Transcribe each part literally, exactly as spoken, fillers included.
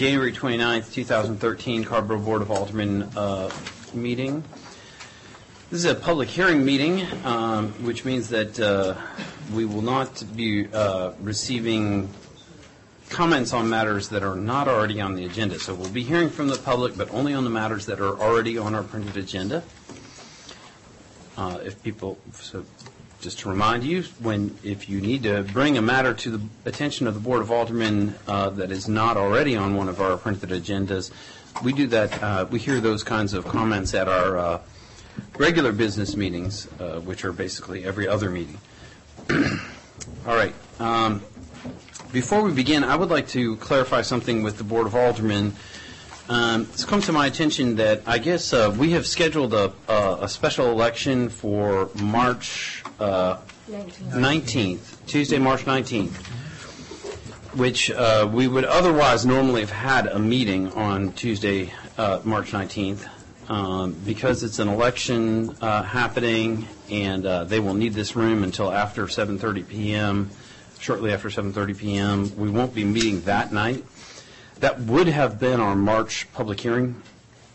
January twenty-ninth, two thousand thirteen Carrboro Board of Aldermen uh, meeting. This is a public hearing meeting, um, which means that uh, we will not be uh, receiving comments on matters that are not already on the agenda. So we'll be hearing from the public, but only on the matters that are already on our printed agenda. Uh, if people, so just to remind you, when if you need to bring a matter to the attention of the Board of Aldermen uh, that is not already on one of our printed agendas, we do that. Uh, we hear those kinds of comments at our uh, regular business meetings, uh, which are basically every other meeting. All right. Um, before we begin, I would like to clarify something with the Board of Aldermen. Um, it's come to my attention that I guess uh, we have scheduled a, a, a special election for March uh, nineteenth, Tuesday, March nineteenth, which uh, we would otherwise normally have had a meeting on Tuesday, uh, March nineteenth. Um, because it's an election uh, happening, and uh, they will need this room until after seven thirty p.m., shortly after seven thirty p.m. We won't be meeting that night. That would have been our March public hearing.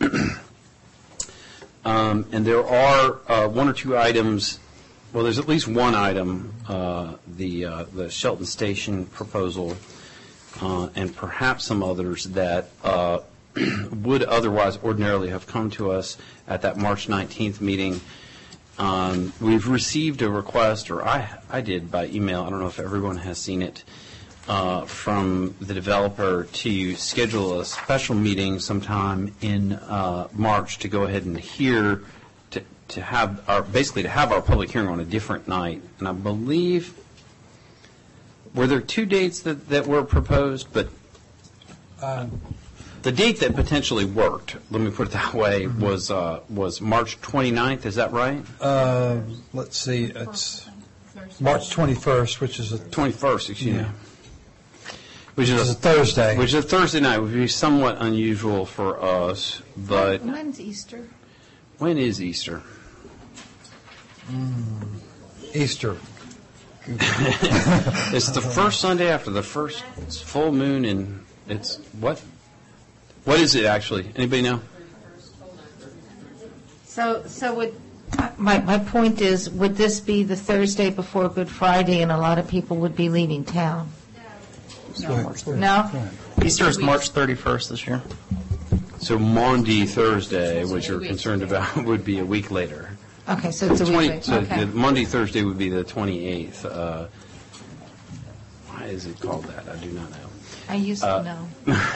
um, and there are uh, one or two items, well, there's at least one item, uh, the, uh, the Shelton Station proposal, uh, and perhaps some others that uh, would otherwise ordinarily have come to us at that March nineteenth meeting. Um, we've received a request, or I, I did by email, I don't know if everyone has seen it, uh, from the developer to schedule a special meeting sometime in uh, March to go ahead and hear, to, to have our, basically to have our public hearing on a different night. And I believe, were there two dates that, that were proposed, but um, the date that potentially worked, let me put it that way, mm-hmm. was uh, was March twenty-ninth, is that right? Uh, let's see, it's March twenty-first, which is a... twenty-first, excuse me. Yeah. Which, which is a, a Thursday. Which is a Thursday night, would be somewhat unusual for us, but... When's Easter? When is Easter? Mm, Easter. It's the first Sunday after the first full moon, and it's what? What is it actually? Anybody know? So, so would uh, my my point is, would this be the Thursday before Good Friday, and a lot of people would be leaving town? No. No. Easter is March thirty-first this year. So Maundy Thursday, which you're concerned about, would be a week later. Okay, so it's a twenty, week. so Okay. the Monday Thursday would be the twenty-eighth. Uh, why is it called that? I do not know. I used uh, to know.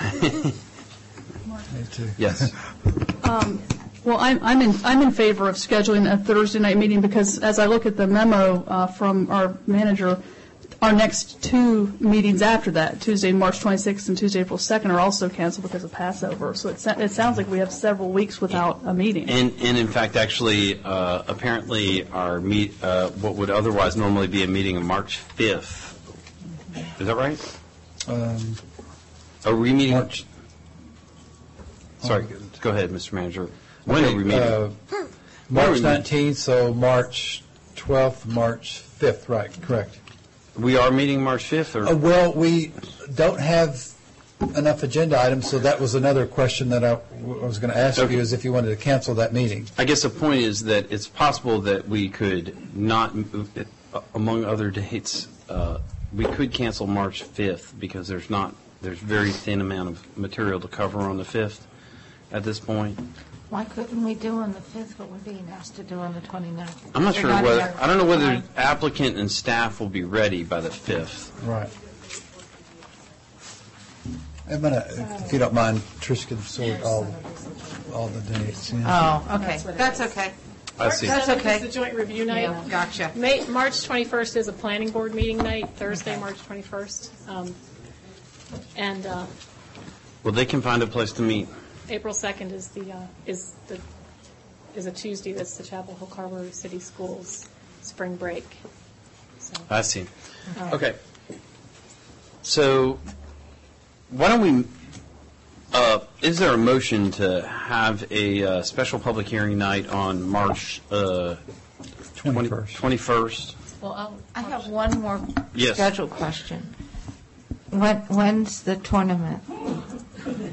Me too. Yes. Um, well, I'm, I'm in I'm in favor of scheduling a Thursday night meeting because as I look at the memo uh, from our manager, our next two meetings after that, Tuesday, March twenty-sixth and Tuesday, April second, are also canceled because of Passover. So it, it sounds like we have several weeks without a meeting. And, and in fact, actually, uh, apparently, our meet uh, what would otherwise normally be a meeting on March fifth. Is that right? Um, are we meeting? March. Sorry, oh, go ahead, Mister Manager. When okay, are we meeting? Uh, March nineteenth, so March twelfth, March fifth, right, correct. We are meeting March fifth? Or? Uh, well, we don't have enough agenda items, so that was another question that I, w- I was going to ask okay. you, is if you wanted to cancel that meeting. I guess the point is that it's possible that we could not, uh, among other dates, uh, we could cancel March fifth because there's not, there's very thin amount of material to cover on the fifth at this point. Why couldn't we do on the fifth what we're being asked to do on the twenty-ninth? I'm not They're sure not whether, here. I don't know whether the applicant and staff will be ready by the fifth. Right. I'm gonna, if you don't mind, Trish can sort all, all the dates. Yeah. Oh, okay. That's okay. I see. That's okay. It's the joint review night. Yeah, gotcha. May, March twenty-first is a planning board meeting night, Thursday, March twenty-first. Um, and uh, Well, they can find a place to meet. April second is the, uh, is the, is a Tuesday. That's the Chapel Hill Carver City Schools spring break. So, I see. um, Okay. So why don't we, uh, is there a motion to have a uh, special public hearing night on March uh, twenty-first. twenty-first? Well, I'll, I have one more Yes. schedule question. When, when's the tournament?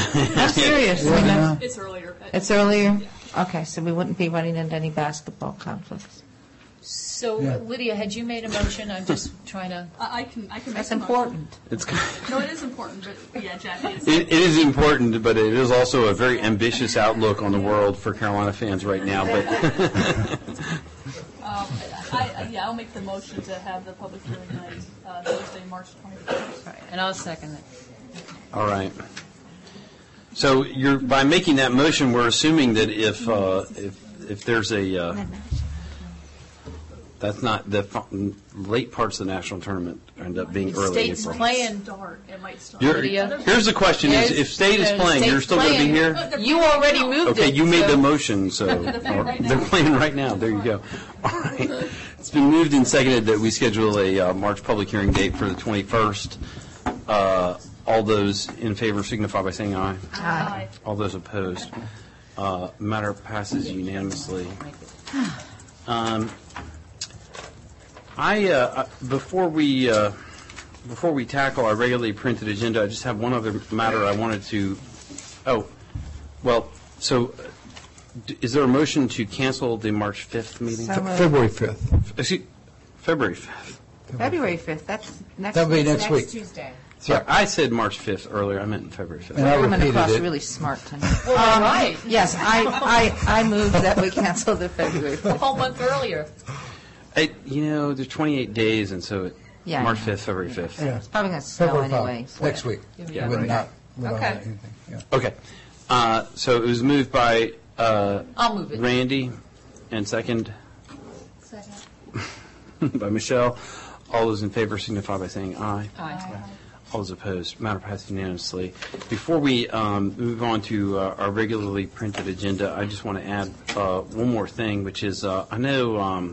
I'm serious. I mean, Yeah. It's earlier. It's earlier? Okay, so we wouldn't be running into any basketball conflicts. So, Yeah. Lydia, had you made a motion? I'm just trying to. I I can, I can make That's the motion. important. It's, No, it is important, but yeah, Jackie, it's. it it is important, but it is also a very ambitious outlook on the world for Carolina fans right now, but Um, I, I- yeah, I'll make the motion to have the public hearing night, uh, Thursday, March twenty-first. Right, and I'll second it. all right. So you're, by making that motion, we're assuming that if, uh, if, if there's a, uh, that's not, the fu- late parts of the national tournament end up being early State's April. playing. Start, it might start. You're- Lydia. Here's the question, is if state is Yes, playing, you're State's still going to be playing. here? You already moved it. Okay, you made so- the motion, so, they're playing right now, there you go. All right. It's been moved and seconded that we schedule a uh, March public hearing date for the twenty-first. Uh, All those in favor signify by saying aye. Aye. All those opposed. Uh, Matter passes unanimously. Um, I, uh, I- before we, uh, before we tackle our regularly printed agenda, I just have one other matter I wanted to, oh, well, so uh, d- is there a motion to cancel the March fifth meeting? So moved. February fifth. Excuse- February fifth. February fifth, that's next That'll be week. next week. Tuesday. Sorry, I said March fifth earlier, I meant February fifth. And I Coming repeated across it. really smart tonight. Well, all right. Yes, I, I, I move that we cancel the February A fifth. whole month earlier. I- You know, there's twenty-eight days, and so it, Yeah. March fifth, February fifth. Yeah. It's probably going to snow February anyway. five, next week. Yeah, Would right. not, without Okay. anything, yeah. Okay. Uh, So it was moved by uh, I'll move it. Randy, and second Second. by Michelle. All those in favor signify by saying aye. Aye. All those opposed, matter passed unanimously. Before we um, move on to uh, our regularly printed agenda, I just want to add uh, one more thing, which is uh, I know um,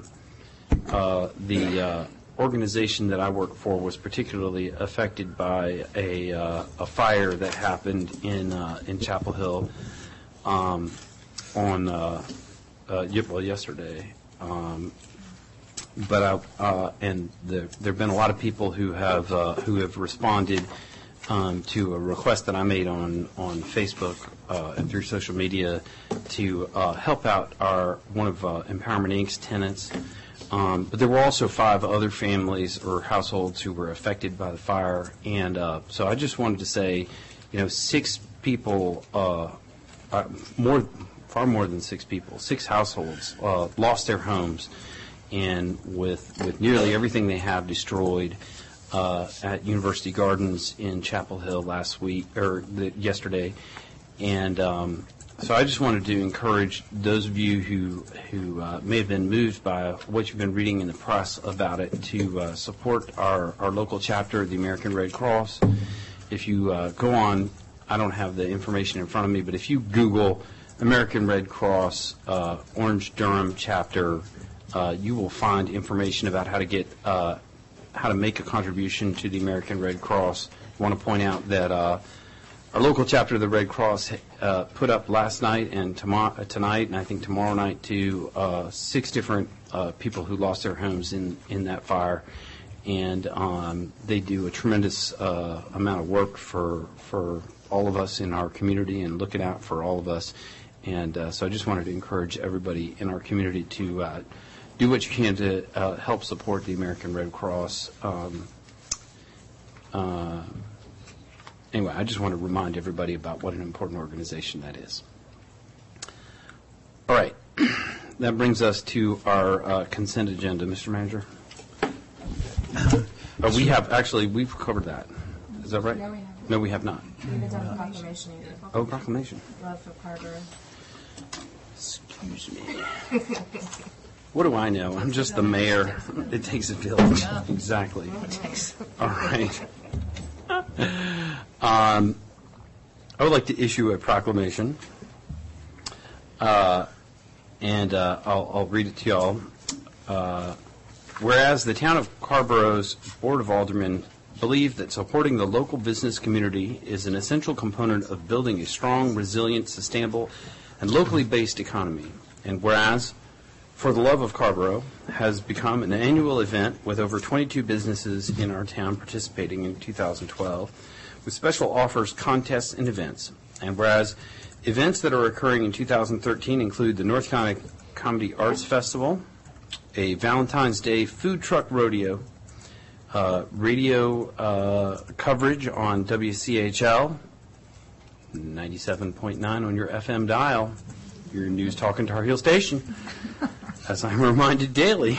uh, the uh, organization that I work for was particularly affected by a, uh, a fire that happened in uh, in Chapel Hill um, on uh, uh, ye- well yesterday. Um, But, I- uh, and there have been a lot of people who have, uh, who have responded um, to a request that I made on, on Facebook uh, and through social media to uh, help out our, one of uh, Empowerment Incorporated's tenants. Um, But there were also five other families or households who were affected by the fire. And uh, so I just wanted to say, you know, six people, uh, uh, more, far more than six people, six households uh, lost their homes, and with with nearly everything they have destroyed uh, at University Gardens in Chapel Hill last week, or the, yesterday. And um, so I just wanted to encourage those of you who, who uh, may have been moved by what you've been reading in the press about it to uh, support our, our local chapter of the American Red Cross. If you uh, go on, I don't have the information in front of me, but if you Google American Red Cross uh, Orange Durham chapter, Uh, you will find information about how to get, uh, how to make a contribution to the American Red Cross. I want to point out that uh, our local chapter of the Red Cross uh, put up last night and tomorrow, tonight, and I think tomorrow night too, uh, six different uh, people who lost their homes in, in that fire. And um, they do a tremendous uh, amount of work for, for all of us in our community and looking out for all of us. And uh, so I just wanted to encourage everybody in our community to uh, do what you can to uh, help support the American Red Cross. Um, uh, anyway, I just want to remind everybody about what an important organization that is. All right. That brings us to our uh, consent agenda. Mister Manager? Uh, we have, actually, we've covered that. Is that right? No, we haven't. No, we have not. We haven't done a proclamation either. Oh, proclamation. Love for Carver. Excuse me. What do I know? I'm just the mayor. It takes a village. Exactly. All right. Um, I would like to issue a proclamation, uh, and uh, I'll, I'll read it to y'all. Uh, whereas the town of Carborough's Board of Aldermen believe that supporting the local business community is an essential component of building a strong, resilient, sustainable, and locally based economy. And whereas For the Love of Carrboro has become an annual event with over twenty-two businesses in our town participating in two thousand twelve with special offers, contests, and events. And whereas events that are occurring in two thousand thirteen include the North Carolina Comedy Arts Festival, a Valentine's Day food truck rodeo, uh, radio uh, coverage on W C H L, ninety-seven point nine on your F M dial, your News Talking Tar Heel station, as I'm reminded daily,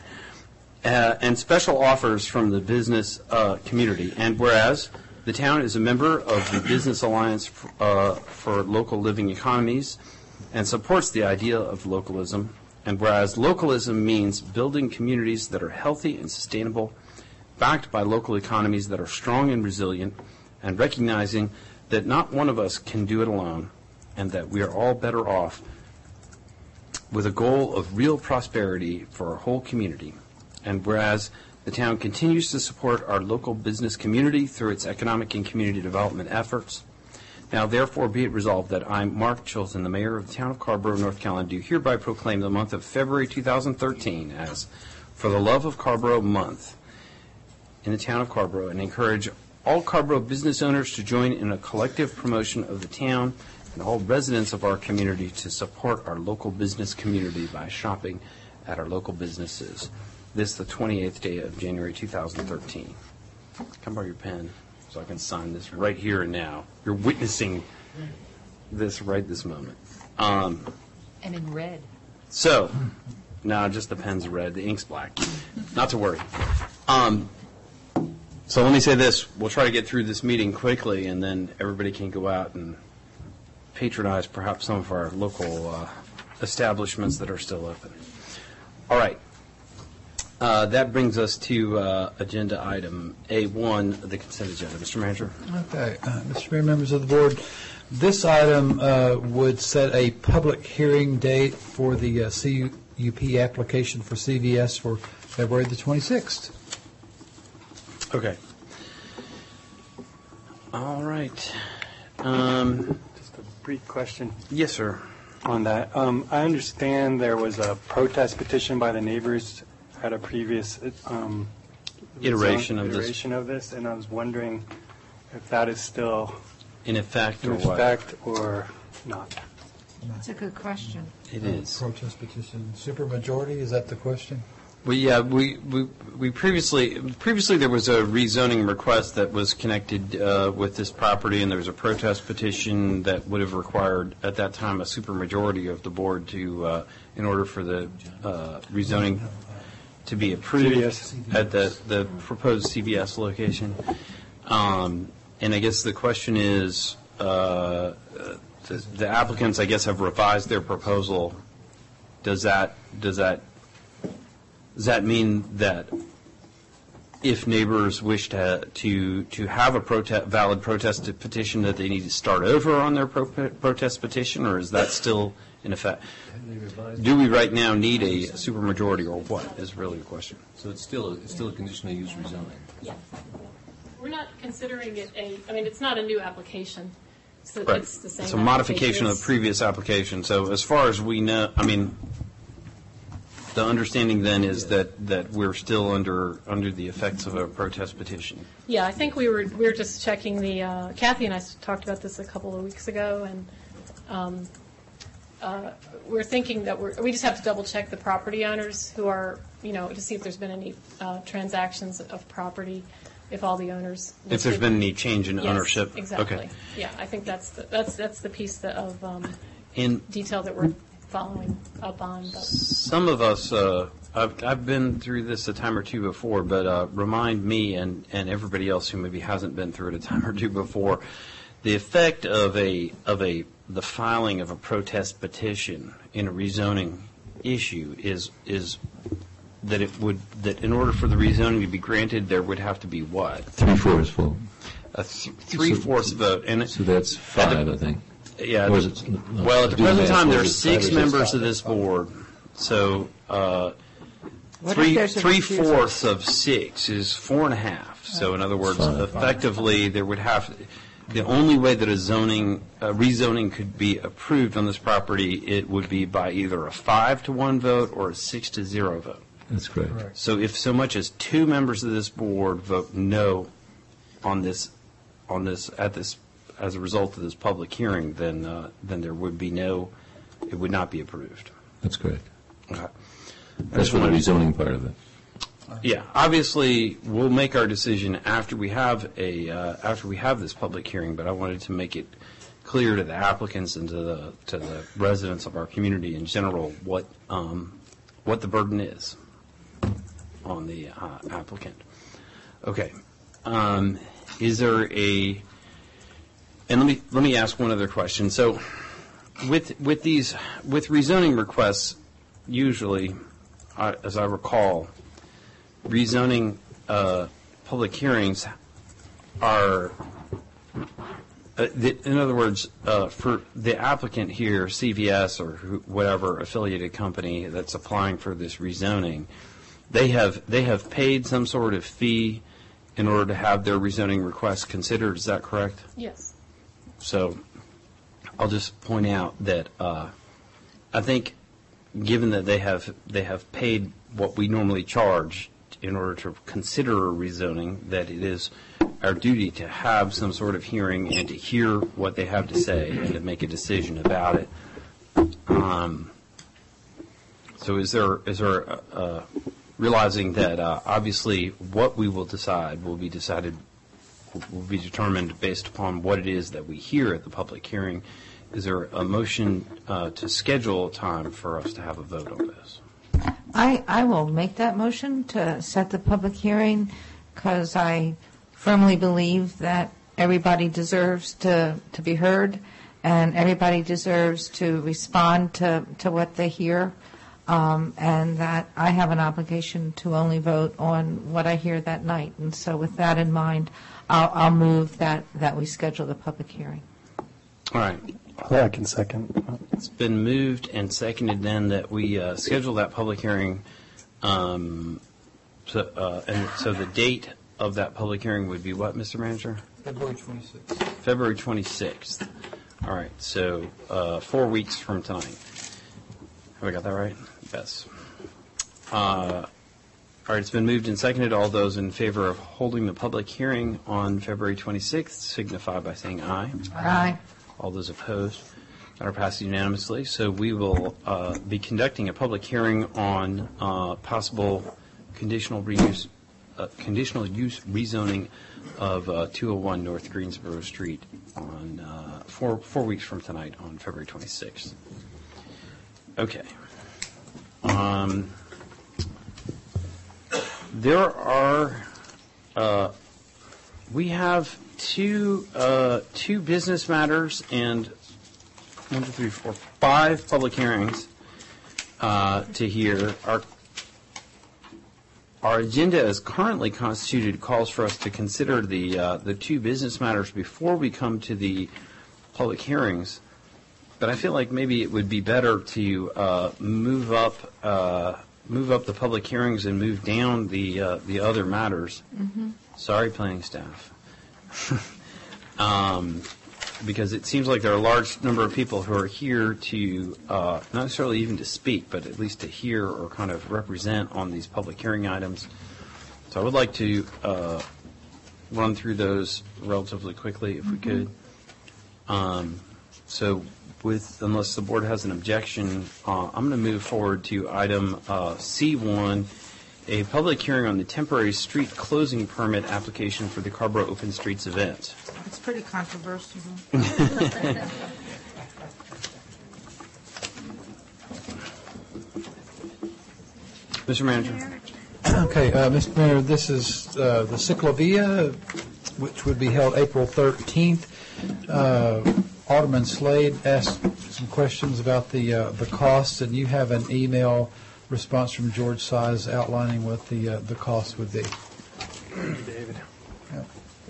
uh, and special offers from the business uh, community. And whereas the town is a member of the Business Alliance for, uh, for Local Living Economies and supports the idea of localism. And whereas localism means building communities that are healthy and sustainable, backed by local economies that are strong and resilient, and recognizing that not one of us can do it alone, and that we are all better off with a goal of real prosperity for our whole community. And whereas the town continues to support our local business community through its economic and community development efforts. Now, therefore, be it resolved that I, Mark Chilton, the mayor of the town of Carrboro, North Carolina, do hereby proclaim the month of February two thousand thirteen as For the Love of Carrboro Month in the town of Carrboro, and encourage all Carrboro business owners to join in a collective promotion of the town and all residents of our community to support our local business community by shopping at our local businesses. This the twenty-eighth day of January two thousand thirteen. Come borrow your pen so I can sign this right here and now. You're witnessing this right this moment. Um, And in red. so, no, just the pen's red, the ink's black. Not to worry. Um, so let me say this. We'll try to get through this meeting quickly, and then everybody can go out and patronize perhaps some of our local uh, establishments that are still open. All right. Uh, that brings us to uh, agenda item A one, the consent agenda. Mister Manager? Okay, uh, Mister Mayor, members of the board, this item uh, would set a public hearing date for the uh, C U P application for C V S for February the twenty-sixth. Okay. All right. Um, Just a brief question yes, sir. on that. Um, I understand there was a protest petition by the neighbors at a previous um, Iteration zone- of this. iteration of this, and I was wondering if that is still In effect in or what? effect or not. That's a good question. It is. Protest petition, supermajority, is that the question? Well, yeah, we, we, we previously, previously there was a rezoning request that was connected uh, with this property, and there was a protest petition that would have required, at that time, a supermajority of the board to, uh, in order for the uh, rezoning to be approved C V S. at the, the proposed C V S location. Um, and I guess the question is, uh, the, the applicants, I guess, have revised their proposal. Does that, does that Does that mean that if neighbors wish to to to have a protest, valid protest petition, that they need to start over on their pro- protest petition, or is that still in effect? Do we right now need a supermajority, or what is really the question? So it's still, it's still a conditional use rezoning? Yeah. We're not considering it a, I mean, it's not a new application, so Right. it's the same. It's a modification of the application. previous application. So as far as we know, I mean, the understanding then is that, that we're still under, under the effects of a protest petition. Yeah, I think we were, we were just checking the, uh, Kathy and I s- talked about this a couple of weeks ago, and um, uh, we're thinking that we're, we just have to double-check the property owners who are, you know, to see if there's been any uh, transactions of property, if all the owners. If there's listed- been any change in Yes, ownership? exactly. Okay. Yeah, I think that's, the that's, that's the piece that of um, In detail that we're following up on, but. some of us, uh, I've, I've been through this a time or two before, but uh, remind me and, and everybody else who maybe hasn't been through it a time or two before, the effect of a of a the filing of a protest petition in a rezoning issue is is that it would that in order for the rezoning to be granted, there would have to be what? Three-fourths vote. A th- three-fourths vote, and it- So that's five, I think. yeah. Or is it- no, Well, at the do the present math. time, there are Was it five six or six? members of this board, so uh, What if three there's a three-fourths of six is four and a half. So in other words, Fine. effectively, there would have, the only way that a zoning, a rezoning could be approved on this property, it would be by either a five to one vote or a six to zero vote. That's correct. So if so much as two members of this board vote no on this, on this, at this as a result of this public hearing, then, uh, then there would be no, it would not be approved. That's correct. Okay. That's for the rezoning part of it. Yeah, obviously, we'll make our decision after we have a, uh, after we have this public hearing, but I wanted to make it clear to the applicants and to the, to the residents of our community in general what, um, what the burden is on the uh, applicant. Okay. Um, is there a, and let me, let me ask one other question. So with, with these, with rezoning requests, usually, uh, as I recall, rezoning uh, public hearings are, uh, the, in other words, uh, for the applicant here, C V S or who, whatever affiliated company that's applying for this rezoning, they have they have paid some sort of fee in order to have their rezoning request considered. Is that correct? Yes. So I'll just point out that uh, I think, given that they have they have paid what we normally charge in order to consider a rezoning, that it is our duty to have some sort of hearing and to hear what they have to say and to make a decision about it. Um, so is there, is there, uh, uh, realizing that uh, obviously what we will decide will be decided, will be determined based upon what it is that we hear at the public hearing, is there a motion uh, to schedule a time for us to have a vote on this? I, I will make that motion to set the public hearing because I firmly believe that everybody deserves to, to be heard and everybody deserves to respond to, to what they hear, um, and that I have an obligation to only vote on what I hear that night. And so with that in mind, I'll, I'll move that, that we schedule the public hearing. All right. Yeah, I can second. It's been moved and seconded then that we uh, schedule that public hearing. Um, so, uh, and so the date of that public hearing would be what, Mister Manager? February twenty-sixth. February twenty-sixth. All right, so uh, four weeks from tonight. Have I got that right? Yes. Uh, all right, it's been moved and seconded. All those in favor of holding the public hearing on February twenty-sixth signify by saying aye. Aye. All those opposed? Matter passes unanimously. So we will uh, be conducting a public hearing on uh, possible conditional reuse, uh, conditional use rezoning of uh, two oh one North Greensboro Street on uh, four four weeks from tonight on February twenty-sixth. Okay. Um, there are. Uh, we have. Two uh, two business matters and one, two, three, four, five public hearings uh, to hear. Our our agenda, as currently constituted, calls for us to consider the uh, the two business matters before we come to the public hearings. But I feel like maybe it would be better to uh, move up uh, move up the public hearings and move down the uh, the other matters. Mm-hmm. Sorry, planning staff. um, because it seems like there are a large number of people who are here to, uh, not necessarily even to speak, but at least to hear or kind of represent on these public hearing items. So I would like to uh, run through those relatively quickly, if we could. Um, so with, unless the board has an objection, uh, I'm going to move forward to item uh, C one, a public hearing on the temporary street closing permit application for the Carborough Open Streets event. It's pretty controversial. Mister Manager. Okay, uh, Mister Mayor, this is uh, the Ciclavia, which would be held April thirteenth. Uh, Alderman Slade asked some questions about the uh, the costs, and you have an email response from George Size outlining what the uh, the cost would be. David. Yeah.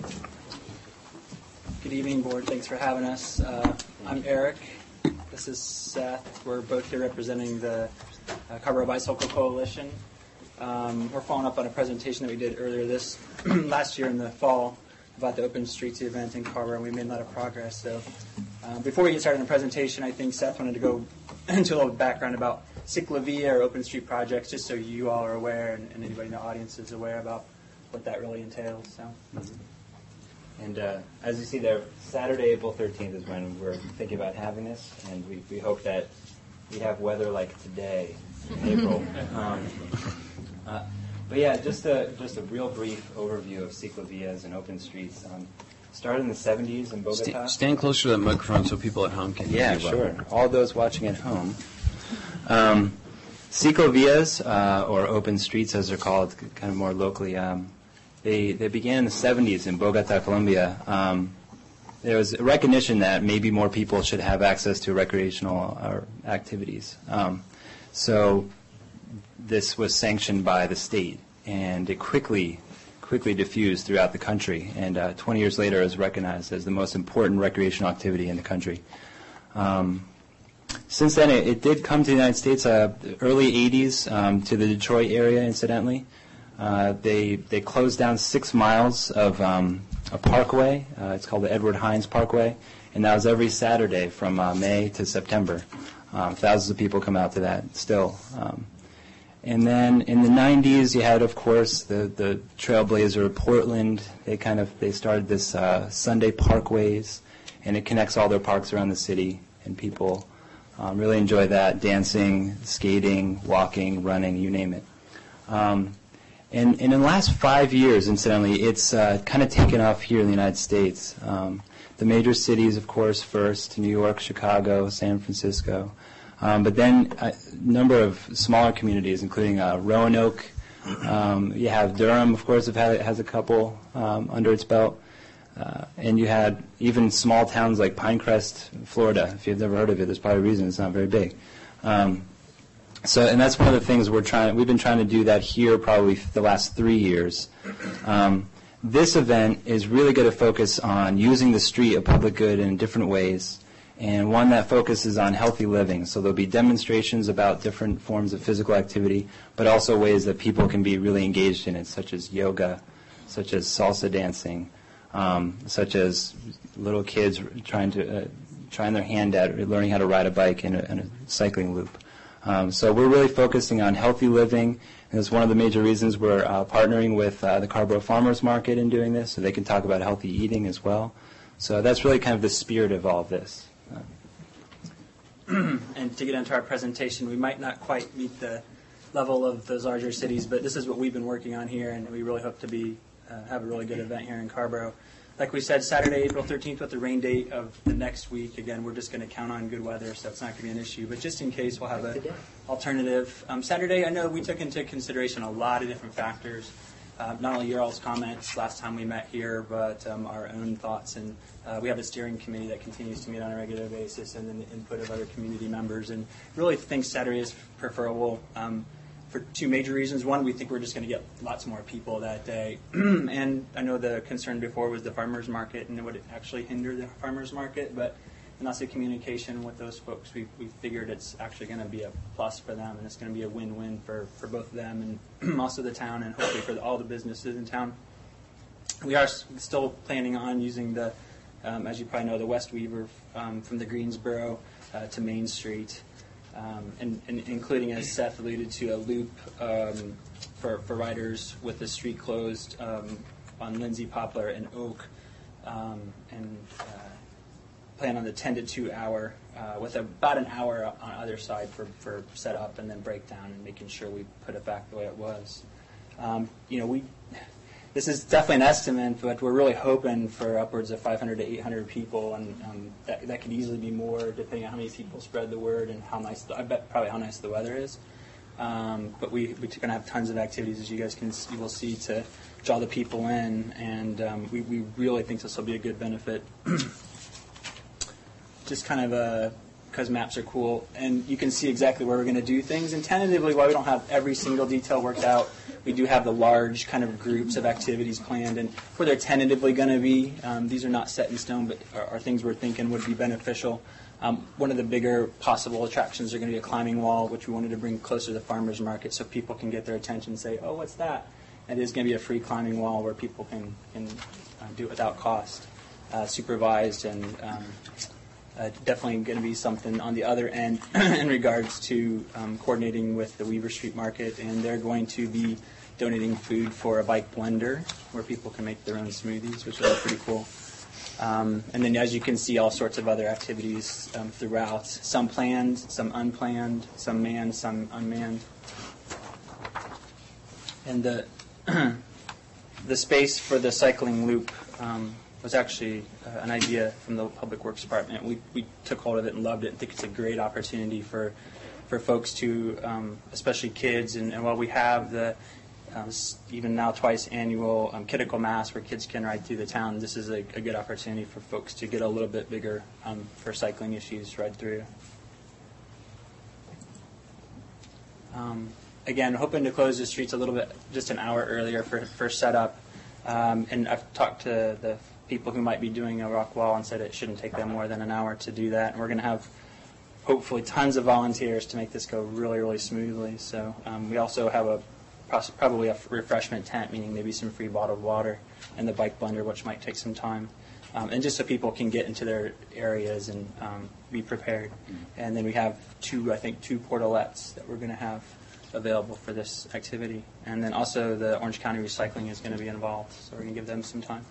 Good evening, Board. Thanks for having us. Uh, I'm Eric. This is Seth. We're both here representing the uh, Carborough Bicycle Coalition. Um, we're following up on a presentation that we did earlier this last year in the fall about the Open Streets event in Carborough, and we made a lot of progress. So uh, before we get started on the presentation, I think Seth wanted to go into a little background about Ciclavia or Open Street projects, just so you all are aware and, and anybody in the audience is aware about what that really entails. So. And uh, as you see there, Saturday, April thirteenth is when we're thinking about having this, and we, we hope that we have weather like today in April. Um, uh, but yeah, just a just a real brief overview of ciclovías and open streets. Um, started in the seventies in Bogota. St- stand closer to that microphone so people at home can Yeah, hear you. sure. All those watching at home. Um, ciclovías, uh, or open streets as they're called, kind of more locally, um, they, they began in the seventies in Bogota, Colombia. Um, there was a recognition that maybe more people should have access to recreational uh, activities. Um, so this was sanctioned by the state, and it quickly quickly diffused throughout the country, and uh, twenty years later is recognized as the most important recreational activity in the country. Um, since then, it, it did come to the United States, uh, early eighties, um, to the Detroit area, incidentally. Uh, they they closed down six miles of um, a parkway. Uh, it's called the Edward Hines Parkway, and that was every Saturday from uh, May to September. Um, thousands of people come out to that still. Um, And then in the nineties, you had, of course, the, the trailblazer of Portland. They kind of they started this uh, Sunday Parkways, and it connects all their parks around the city, and people um, really enjoy that, dancing, skating, walking, running, you name it. Um, and, and in the last five years, incidentally, it's uh, kind of taken off here in the United States. Um, the major cities, of course, first, New York, Chicago, San Francisco. Um, but then a number of smaller communities, including uh, Roanoke. Um, you have Durham, of course, have had, has a couple um, under its belt. Uh, and you had even small towns like Pinecrest, Florida. If you've never heard of it, there's probably a reason it's not very big. Um, so, and that's one of the things we're trying. We've been trying to do that here probably the last three years. Um, this event is really going to focus on using the street of public good in different ways, and one that focuses on healthy living. So there'll be demonstrations about different forms of physical activity, but also ways that people can be really engaged in it, such as yoga, such as salsa dancing, um, such as little kids trying to uh, trying their hand at learning how to ride a bike in a, in a cycling loop. Um, so we're really focusing on healthy living, and it's one of the major reasons we're uh, partnering with uh, the Carborough Farmers Market in doing this, so they can talk about healthy eating as well. So that's really kind of the spirit of all of this. And to get into our presentation, we might not quite meet the level of those larger cities, but this is what we've been working on here, and we really hope to be uh, have a really good event here in Carborough. Like we said, Saturday, April thirteenth, with the rain date of the next week. Again, we're just going to count on good weather, so it's not going to be an issue. But just in case, we'll have an alternative. Um, Saturday, I know we took into consideration a lot of different factors. Uh, not only your all's comments last time we met here, but um, our own thoughts. And uh, we have a steering committee that continues to meet on a regular basis, and then the input of other community members. And really think Saturday is preferable um, for two major reasons. One, we think we're just going to get lots more people that day. And I know the concern before was the farmers market, and it would actually hinder the farmers market. But in lots of communication with those folks, we, we figured it's actually going to be a plus for them, and it's going to be a win-win for, for both them and also the town, and hopefully for the, all the businesses in town. We are s- still planning on using the, um, as you probably know, the West Weaver um, from the Greensboro uh, to Main Street, um, and, and including, as Seth alluded to, a loop um, for, for riders with the street closed um, on Lindsay, Poplar, and Oak, um, and uh, plan on the ten to two hour uh, with about an hour on either side for, for setup and then breakdown and making sure we put it back the way it was. Um, you know, we this is definitely an estimate, but we're really hoping for upwards of five hundred to eight hundred people, and um, that, that could easily be more depending on how many people spread the word and how nice, the, I bet probably how nice the weather is. Um, but we, we're going to have tons of activities, as you guys can you will see, to draw the people in, and um, we, we really think this will be a good benefit. Just kind of a, because maps are cool, and you can see exactly where we're going to do things. And tentatively, while we don't have every single detail worked out, we do have the large kind of groups of activities planned, and where they're tentatively going to be. Um, these are not set in stone, but are, are things we're thinking would be beneficial. Um, one of the bigger possible attractions are going to be a climbing wall, which we wanted to bring closer to the farmers market so people can get their attention and say, oh, what's that? And it is going to be a free climbing wall where people can, can uh, do it without cost, uh, supervised, and um, Uh, definitely going to be something on the other end in regards to um, coordinating with the Weaver Street Market, and they're going to be donating food for a bike blender where people can make their own smoothies, which is pretty cool. Um, and then, as you can see, all sorts of other activities um, throughout. Some planned, some unplanned, some manned, some unmanned. And the the space for the cycling loop um, was actually uh, an idea from the Public Works Department. We we took hold of it and loved it. I think it's a great opportunity for for folks to, um, especially kids, and, and while we have the Um, even now twice annual um, Kiddickle Mass where kids can ride through the town, this is a, a good opportunity for folks to get a little bit bigger um, for cycling issues right through. Um, again, hoping to close the streets a little bit, just an hour earlier for, for setup. Um, and I've talked to the people who might be doing a rock wall and said it shouldn't take them more than an hour to do that. And we're going to have hopefully tons of volunteers to make this go really, really smoothly. So um, we also have a probably a refreshment tent, meaning maybe some free bottled water, and the bike blender, which might take some time. Um, and just so people can get into their areas and um, be prepared. And then we have two, I think, two portalettes that we're going to have available for this activity. And then also the Orange County Recycling is going to be involved, so we're going to give them some time.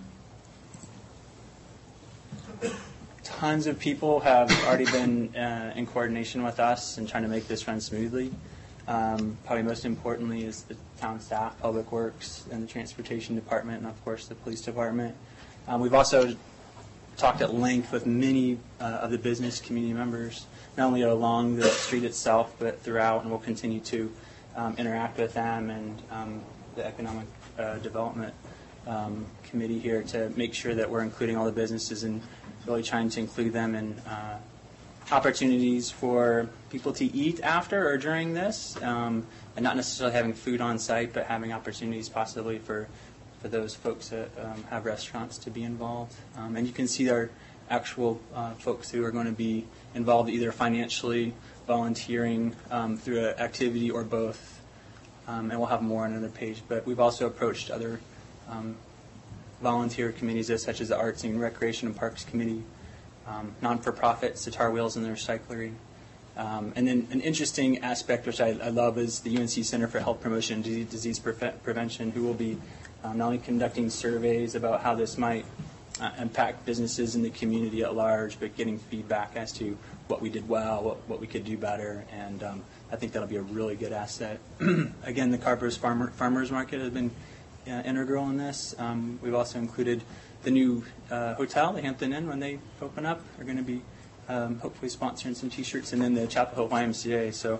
Tons of people have already been uh, in coordination with us and trying to make this run smoothly. Um, probably most importantly is the town staff, Public Works, and the Transportation Department, and of course the Police Department. Um, we've also talked at length with many uh, of the business community members, not only along the street itself, but throughout, and we'll continue to um, interact with them and um, the Economic uh, Development um, Committee here to make sure that we're including all the businesses and really trying to include them in uh, opportunities for people to eat after or during this, um, and not necessarily having food on site, but having opportunities possibly for, for those folks that um, have restaurants to be involved. Um, and you can see our actual uh, folks who are going to be involved either financially, volunteering um, through an activity, or both. Um, and we'll have more on another page. But we've also approached other um, volunteer committees, such as the Arts and Recreation and Parks Committee, Um, non-for-profit, Sitar Wheels and the Recyclery. Um, and then an interesting aspect, which I, I love, is the U N C Center for Health Promotion and Disease, Disease Pre- Prevention, who will be um, not only conducting surveys about how this might uh, impact businesses in the community at large, but getting feedback as to what we did well, what, what we could do better. And um, I think that'll be a really good asset. Again, the Carrborough Farmer, Farmers Market has been uh, integral in this. Um, we've also included the new uh, hotel, the Hampton Inn, when they open up, are going to be um, hopefully sponsoring some T-shirts, and then the Chapel Hill Y M C A. So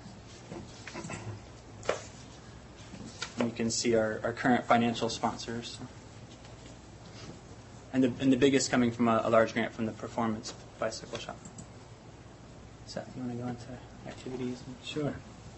you can see our, our current financial sponsors, and the and the biggest coming from a, a large grant from the Performance Bicycle Shop. Seth, you want to go into activities? Sure.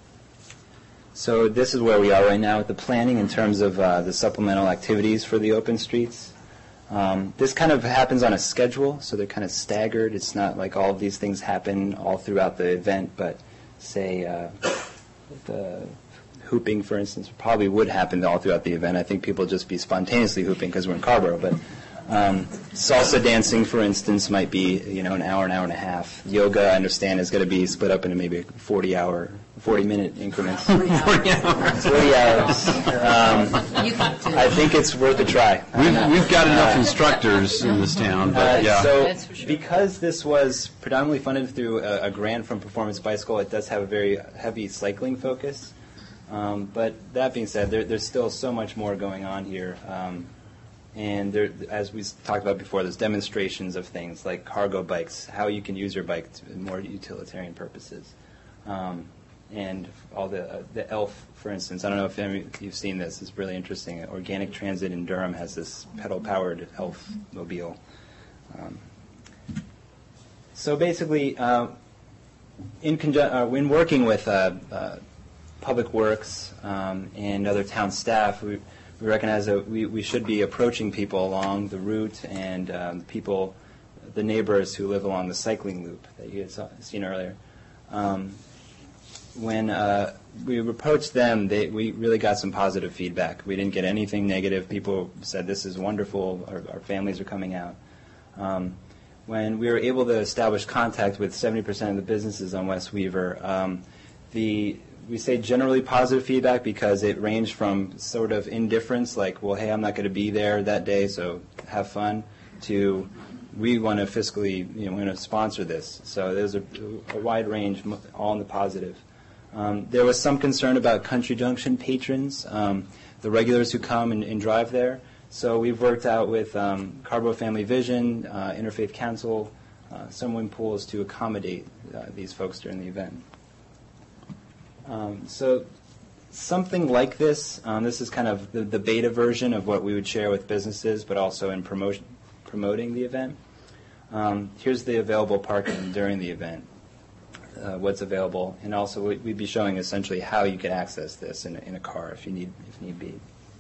So this is where we are right now with the planning in terms of uh, the supplemental activities for the open streets. Um, this kind of happens on a schedule, so they're kind of staggered. It's not like all of these things happen all throughout the event, but say uh, the hooping, for instance, probably would happen all throughout the event. I think people would just be spontaneously hooping because we're in Carrborough, but um, salsa dancing, for instance, might be, you know, an hour, an hour and a half. Yoga, I understand, is going to be split up into maybe forty-hour, forty-minute increments. forty hours. forty hours. Um, I think it's worth a try. We've, we've got enough uh, instructors in this town, but uh, yeah. So sure. Because this was predominantly funded through a, a grant from Performance Bicycle, it does have a very heavy cycling focus. Um, but that being said, there, there's still so much more going on here. Um, and there, as we talked about before, there's demonstrations of things like cargo bikes, how you can use your bike to more utilitarian purposes. Um, and all the uh, the ELF, for instance. I don't know if any of you've seen this. It's really interesting. Organic Transit in Durham has this pedal-powered ELF mobile. Um, so basically, uh, in, conju- uh, when working with uh, uh, Public Works um, and other town staff, we, we recognize that we, we should be approaching people along the route and um, people, the neighbors who live along the cycling loop that you had saw, seen earlier. Um, when uh, we approached them, they, we really got some positive feedback. We didn't get anything negative. People said, this is wonderful. Our, our families are coming out. Um, when we were able to establish contact with seventy percent of the businesses on West Weaver, um, the we say generally positive feedback because it ranged from sort of indifference, like, well, hey, I'm not going to be there that day, so have fun, to we want to fiscally, you know, we want to sponsor this. So there's a, a wide range, all in the positive. Um, there was some concern about Country Junction patrons, um, the regulars who come and, and drive there. So we've worked out with um, Carbo Family Vision, uh, Interfaith Council, uh, swimming pools to accommodate uh, these folks during the event. Um, so something like this, um, this is kind of the, the beta version of what we would share with businesses, but also in promotion, promoting the event. Um, here's the available parking during the event, uh, what's available, and also we'd be showing essentially how you can access this in a, in a car if you need if need be.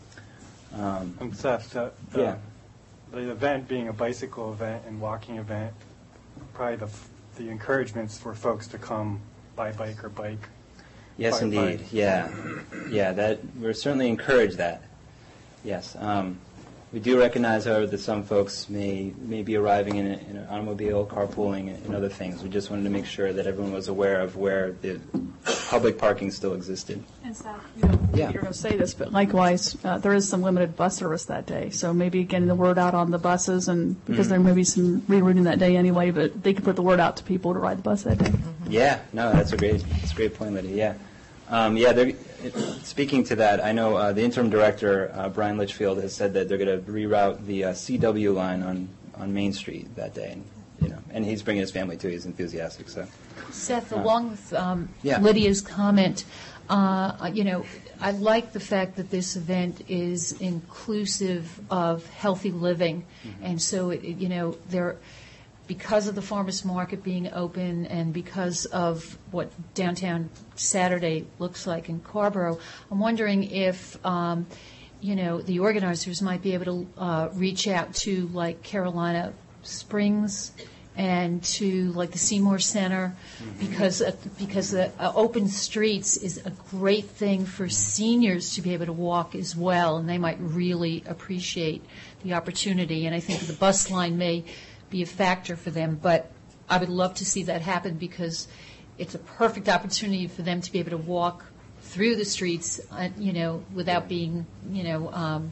Um, And Seth, the, the, yeah. the event being a bicycle event and walking event, probably the the encouragements for folks to come by bike or bike. Yes, by indeed. bike. Yeah, yeah. That we're certainly encourage that. Yes. Um, We do recognize, however, that some folks may may be arriving in, a, in an automobile, carpooling, and other things. We just wanted to make sure that everyone was aware of where the public parking still existed. And Seth, you know, Yeah. you're going to say this, but likewise, uh, there is some limited bus service that day. So maybe getting the word out on the buses, and because Mhm. there may be some rerouting that day anyway, but they could put the word out to people to ride the bus that day. Yeah, no, that's a great, that's a great point, Lydia. Yeah, um, yeah. They're, it, speaking to that, I know uh, the interim director, uh, Brian Litchfield, has said that they're going to reroute the uh, C W line on, on Main Street that day, and you know, and he's bringing his family too. He's enthusiastic. So, Seth, Uh, along with um, yeah. Lydia's comment, uh, you know, I like the fact that this event is inclusive of healthy living, Mm-hmm. and so it, it, you know, there. Because of the farmers market being open and because of what downtown Saturday looks like in Carborough, I'm wondering if, um, you know, the organizers might be able to uh, reach out to like Carolina Springs and to like the Seymour Center, because uh, because the uh, open streets is a great thing for seniors to be able to walk as well, and they might really appreciate the opportunity. And I think the bus line may be a factor for them, but I would love to see that happen because it's a perfect opportunity for them to be able to walk through the streets, uh, you know, without being, you know, um,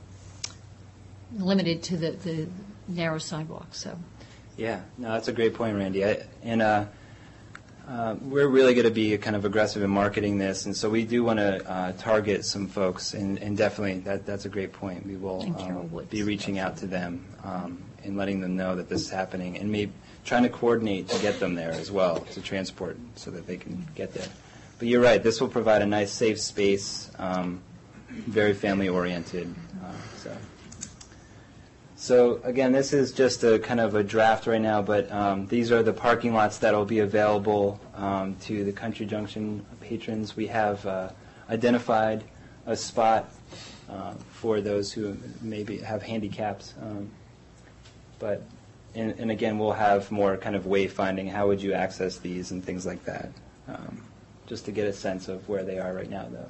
limited to the, the narrow sidewalks. So, yeah, no, that's a great point, Randy. I, and uh, uh, we're really going to be kind of aggressive in marketing this, and so we do want to uh, target some folks, and, and definitely that that's a great point. We will And Carol um, Woods. be reaching out to them. Um, and letting them know that this is happening, and maybe trying to coordinate to get them there as well, to transport so that they can get there. But you're right, this will provide a nice, safe space, um, very family-oriented. Uh, so. so, again, this is just a kind of a draft right now, but um, these are the parking lots that will be available um, to the Country Junction patrons. We have uh, identified a spot uh, for those who maybe have handicaps. Um, But, and, and again, we'll have more kind of wayfinding. How would you access these and things like that, um, just to get a sense of where they are right now, though.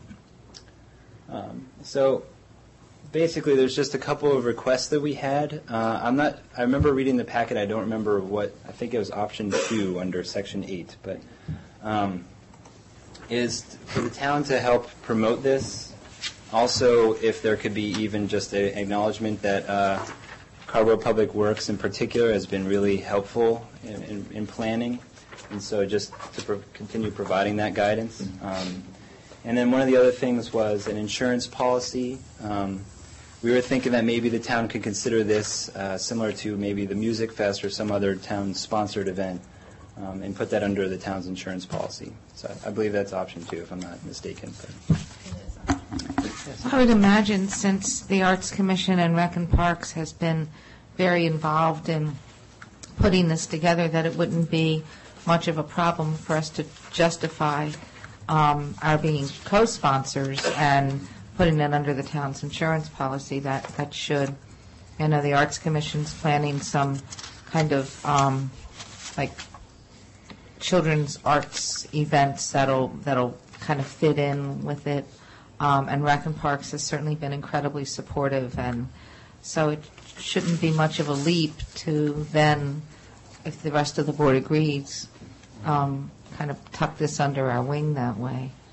Um, so, basically, there's just a couple of requests that we had. Uh, I'm not. I remember reading the packet. I don't remember what. I think it was option two under section eight, but um, is for the town to help promote this. Also, if there could be even just an acknowledgement that. Uh, Carborough Public Works in particular has been really helpful in, in, in planning, and so just to pro- continue providing that guidance. Um, and then one of the other things was an insurance policy. Um, we were thinking that maybe the town could consider this uh, similar to maybe the Music Fest or some other town-sponsored event, um, and put that under the town's insurance policy. So I believe that's option two, if I'm not mistaken. But. I would imagine, since the Arts Commission and Rec and Parks has been very involved in putting this together, that it wouldn't be much of a problem for us to justify um, our being co-sponsors and putting it under the town's insurance policy. That that should. I know the Arts Commission's planning some kind of um, like children's arts events that'll that'll kind of fit in with it. Um, and Rec and Parks has certainly been incredibly supportive, and so it shouldn't be much of a leap to then, if the rest of the board agrees, um, kind of tuck this under our wing that way.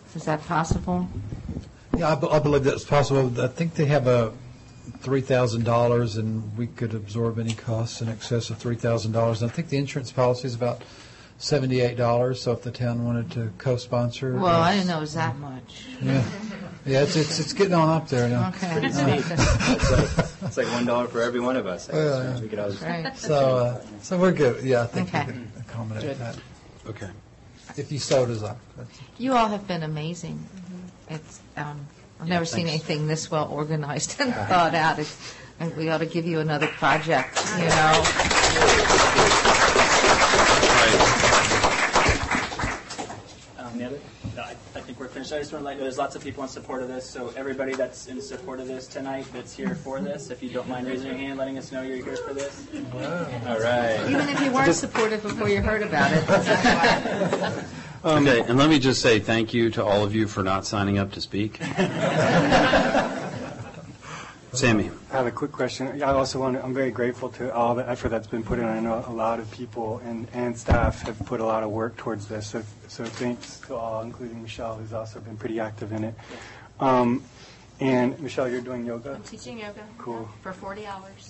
Is that possible? Yeah, I be- I believe that's possible. I think they have a three thousand dollars, and we could absorb any costs in excess of three thousand dollars. And I think the insurance policy is about seventy-eight dollars, so if the town wanted to co-sponsor. Well, I didn't know it was that much. Yeah, yeah, it's it's, it's getting on up there now. Okay. Pretty steep. It's like, it's like one dollar for every one of us. I guess, Yeah, yeah. right? We could always, Right. So, uh, so we're good. Yeah, I think Okay. we can accommodate Good. that. Okay. If you so desire. That's- You all have been amazing. It's, um, I've never seen thanks. anything this well organized and thought out. It's, I think we ought to give you another project, you know? Um, the other, no, I, I think we're finished. I just want to let you know there's lots of people in support of this. So everybody that's in support of this tonight, that's here for this, if you don't mind raising your hand, letting us know you're here for this. All right. Even if you weren't supportive before you heard about it. Okay, and let me just say thank you to all of you for not signing up to speak. Sammy. I have a quick question. I also want to, I'm very grateful to all the effort that's been put in. I know a lot of people and, and staff have put a lot of work towards this. So, so thanks to all, including Michelle, who's also been pretty active in it. Um, and Michelle, you're doing yoga? I'm teaching yoga. Cool. For forty hours.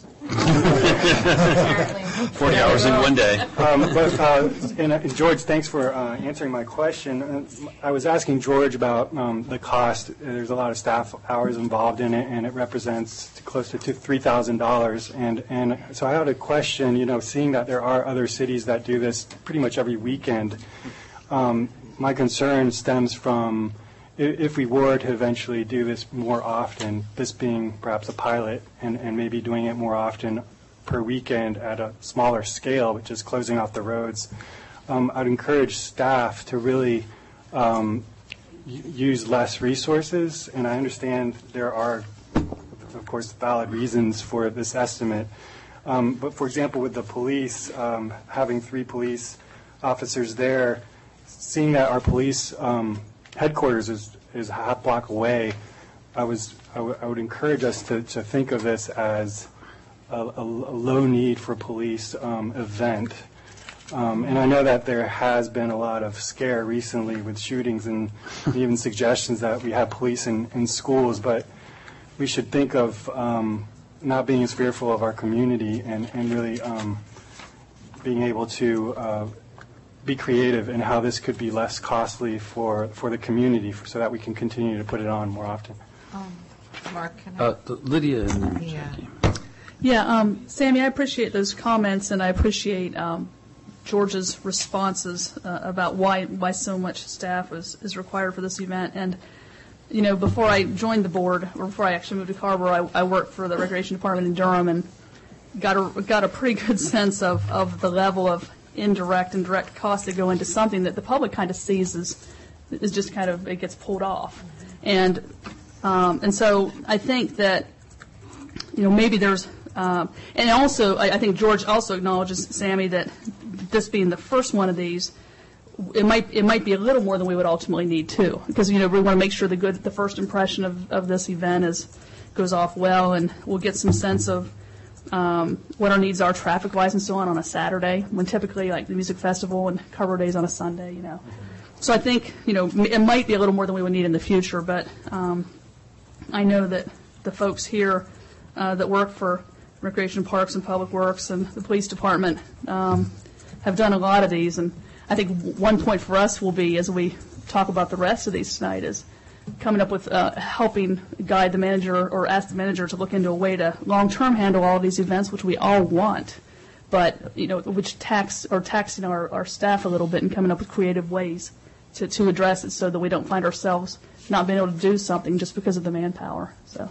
forty hours in one day. Um, but, uh, and, uh, George, thanks for uh, answering my question. Uh, I was asking George about um, the cost. There's a lot of staff hours involved in it, and it represents close to three thousand dollars. And, and so I had a question, you know, seeing that there are other cities that do this pretty much every weekend, um, my concern stems from i- if we were to eventually do this more often, this being perhaps a pilot, and, and maybe doing it more often per weekend at a smaller scale, which is closing off the roads, um, I'd encourage staff to really um, y- use less resources. And I understand there are, of course, valid reasons for this estimate. Um, but for example, with the police, um, having three police officers there, seeing that our police um, headquarters is, is a half block away, I was I, w- I would encourage us to, to think of this as a, a, a low need for police um, event. Um, and I know that there has been a lot of scare recently with shootings and even suggestions that we have police in, in schools, but we should think of um, not being as fearful of our community and, and really um, being able to uh, be creative in how this could be less costly for, for the community so that we can continue to put it on more often. Um, Mark, can I? Uh, Lydia and then Yeah. Jackie. Yeah, um, Sammy, I appreciate those comments, and I appreciate um, George's responses uh, about why why so much staff is, is required for this event. And, you know, before I joined the board, or before I actually moved to Carrboro, I, I worked for the Recreation Department in Durham and got a, got a pretty good sense of, of the level of indirect and direct costs that go into something that the public kind of sees as is just kind of, it gets pulled off. And um, and so I think that, you know, maybe there's, um, and also, I, I think George also acknowledges, Sammy, that this being the first one of these, it might it might be a little more than we would ultimately need too, because, you know, we want to make sure the good the first impression of, of this event is goes off well, and we'll get some sense of um, what our needs are traffic wise and so on on a Saturday, when typically like the music festival and Carrboro Days on a Sunday, you know. So I think, you know, it might be a little more than we would need in the future, but um, I know that the folks here uh, that work for Recreation Parks and Public Works and the police department um, have done a lot of these. And I think one point for us will be, as we talk about the rest of these tonight, is coming up with uh, helping guide the manager or ask the manager to look into a way to long-term handle all of these events, which we all want, but, you know, which tax or taxing our, our staff a little bit and coming up with creative ways to, to address it so that we don't find ourselves not being able to do something just because of the manpower. So.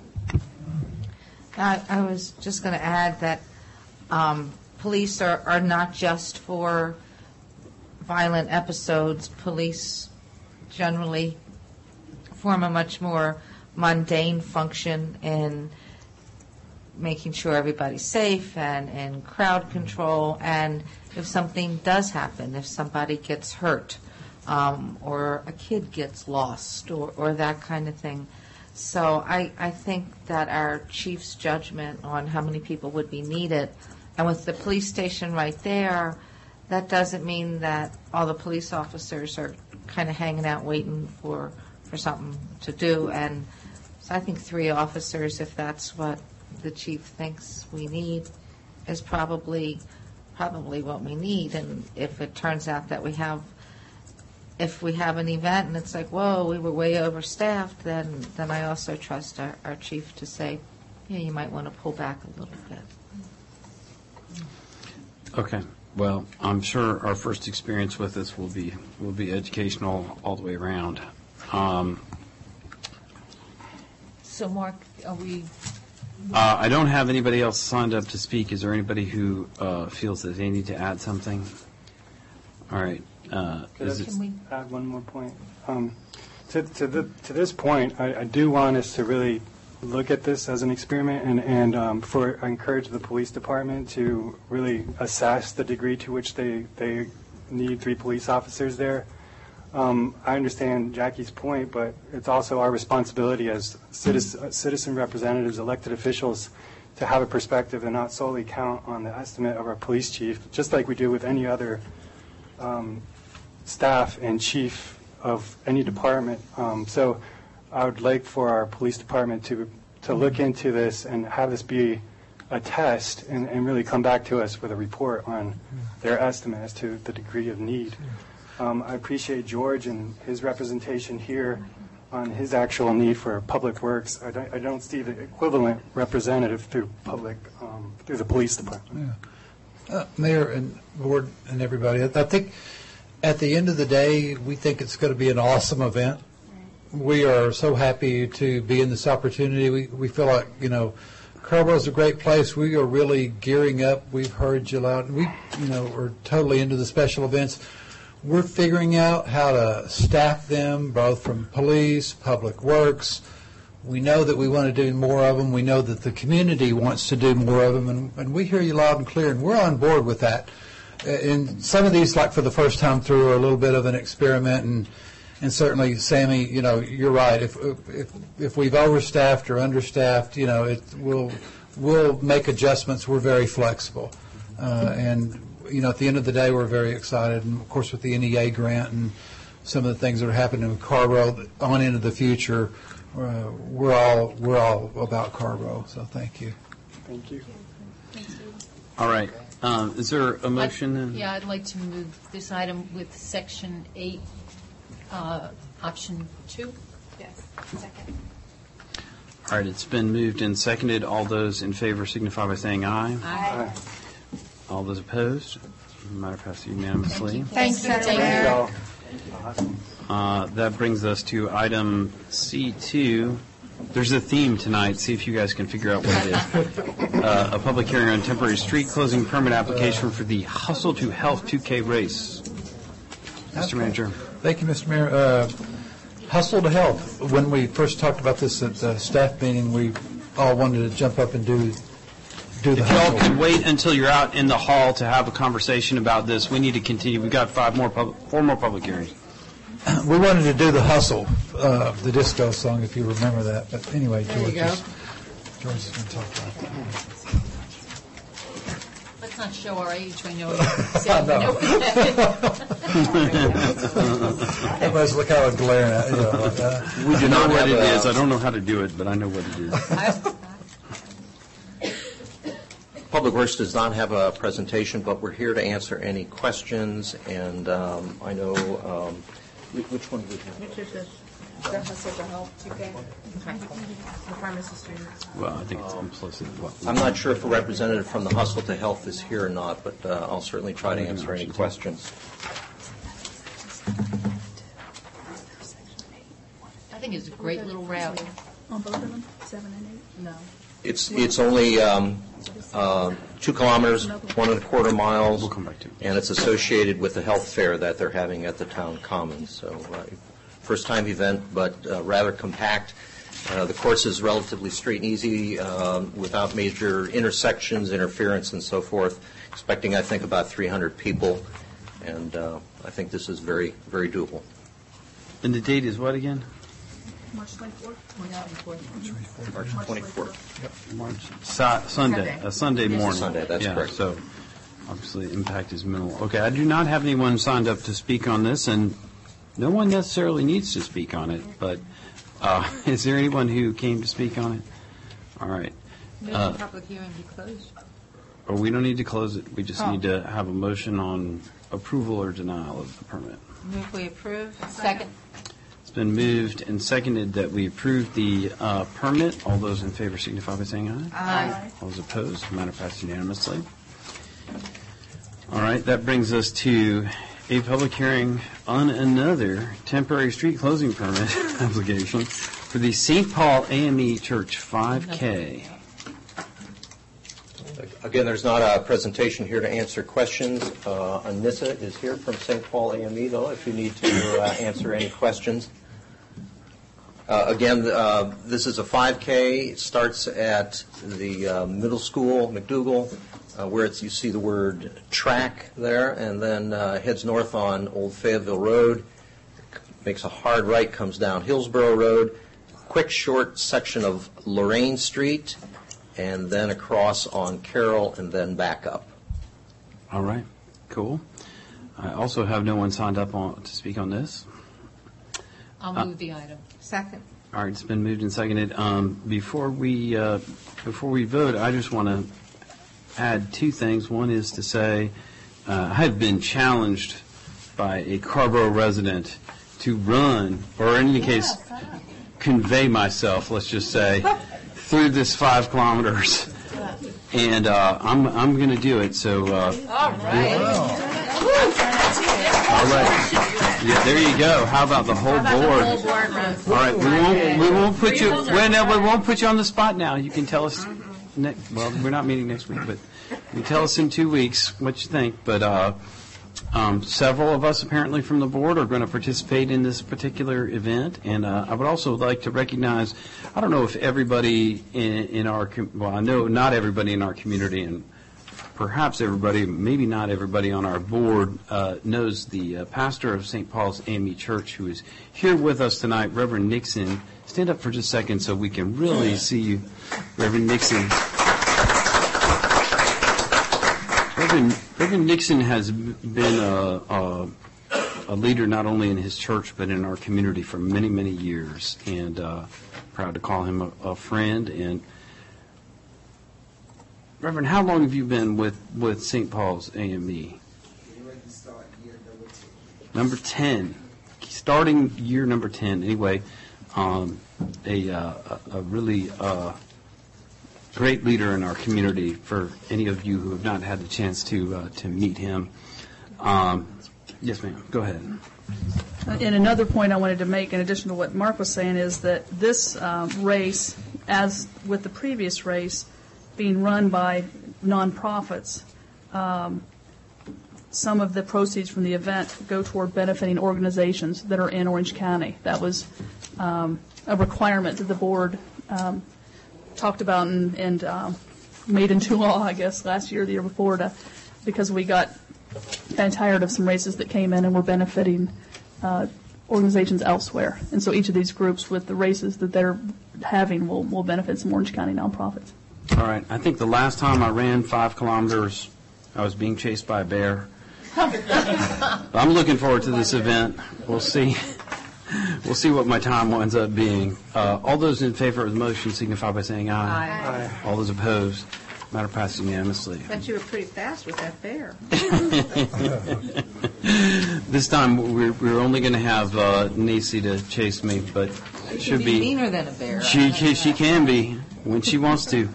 I, I was just going to add that um, police are, are not just for violent episodes. Police generally form a much more mundane function in making sure everybody's safe and, and crowd control. And if something does happen, if somebody gets hurt um, or a kid gets lost or, or that kind of thing. So I, I think that our chief's judgment on how many people would be needed, and with the police station right there, that doesn't mean that all the police officers are kind of hanging out waiting for for something to do. And so I think three officers, if that's what the chief thinks we need, is probably, probably what we need. And if it turns out that we have, if we have an event and it's like, whoa, we were way overstaffed, then, then I also trust our, our chief to say, yeah, you might want to pull back a little bit. Okay. Well, I'm sure our first experience with this will be will be educational all the way around. Um, So, Mark, are we, uh, I don't have anybody else signed up to speak. Is there anybody who uh, feels that they need to add something? All right. Uh, Could I is it- just Can we- add one more point? Um, To to the- to this point, I I do want us to really look at this as an experiment, and and um, for, I encourage the police department to really assess the degree to which they they need three police officers there. Um, I understand Jackie's point, but it's also our responsibility as citizen, citizen representatives, elected officials, to have a perspective and not solely count on the estimate of our police chief, just like we do with any other um, staff and chief of any department. Um, so I would like for our police department to to look into this and have this be a test and, and really come back to us with a report on their estimate as to the degree of need. Um, I appreciate George and his representation here on his actual need for public works. I don't, I don't see the equivalent representative through public, um, through the police department. Uh, Mayor and board and everybody, I I think at the end of the day, we think it's going to be an awesome event. We are so happy to be in this opportunity. We, we feel like, you know, Carrboro's a great place. We are really gearing up. We've heard you loud. We, you know, are totally into the special events. We're figuring out how to staff them, both from police, public works. We know that we want to do more of them. We know that the community wants to do more of them, and, and we hear you loud and clear, and we're on board with that. And some of these, like for the first time through, are a little bit of an experiment, and and certainly, Sammy, you know, you're right. If if if we've overstaffed or understaffed, you know, it we'll we'll make adjustments. We're very flexible, uh, and you know, at the end of the day, we're very excited. And of course, with the N E A grant and some of the things that are happening in Carrboro on into the future, uh, we're all we're all about Carrboro. So thank you. Thank you. All right. Um, is there a motion? yeah, I'd like to move this item with section eight, uh, option two. Yes, second. All right. It's been moved and seconded. All those in favor signify by saying aye. Aye. All those opposed? Matter passed unanimously. Thanks, Thank you. Senator. Awesome. Uh, That brings us to item C two. There's a theme tonight. See if you guys can figure out what it is. Uh, A public hearing on temporary street closing permit application for the Hustle to Health two K race. Mister Manager. Thank you, Mister Mayor. Uh, Hustle to Health. When we first talked about this at the staff meeting, we all wanted to jump up and do do the If y'all hustle. could wait until you're out in the hall to have a conversation about this, we need to continue. We've got five more, pub- four more public hearings. We wanted to do the Hustle, uh, the disco song, if you remember that. But anyway, There you George go. is, George is going to talk about that. Let's not show our age when you're saying, you know what? Everybody's look how I'm glaring at you. Know, like, uh, We do know what have it a- is. I don't know how to do it, but I know what it is. Public Works does not have a presentation, but we're here to answer any questions, and um, I know, um, wh- which one do we have? Which is this? The Hustle to Help two K. The Pharmacy Street. Well, I think it's implicit. What- I'm not sure if a representative from the Hustle to Health is here or not, but uh, I'll certainly try to answer any questions. I think it's a great little route. On both of them, seven and eight? No. It's it's only um, uh, two kilometers, one and a quarter miles, We'll come back to it. and it's associated with the health fair that they're having at the town commons. So, uh, first-time event, but uh, rather compact. Uh, the course is relatively straight and easy, um, without major intersections, interference, and so forth. Expecting, I think, about three hundred people, and uh, I think this is very, very doable. And the date is what again? March twenty-fourth? March twenty-fourth. March, Sa- Sunday, a Sunday morning. Sunday, that's Yeah, correct. So obviously, impact is minimal. Okay, I do not have anyone signed up to speak on this, and No one necessarily needs to speak on it, but uh, is there anyone who came to speak on it? All right. Move Uh, the public hearing be closed. Or we don't need to close it, we just Oh. need to have a motion on approval or denial of the permit. Move we approve. Second. It's been moved and seconded that we approve the uh, permit. All those in favor signify by saying aye. Aye. All those opposed, the matter passed unanimously. All right, that brings us to a public hearing on another temporary street closing permit application for the Saint Paul A M E Church five K. Again, there's not a presentation here to answer questions. Uh, Anissa is here from Saint Paul A M E, though, if you need to uh, answer any questions. Uh, Again, uh, this is a five K. It starts at the uh, middle school, McDougal, uh, where it's, you see the word track there, and then uh, heads north on Old Fayetteville Road, makes a hard right, comes down Hillsborough Road, quick short section of Lorraine Street, and then across on Carroll, and then back up. All right, cool. I also have no one signed up on, to speak on this. I'll Uh, move the item. Second. All right, it's been moved and seconded. Um, Before we, uh, before we vote, I just want to add two things. One is to say, uh, I have been challenged by a Carborough resident to run, or in any case, convey myself, let's just say, through this five kilometers. And uh, I'm, I'm going to do it, so. uh, All right. All right. Yeah, there you go. How about the whole board? All right, we won't, we won't put you, well, no, we won't put you on the spot now. You can tell us, ne- well, we're not meeting next week, but you can tell us in two weeks what you think. But uh, um, several of us apparently from the board are going to participate in this particular event. And uh, I would also like to recognize, I don't know if everybody in, in our, com- well, I know not everybody in our community, and perhaps everybody, maybe not everybody on our board, uh, knows the uh, pastor of Saint Paul's A M E Church, who is here with us tonight, Reverend Nixon. Stand up for just a second so we can really see you, Reverend Nixon. Reverend, Reverend Nixon has been a, a, a leader not only in his church but in our community for many, many years, and uh, proud to call him a, a friend. And Reverend, how long have you been with, with Saint Paul's A M E? Number ten. Starting year number ten. Anyway, um, a, uh, a really uh, great leader in our community for any of you who have not had the chance to uh, to meet him. Um, yes, ma'am. Go ahead. And another point I wanted to make, in addition to what Mark was saying, is that this um, race, as with the previous race, being run by nonprofits, um, some of the proceeds from the event go toward benefiting organizations that are in Orange County. That was um, a requirement that the board um, talked about and, and um, made into law, I guess, last year, the year before, to, because we got kind of tired of some races that came in and were benefiting uh, organizations elsewhere. And so each of these groups, with the races that they're having, will, will benefit some Orange County nonprofits. All right. I think the last time I ran five kilometers, I was being chased by a bear. I'm looking forward to this event. We'll see. We'll see what my time winds up being. Uh, all those in favor of the motion signify by saying aye. Aye. All those opposed, matter passed unanimously. Bet you were pretty fast with that bear. This time we're, we're only going to have uh, Nisi to chase me, but it should be be. meaner than a bear. She can, she can be when she wants to.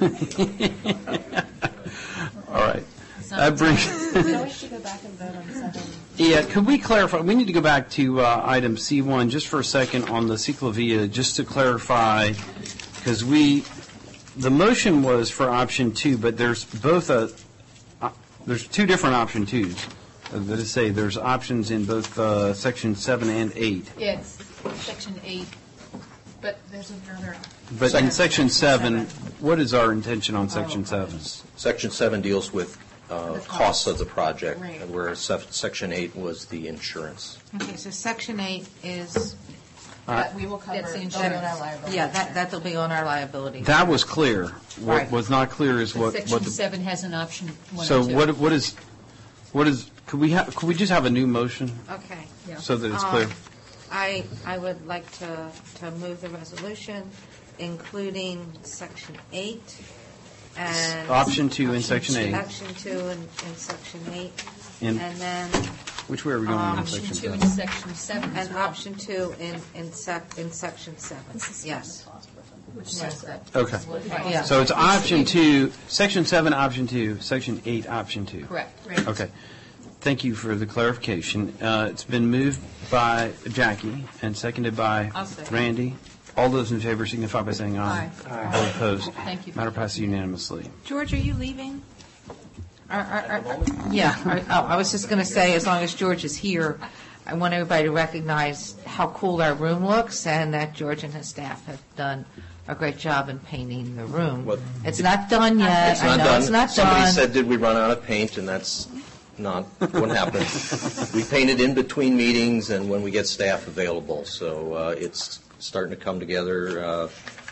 All right. That brings. So we should go back and vote on the second. Yeah, could we clarify, we need to go back to uh, item C one just for a second on the Ciclovia, just to clarify, because we, the motion was for option two, but there's both a, uh, there's two different option twos. Uh, That is to say, there's options in both uh, section seven and eight. Yeah, it's section eight, but there's another. But in section seven, what is our intention on section seven? Section seven deals with uh, The costs cost. of the project, Right. where sef- section eight was the insurance. Okay, so section eight is, That we will cover. That's the it'll be on our insurance. liability. yeah, that, that'll be on our liability. That was clear. What Right. was not clear is But what, what section the. seven has an option one So or two. what, what is, what is Could we have, could we just have a new motion Okay. so that it's Um, clear? I, I would like to, to move the resolution, including section eight and. Option two in section eight. Option two in, in section eight. In- And then. Which way are we going in Option section two in seven? section seven as And well. option two in, in sec, in section seven. Yes. Which says that. Okay. Yeah. So it's option two, section seven, option two, section eight, option two. Correct. Okay. Thank you for the clarification. Uh, It's been moved by Jackie and seconded by I'll second. Randy. All those in favor signify by saying aye. Aye. All opposed? Thank you. Matter passes unanimously. George, are you leaving? Are- are- are- Yeah, I- oh, I was just going to say, as long as George is here, I want everybody to recognize how cool our room looks and that George and his staff have done a great job in painting the room. Well, It's not done yet. It's I not know done. it's not Somebody done. said, did we run out of paint? And that's not what happened. We painted in between meetings and when we get staff available, so uh, it's starting to come together. Uh,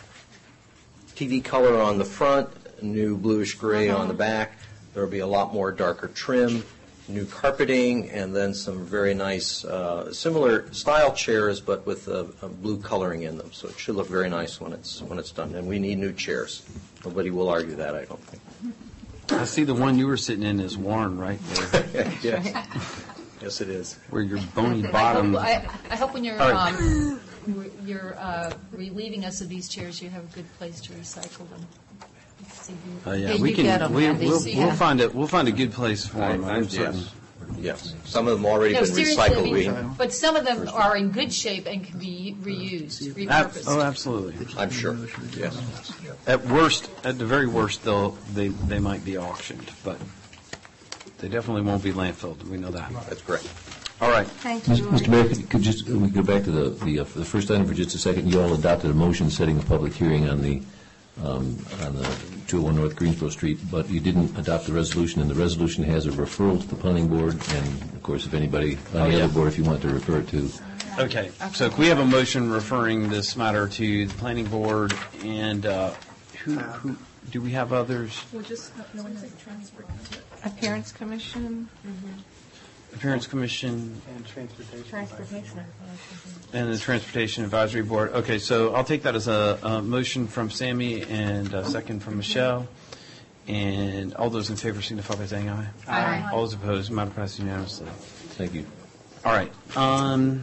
T V color on the front, new bluish gray on the back. There'll be a lot more darker trim, new carpeting, and then some very nice, uh, similar style chairs, but with a, a blue coloring in them. So it should look very nice when it's when it's done. And we need new chairs. Nobody will argue that, I don't think. I see the one you were sitting in is worn right there, Yes. Yes, it is. where your bony I bottom. hope, I, I hope when you're, All right. um, you're uh, relieving us of these chairs, you have a good place to recycle them. See who- Uh, yeah, Yeah, we you can. get 'em, we, Andy. we'll, See we'll ya. find it. We'll find a good place for them. I- I- I'm certain. yes. Yes. Some of them already No, been seriously, I recycled. mean, We- but some of them are in good shape and can be reused, Ab- repurposed. oh, absolutely. I'm sure. Yes. At worst, at the very worst, they'll they they might be auctioned, but they definitely won't be landfilled. We know that. That's correct. All right. Thank you, George. Mister Mayor, could could just, we go back to the, the, uh, for the first item for just a second. You all adopted a motion setting a public hearing on the, um, on the two oh one North Greensboro Street, but you didn't adopt the resolution, and the resolution has a referral to the planning board, and of course, if anybody on Oh, the yeah. other board, if you want to refer it to. Okay. So can we have a motion referring this matter to the planning board and uh, who who do we have others? We'll just, no one has transferred. Appearance Commission? Appearance Commission And transportation. Transportation. and the Transportation Advisory Board. Okay, so I'll take that as a, a motion from Sammy and a second from Michelle. And all those in favor signify by saying aye. Aye. All those opposed, matter passes unanimously. Thank you. All right. Um,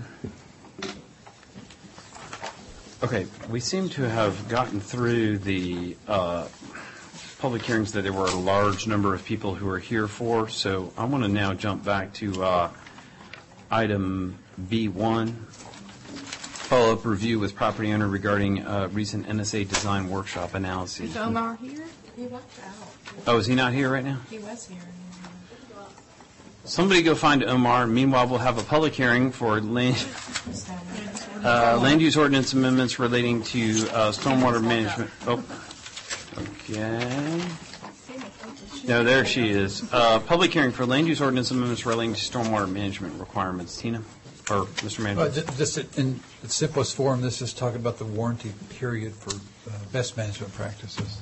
okay, we seem to have gotten through the uh, public hearings that there were a large number of people who were here for, so I want to now jump back to uh, item B one, follow-up review with property owner regarding uh, recent N S A design workshop analyses. Is Omar here? He walked out. Oh, is he not here right now? He was here. Somebody go find Omar. Meanwhile, we'll have a public hearing for land, uh, land use ordinance amendments relating to uh, stormwater management. Oh, okay. No, there she is. Uh, Public hearing for land use ordinance amendments relating to stormwater management requirements. Tina, or Mister Uh, Manager? ju- Just in its simplest form, this is talking about the warranty period for uh, best management practices.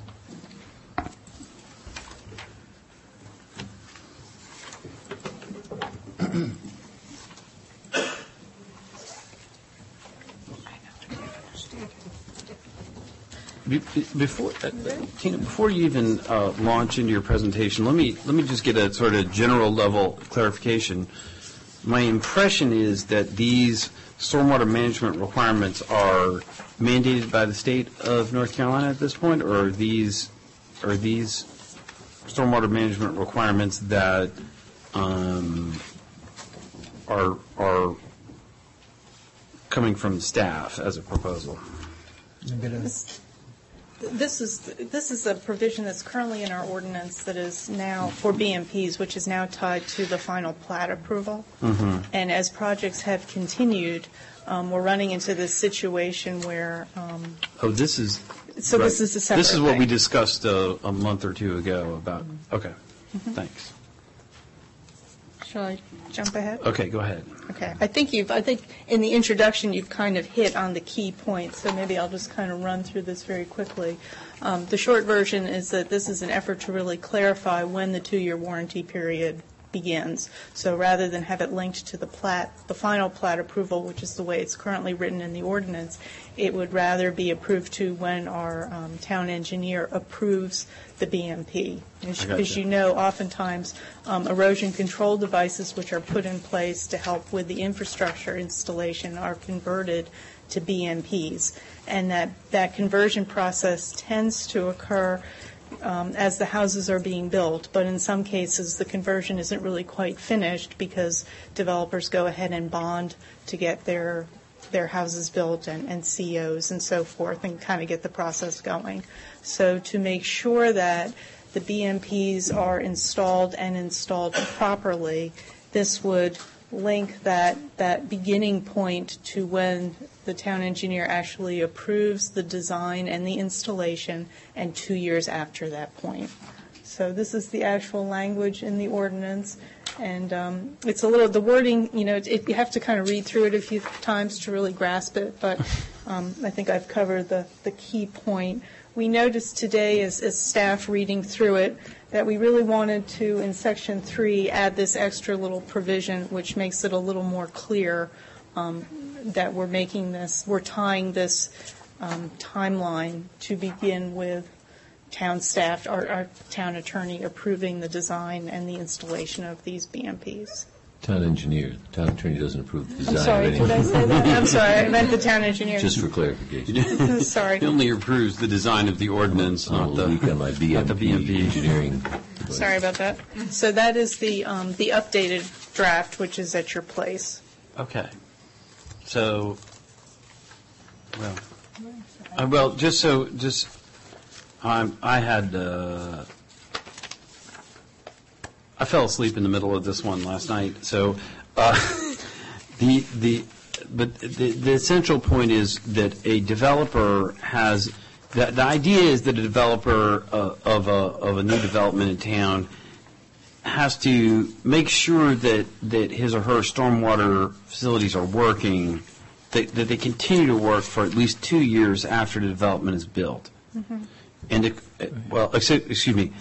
Be- be- Before, uh, Tina, before you even uh, launch into your presentation, let me, let me just get a sort of general level clarification. My impression is that these stormwater management requirements are mandated by the state of North Carolina at this point, or are these, are these stormwater management requirements that um, are, are coming from staff as a proposal? This is, this is a provision that's currently in our ordinance that is now, for B M Ps, which is now tied to the final plat approval. Mm-hmm. And as projects have continued, um, we're running into this situation where, um, Oh, this is. So this right. is a separate This is what we thing. discussed uh, a month or two ago about, okay, thanks. shall I jump ahead? Okay, go ahead. Okay. I think you've, I think in the introduction, you've kind of hit on the key points, so maybe I'll just kind of run through this very quickly. Um, The short version is that this is an effort to really clarify when the two-year warranty period begins. So rather than have it linked to the plat, the final plat approval, which is the way it's currently written in the ordinance, it would rather be approved to when our um, town engineer approves the B M P. As, as you know, oftentimes um, erosion control devices, which are put in place to help with the infrastructure installation, are converted to B M Ps. And that, that conversion process tends to occur Um, as the houses are being built, but in some cases the conversion isn't really quite finished because developers go ahead and bond to get their their houses built and, and C Os and so forth and kind of get the process going. So to make sure that the B M Ps are installed and installed properly, this would link that, that beginning point to when the town engineer actually approves the design and the installation, and two years after that point. So this is the actual language in the ordinance, and um, it's a little, the wording, you know, it, you have to kind of read through it a few times to really grasp it, but um, I think I've covered the, the key point. We noticed today, as, as staff reading through it, that we really wanted to, in Section three, add this extra little provision, which makes it a little more clear um, that we're making this, we're tying this um, timeline to begin with town staff, our, our town attorney approving the design and the installation of these B M Ps. Town engineer, the town attorney doesn't approve the design. I'm sorry, of anything. did I say that? I'm sorry, I meant the town engineer. Just for clarification. Sorry. He only approves the design of the ordinance, not the, week on my B M P not the B M P. engineering. Sorry about that. So that is the, um, the updated draft, which is at your place. Okay. So, well, uh, well, just so, just, um, I had, uh, I fell asleep in the middle of this one last night. So, uh, the the but the, the essential point is that a developer has the, the idea is that a developer uh, of a of a new development in town has to make sure that that his or her stormwater facilities are working, that, that they continue to work for at least two years after the development is built. Mm-hmm. And it, well, excuse me.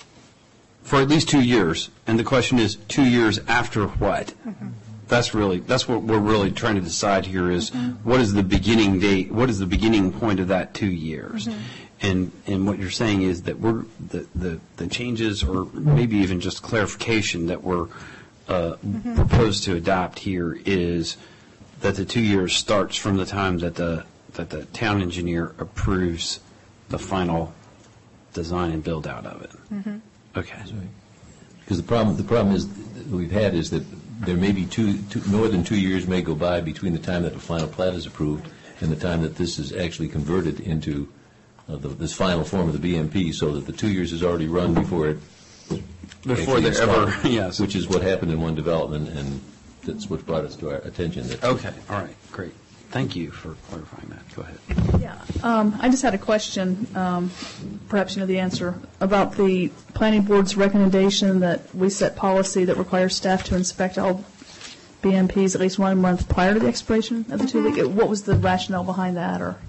For at least two years, and the question is, two years after what? Mm-hmm. That's really, that's what we're really trying to decide here is, mm-hmm. what is the beginning date, what is the beginning point of that two years? Mm-hmm. And and what you're saying is that we're, the, the, the changes, or maybe even just clarification that we're uh, mm-hmm. proposed to adopt here is that the two years starts from the time that the, that the town engineer approves the final design and build out of it. Mm-hmm. Okay. Because the problem, the problem is that we've had is that there may be two, two, more than two years may go by between the time that the final plat is approved and the time that this is actually converted into uh, the, this final form of the B M P, so that the two years is already run before it before they're ever, yes, which is what happened in one development, and that's what brought us to our attention. That okay. All right. Great. Thank you for clarifying that. Go ahead. Yeah. Um, I just had a question, um, perhaps you know the answer, about the planning board's recommendation that we set policy that requires staff to inspect all B M Ps at least one month prior to the expiration of the two-week. What was the rationale behind that? Or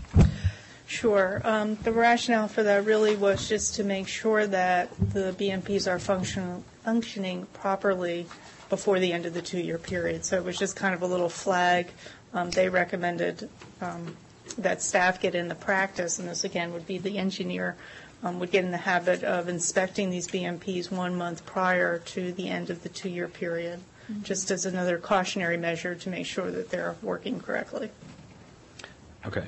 Sure. Um, the rationale for that really was just to make sure that the B M Ps are function, functioning properly before the end of the two-year period. So it was just kind of a little flag. Um, they recommended um, that staff get in the practice, and this again would be the engineer, um, would get in the habit of inspecting these B M Ps one month prior to the end of the two-year period, mm-hmm. just as another cautionary measure to make sure that they're working correctly. Okay.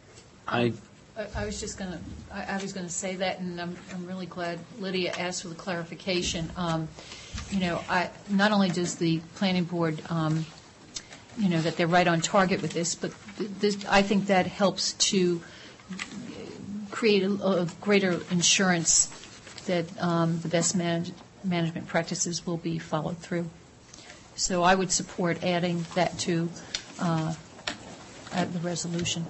I I was just going to, I was going to say that, and I'm, I'm really glad Lydia asked for the clarification. Um, you know, I, not only does the planning board um, you know, that they're right on target with this, but this, I think that helps to create a, a greater insurance that um, the best manage, management practices will be followed through. So I would support adding that to uh, at the resolution.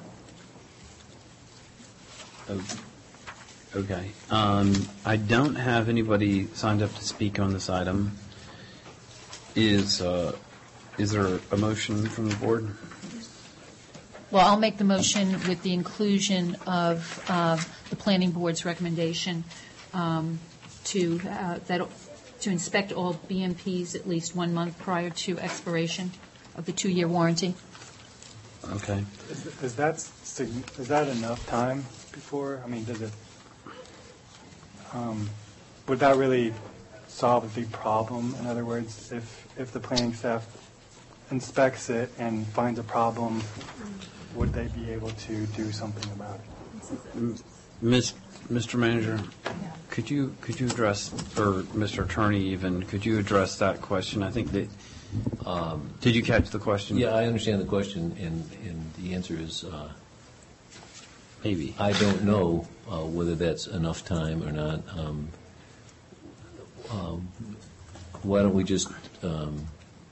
Okay. Um, I don't have anybody signed up to speak on this item. Is uh, Is there a motion from the board? Well, I'll make the motion with the inclusion of uh, the planning board's recommendation um, to uh, that to inspect all B M Ps at least one month prior to expiration of the two-year warranty. Okay. Is, is that sig- is that enough time before? I mean, does it? Um, would that really solve a big problem? In other words, if if the planning staff inspects it and finds a problem, would they be able to do something about it? Miz Mister Manager, could you could you address, or Mister Attorney even, could you address that question? I think that. Um, did you catch the question? Yeah, I understand the question, and, and the answer is uh, maybe. I don't know uh, whether that's enough time or not. Um, um, why don't we just um,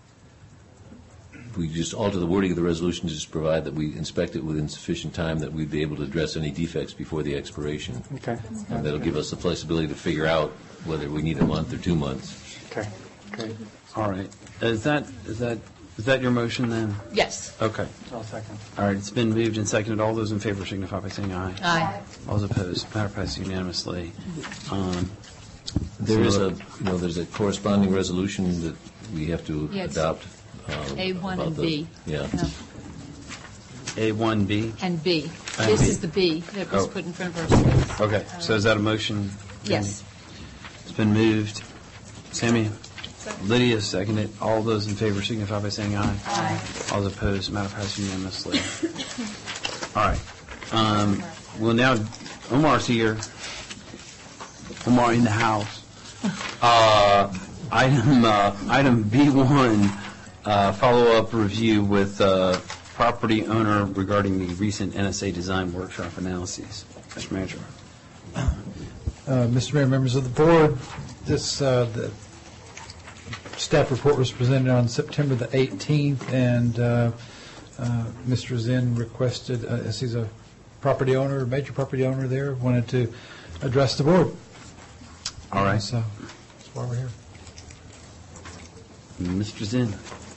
we just alter the wording of the resolution to just provide that we inspect it within sufficient time that we'd be able to address any defects before the expiration. Okay. And that'll give us the flexibility to figure out whether we need a month or two months. Okay. Great. All right. Is that is that is that your motion then? Yes. Okay. I'll second. All right. It's been moved and seconded. All those in favor signify by saying aye. Aye. All those opposed, matter passes unanimously. Um, There is so- a, you know, there's a corresponding resolution that we have to Yeah, it's adopt. um, A one about and the- B. Yeah. No. A one B. And B. And This B. is the B that was Oh. put in front of our screens. Okay. So is that a motion? Yes. It's been moved. Sammy? Lydia, seconded. All those in favor signify by saying aye. Aye. All those opposed, matter passes unanimously. All right. Um, well, now Omar's here. Omar in the house. Uh, item uh, item B one, uh, follow-up review with uh, property owner regarding the recent N S A design workshop analyses. Mister Manager. Uh, Mister Mayor, members of the board, this, uh, the staff report was presented on September the eighteenth, and uh, uh, Mister Zinn requested, uh, as he's a property owner, major property owner there, wanted to address the board. All right. So that's why we're here. Mister Zinn.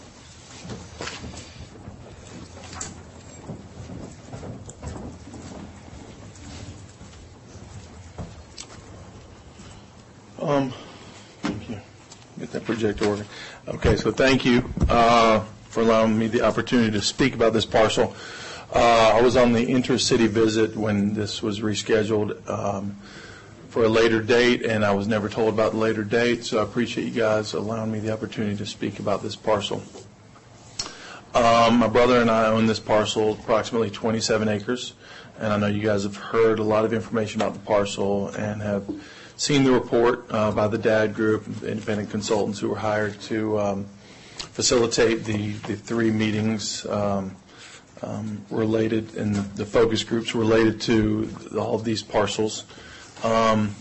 Um, thank you. Get that projector working. Okay, so thank you uh, for allowing me the opportunity to speak about this parcel. Uh, I was on the intercity visit when this was rescheduled um, for a later date, and I was never told about the later date, so I appreciate you guys allowing me the opportunity to speak about this parcel. Um, my brother and I own this parcel, approximately twenty-seven acres, and I know you guys have heard a lot of information about the parcel and have seen the report uh, by the D A D group, independent consultants who were hired to um, facilitate the, the three meetings um, um, related, and the, the focus groups related to all of these parcels. Um,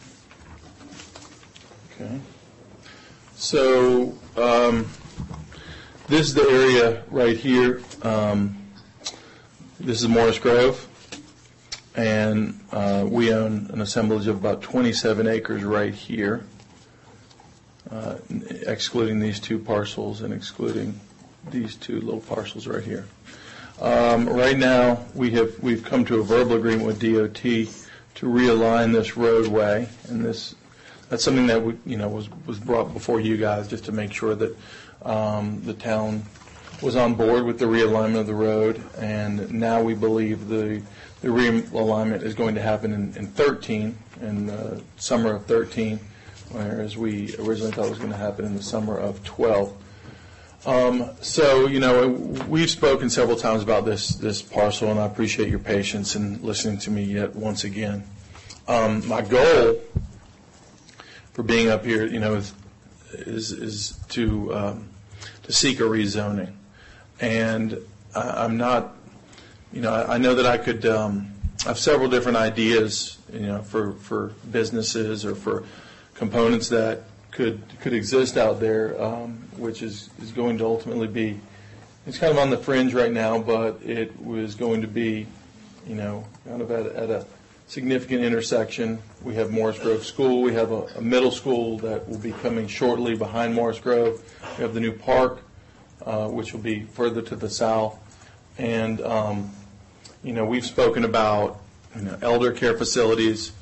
okay. So um, this is the area right here. Um, this is Morris Grove. And uh, we own an assemblage of about twenty-seven acres right here, uh, excluding these two parcels and excluding these two little parcels right here. Um, right now, we have we've come to a verbal agreement with D O T to realign this roadway, and this that's something that we, you know was was brought before you guys just to make sure that um, the town was on board with the realignment of the road, and now we believe the The realignment is going to happen in, in thirteen, in the summer of thirteen, whereas we originally thought it was going to happen in the summer of twelve. Um, so, you know, we've spoken several times about this this parcel, and I appreciate your patience in listening to me yet once again. Um, my goal for being up here, you know, is is, is to um, to seek a rezoning, and I, I'm not. You know, I, I know that I could um, I have several different ideas, you know, for, for businesses or for components that could could exist out there, um, which is, is going to ultimately be, it's kind of on the fringe right now, but it was going to be, you know, kind of at, at a significant intersection. We have Morris Grove School. We have a, a middle school that will be coming shortly behind Morris Grove. We have the new park, uh, which will be further to the south. And, um, you know, we've spoken about, you know, elder care facilities.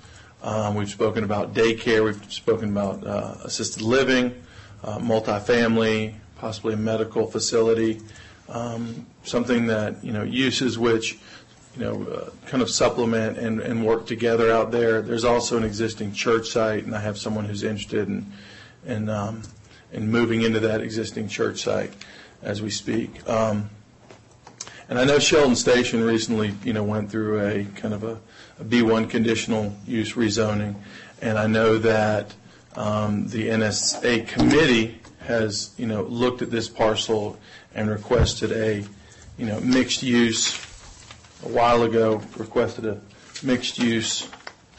Um, We've spoken about daycare, we've spoken about uh, assisted living, uh, multifamily, possibly a medical facility, um, something that, you know, uses which, you know, uh, kind of supplement and, and work together out there. There's also an existing church site, and I have someone who's interested in, in, um, in moving into that existing church site as we speak. Um, and I know Sheldon Station recently, you know, went through a kind of a, a B one conditional use rezoning, and I know that um, the N S A committee has, you know, looked at this parcel and requested a, you know, mixed use, a while ago, requested a mixed use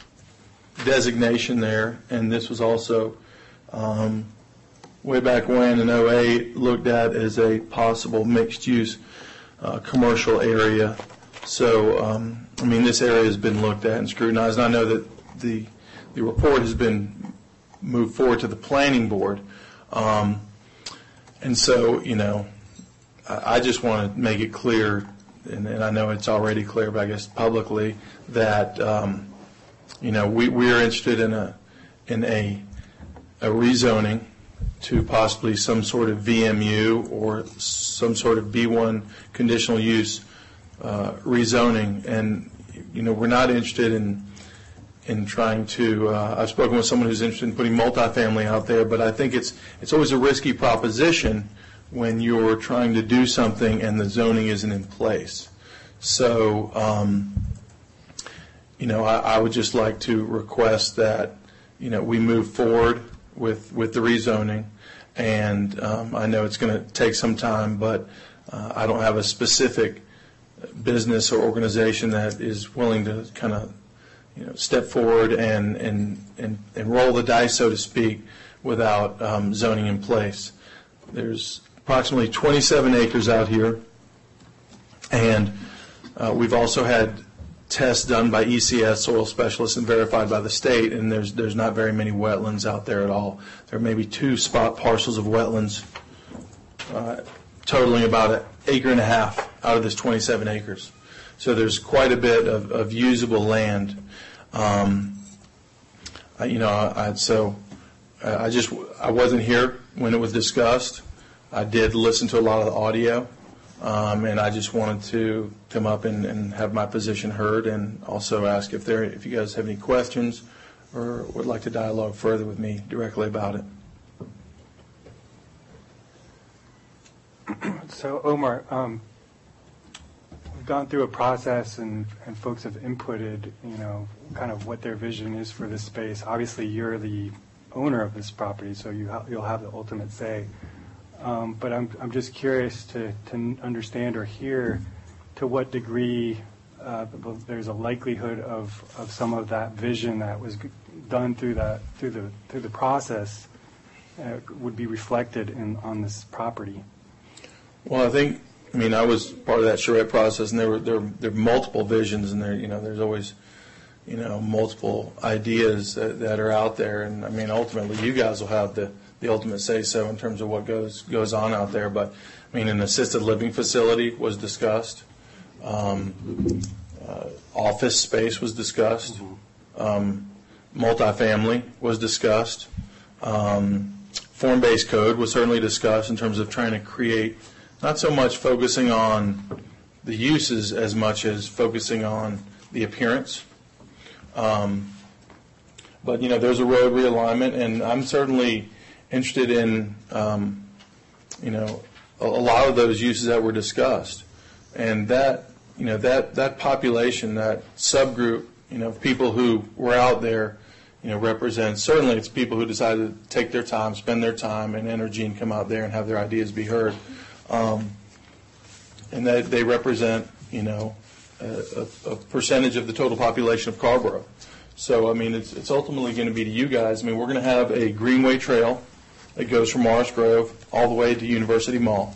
designation there, and this was also um, way back when in oh eight looked at as a possible mixed use uh, commercial area. So, um, I mean, this area has been looked at and scrutinized, and I know that the the report has been moved forward to the planning board. Um, and so, you know, I, I just want to make it clear, and, and I know it's already clear, but I guess publicly, that, um, you know, we, we are interested in a in a, a rezoning to possibly some sort of V M U or some sort of B one conditional use uh, rezoning. And, you know, we're not interested in in trying to, uh, I've spoken with someone who's interested in putting multifamily out there, but I think it's it's always a risky proposition when you're trying to do something and the zoning isn't in place. So, um, you know, I, I would just like to request that, you know, we move forward with, with the rezoning, and um, I know it's going to take some time, but uh, I don't have a specific business or organization that is willing to kind of, you know, step forward and, and, and, and roll the dice, so to speak, without um, zoning in place. There's approximately twenty-seven acres out here, and uh, we've also had tests done by E C S soil specialists and verified by the state, and there's there's not very many wetlands out there at all. There may be two spot parcels of wetlands, uh, totaling about an acre and a half out of this twenty-seven acres. So there's quite a bit of, of usable land. Um, I, you know, I, I, so I just I wasn't here when it was discussed. I did listen to a lot of the audio, um, and I just wanted to come up and, and have my position heard, and also ask if there if you guys have any questions or would like to dialogue further with me directly about it. So, Omar, um, we've gone through a process, and, and folks have inputted, you know, kind of what their vision is for this space. Obviously, you're the owner of this property, so you ha- you'll have the ultimate say. Um, but I'm I'm just curious to, to understand or hear to what degree uh, there's a likelihood of, of some of that vision that was done through that through the through the process uh, would be reflected in on this property. Well, I think, I mean, I was part of that charrette process, and there were there there are multiple visions, and there you know there's always you know multiple ideas that, that are out there, and I mean ultimately you guys will have the, the ultimate say so in terms of what goes goes on out there. But I mean, an assisted living facility was discussed, um, uh, office space was discussed, mm-hmm. um, multifamily was discussed, um, form-based code was certainly discussed in terms of trying to create. Not so much focusing on the uses as much as focusing on the appearance. Um, but, you know, there's a road realignment, and I'm certainly interested in, um, you know, a, a lot of those uses that were discussed. And that, you know, that, that population, that subgroup, you know, of people who were out there, you know, represents, certainly it's people who decided to take their time, spend their time and energy and come out there and have their ideas be heard. Um, and that they represent, you know, a, a, a percentage of the total population of Carrboro. So, I mean, it's, it's ultimately going to be to you guys. I mean, we're going to have a Greenway Trail that goes from Morris Grove all the way to University Mall.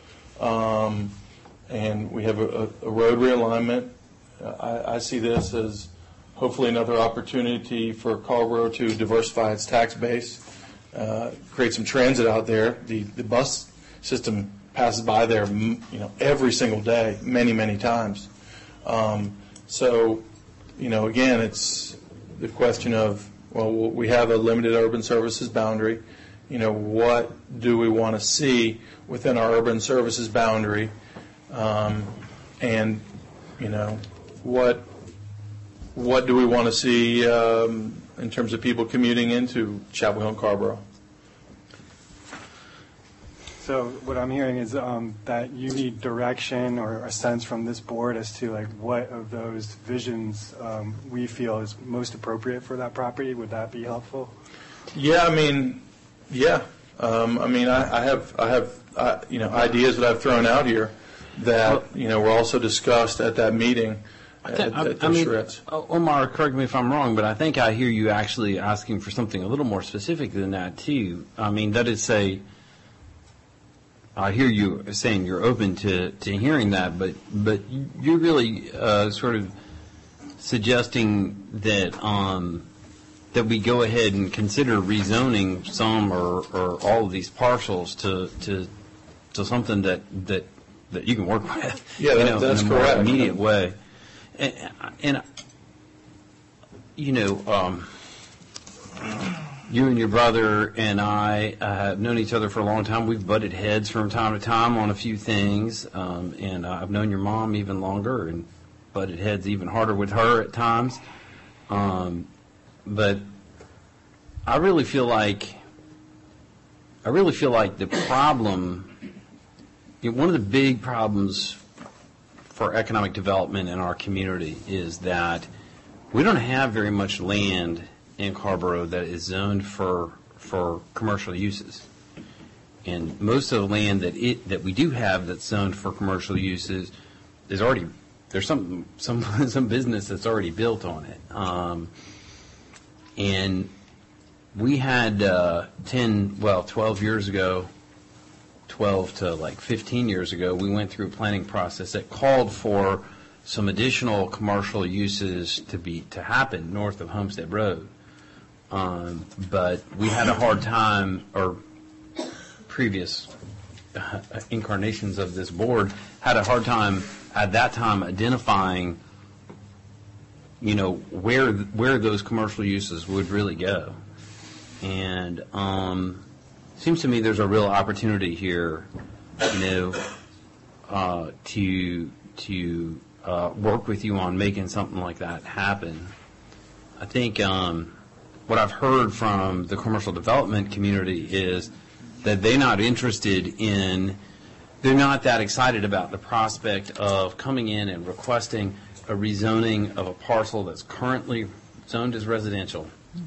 Um, and we have a, a, a road realignment. Uh, I, I see this as hopefully another opportunity for Carrboro to diversify its tax base, uh, create some transit out there. The, the bus system passes by there, you know, every single day, many, many times. Um, so, you know, again, it's the question of, well, we have a limited urban services boundary. You know, what do we want to see within our urban services boundary? Um, and, you know, what what do we want to see um, in terms of people commuting into Chapel Hill and Carrboro? So what I'm hearing is um, that you need direction or a sense from this board as to like what of those visions um, we feel is most appropriate for that property. Would that be helpful? Yeah, I mean, yeah. Um, I mean, I, I have, I have, uh, you know, ideas that I've thrown out here that you know were also discussed at that meeting. I, think, at, at I, I mean, Shreds. Omar, correct me if I'm wrong, but I think I hear you actually asking for something a little more specific than that too. I mean, that is say. I hear you saying you're open to, to hearing that, but but you're really uh, sort of suggesting that um, that we go ahead and consider rezoning some or, or all of these parcels to to to something that that, that you can work with. Yeah, that, you know, that's in a more correct. immediate way, and, and you know. Um, You and your brother and I uh, have known each other for a long time. We've butted heads from time to time on a few things, um, and uh, I've known your mom even longer and butted heads even harder with her at times. Um, but I really feel like I really feel like the problem, you know, one of the big problems for economic development in our community is that we don't have very much land in Carrboro that is zoned for for commercial uses, and most of the land that it that we do have that's zoned for commercial uses is already there's some some some business that's already built on it, um, and we had uh, ten well twelve years ago, twelve to like fifteen years ago, we went through a planning process that called for some additional commercial uses to be to happen north of Homestead Road. Um, but we had a hard time, or previous uh, incarnations of this board had a hard time at that time identifying, you know, where where those commercial uses would really go. And um, it seems to me there's a real opportunity here, you know, uh, to to uh, work with you on making something like that happen. I think. Um, What I've heard from the commercial development community is that they're not interested in, they're not that excited about the prospect of coming in and requesting a rezoning of a parcel that's currently zoned as residential,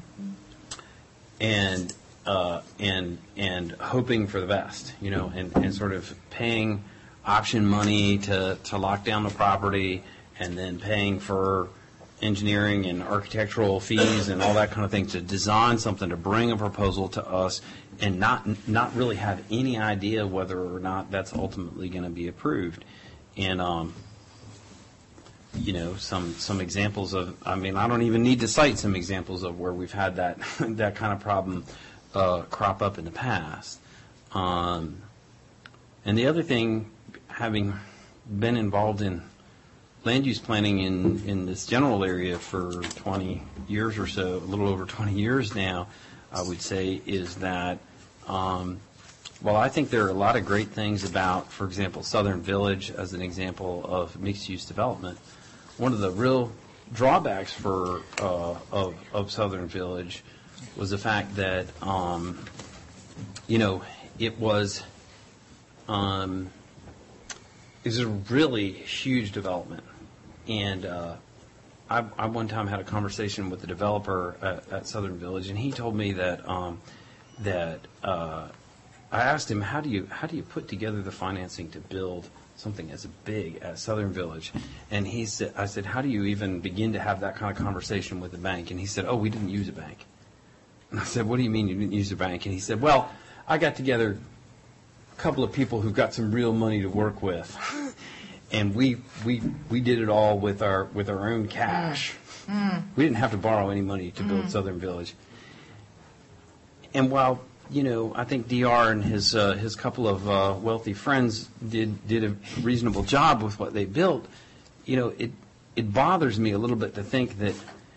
and uh, and and hoping for the best, you know, and, and sort of paying option money to, to lock down the property, and then paying for engineering and architectural fees and all that kind of thing to design something, to bring a proposal to us, and not not really have any idea whether or not that's ultimately going to be approved. And um, you know, some some examples of, I mean, I don't even need to cite some examples of where we've had that that kind of problem uh, crop up in the past. Um, and the other thing, having been involved in land use planning in, in this general area for twenty years or so, a little over twenty years now, I would say, is that, um, well, I think there are a lot of great things about, for example, Southern Village as an example of mixed-use development. One of the real drawbacks for uh, of, of Southern Village was the fact that, um, you know, it was, um, it was a really huge development. And uh, I, I one time had a conversation with the developer at, at Southern Village, and he told me that um, that uh, I asked him, how do you how do you put together the financing to build something as big as Southern Village? And he said, I said, how do you even begin to have that kind of conversation with the bank? And he said, oh, we didn't use a bank. And I said, what do you mean you didn't use a bank? And he said, well, I got together a couple of people who've got some real money to work with. And we, we we did it all with our with our own cash. Mm. We didn't have to borrow any money to build mm. Southern Village. And while, you know, I think D R and his uh, his couple of uh, wealthy friends did did a reasonable job with what they built, you know, it it bothers me a little bit to think that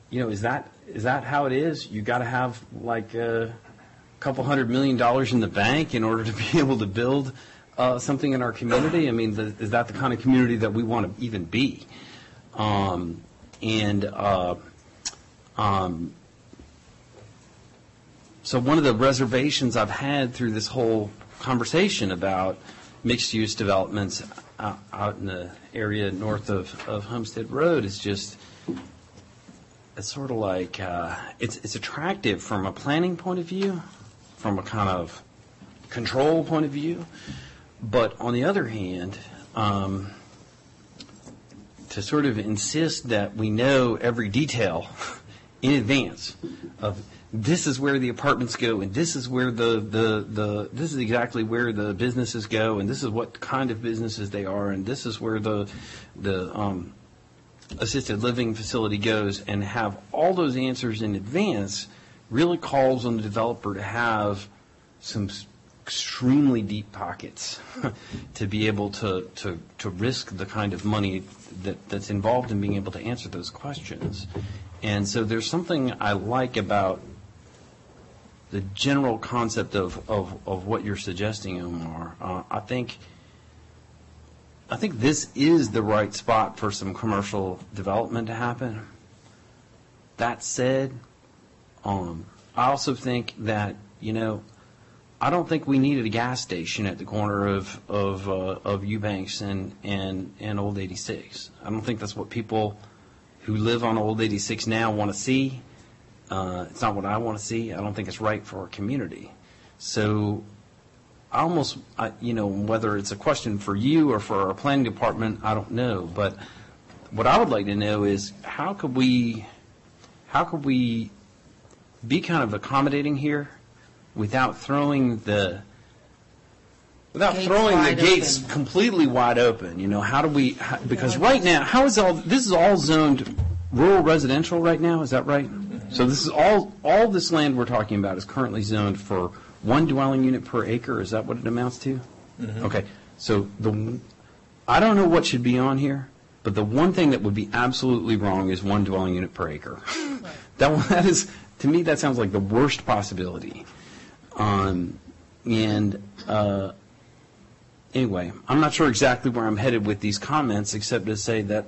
you know, is that is that how it is? You got to have like a couple hundred million dollars in the bank in order to be able to build uh, something in our community? I mean, the, is that the kind of community that we want to even be? Um, and uh, um, so one of the reservations I've had through this whole conversation about mixed-use developments out, out in the area north of, of Homestead Road is just, it's sort of like, uh, it's, it's attractive from a planning point of view, from a kind of control point of view, but on the other hand, um, to sort of insist that we know every detail in advance of this is where the apartments go, and this is where the, the, the this is exactly where the businesses go, and this is what kind of businesses they are, and this is where the the um, assisted living facility goes, and have all those answers in advance really calls on the developer to have some extremely deep pockets to be able to, to, to risk the kind of money that, that's involved in being able to answer those questions. And so there's something I like about the general concept of, of, of what you're suggesting, Omar. Uh, I think I think this is the right spot for some commercial development to happen. That said, um, I also think that, you know, I don't think we needed a gas station at the corner of of, uh, of Eubanks and, and, and Old eighty-six. I don't think that's what people who live on Old eighty-six now want to see. Uh, it's not what I want to see. I don't think it's right for our community. So I almost, I, you know, whether it's a question for you or for our planning department, I don't know. But what I would like to know is how could we, how could we be kind of accommodating here without throwing the, without Gates throwing the wide gates open. completely wide open? You know, how do we? How, because right now, how is all this is all zoned rural residential right now? Is that right? So this is all, all this land we're talking about is currently zoned for one dwelling unit per acre. Is that what it amounts to? Mhm. Okay. So the, I don't know what should be on here, but the one thing that would be absolutely wrong is one dwelling unit per acre. that one, that is, to me, that sounds like the worst possibility. Um, and uh, anyway, I'm not sure exactly where I'm headed with these comments, except to say that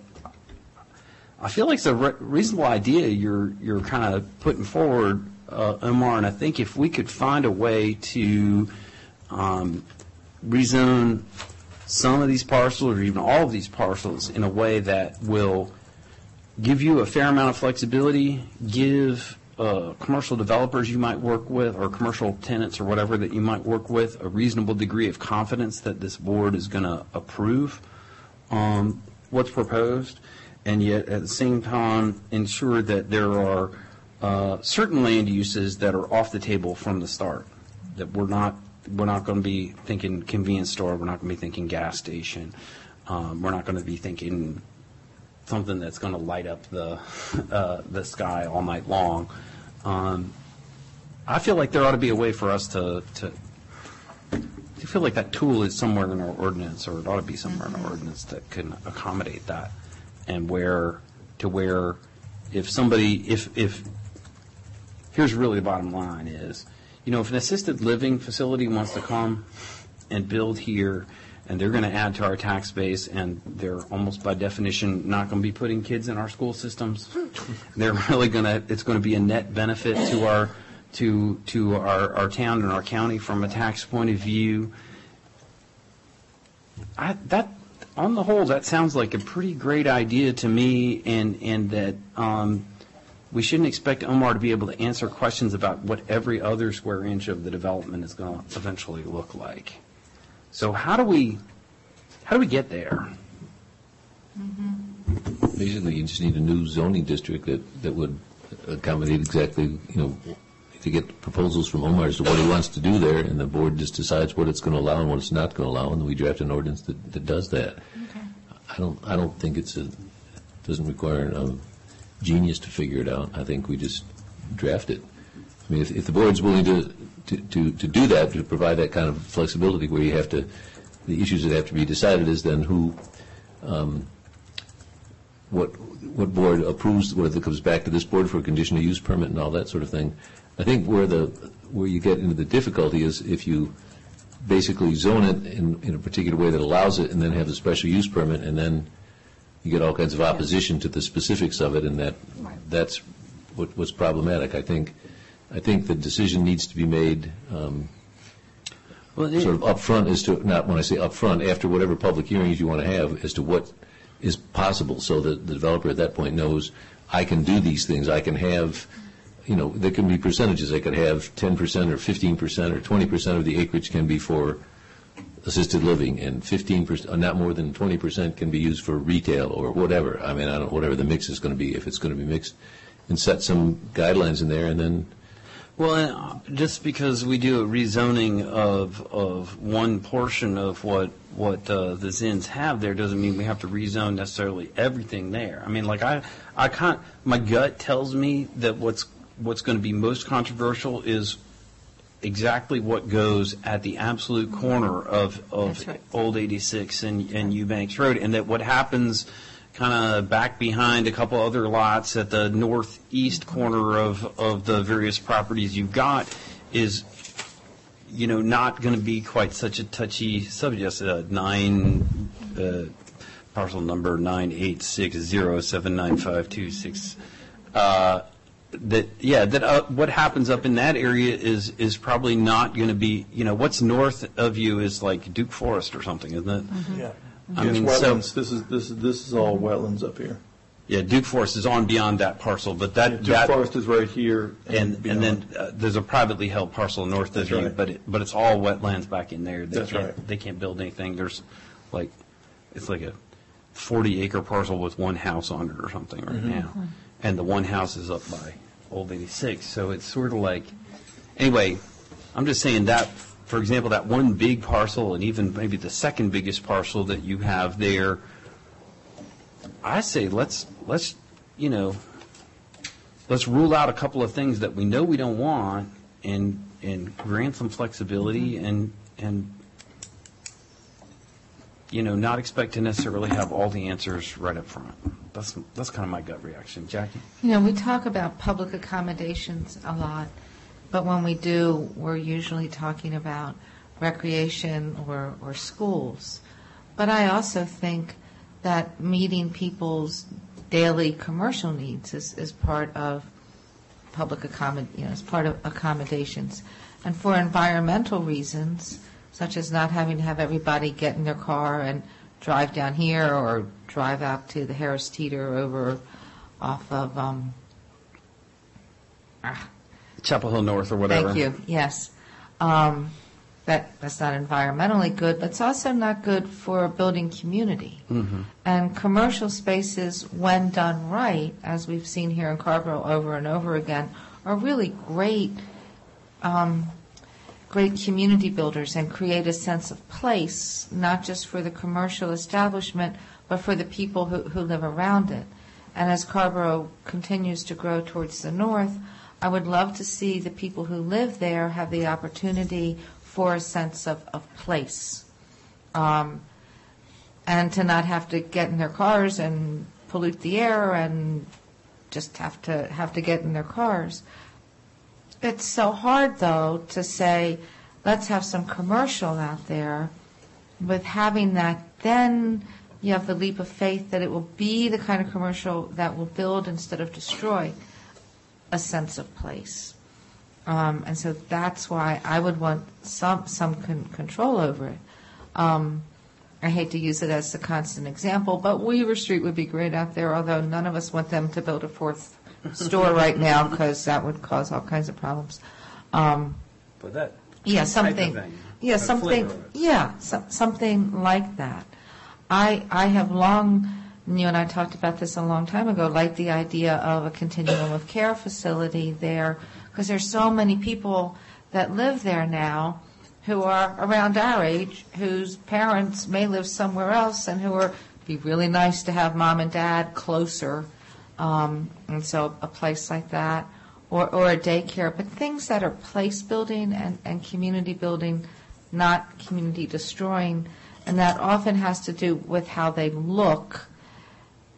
I feel like it's a re- reasonable idea you're you're kind of putting forward, uh, Omar, and I think if we could find a way to um, rezone some of these parcels or even all of these parcels in a way that will give you a fair amount of flexibility, give uh, commercial developers you might work with or commercial tenants or whatever that you might work with a reasonable degree of confidence that this board is going to approve um, what's proposed, and yet at the same time ensure that there are uh, certain land uses that are off the table from the start, that we're not we're not going to be thinking convenience store, we're not going to be thinking gas station, um, we're not going to be thinking something that's going to light up the uh, the sky all night long. Um, I feel like there ought to be a way for us to, to I feel like that tool is somewhere in our ordinance, or it ought to be somewhere in our ordinance that can accommodate that. And where, to where, if somebody, if, if, here's really the bottom line is, you know, if an assisted living facility wants to come and build here, and they're going to add to our tax base, and they're almost by definition not going to be putting kids in our school systems, they're really going to, it's going to be a net benefit to our, to, to our, our town and our county from a tax point of view. I, that, on the whole, that sounds like a pretty great idea to me, and, and that um, we shouldn't expect Omar to be able to answer questions about what every other square inch of the development is going to eventually look like. So how do we, how do we get there? Basically, you just need a new zoning district that, that would accommodate exactly, you know, to get proposals from Omar as to what he wants to do there, and the board just decides what it's going to allow and what it's not going to allow, and then we draft an ordinance that, that does that. Okay. I don't, I don't think it's a, doesn't require a genius to figure it out. I think we just draft it. I mean, if, if the board's willing to, to, to, to do that, to provide that kind of flexibility where you have to, the issues that have to be decided is then who, um, what what board approves, whether it comes back to this board for a conditional use permit and all that sort of thing. I think where the where you get into the difficulty is if you basically zone it in, in a particular way that allows it, and then have the special use permit, and then you get all kinds of opposition to the specifics of it, and that that's what, what's problematic. I think I think the decision needs to be made um, well, sort of up front as to, not when I say up front, after whatever public hearings you want to have, as to what is possible, so that the developer at that point knows, I can do these things. I can have, you know, there can be percentages. I could have ten percent or fifteen percent or twenty percent of the acreage can be for assisted living, and fifteen percent, not more than twenty percent can be used for retail or whatever. I mean, I don't know, whatever the mix is going to be, if it's going to be mixed, and set some guidelines in there, and then. Well, and just because we do a rezoning of of one portion of what what uh, the Zins have there doesn't mean we have to rezone necessarily everything there. I mean, like I I can't. My gut tells me that what's what's going to be most controversial is exactly what goes at the absolute corner of of right. Old eighty-six and and Eubanks Road, and that what happens kind of back behind a couple other lots at the northeast corner of, of the various properties you've got is, you know, not going to be quite such a touchy subject. Uh, nine, uh, parcel number nine eight six zero seven nine five two six. Uh, that yeah, that uh, what happens up in that area is is probably not going to be, you know, what's north of you is like Duke Forest or something, isn't it? Mm-hmm. Yeah. I yes, mean, wetlands. So, this is this is this is all wetlands up here. Yeah, Duke Forest is on beyond that parcel, but that yeah, Duke that, Forest is right here, and and, and then uh, there's a privately held parcel north That's of you, right. but it, but it's all wetlands back in there. They That's can't, right. They can't build anything. There's like it's like a forty acre parcel with one house on it or something right mm-hmm. now, and the one house is up by Old eighty-six. So it's sort of like anyway. I'm just saying that. For example, that one big parcel, and even maybe the second biggest parcel that you have there, I say let's let's you know let's rule out a couple of things that we know we don't want, and and grant some flexibility, and and you know not expect to necessarily have all the answers right up front. That's that's kind of my gut reaction, Jackie. You know, we talk about public accommodations a lot. But when we do, we're usually talking about recreation or, or schools. But I also think that meeting people's daily commercial needs is, is part of public accommod, you know, is part of accommodations. And for environmental reasons, such as not having to have everybody get in their car and drive down here or drive out to the Harris Teeter over off of um, ah, Chapel Hill North or whatever. Thank you, yes. Um, that, that's not environmentally good, but it's also not good for a building community. Mm-hmm. And commercial spaces, when done right, as we've seen here in Carrboro over and over again, are really great, um, great community builders and create a sense of place, not just for the commercial establishment, but for the people who, who live around it. And as Carrboro continues to grow towards the north, I would love to see the people who live there have the opportunity for a sense of, of place, um, and to not have to get in their cars and pollute the air and just have to have to get in their cars. It's so hard, though, to say, let's have some commercial out there. With having that, then you have the leap of faith that it will be the kind of commercial that will build instead of destroy a sense of place. Um, and so that's why I would want some some con- control over it. Um, I hate to use it as a constant example, but Weaver Street would be great out there, although none of us want them to build a fourth store right now because that would cause all kinds of problems. Um, but that yeah, something, thing, yeah, something, yeah, so, something like that. I I have long. You and I talked about this a long time ago, like the idea of a continuum of care facility there, because there's so many people that live there now who are around our age, whose parents may live somewhere else, and who are be really nice to have mom and dad closer, um, and so a place like that, or, or a daycare, but things that are place building and, and community building, not community destroying, and that often has to do with how they look.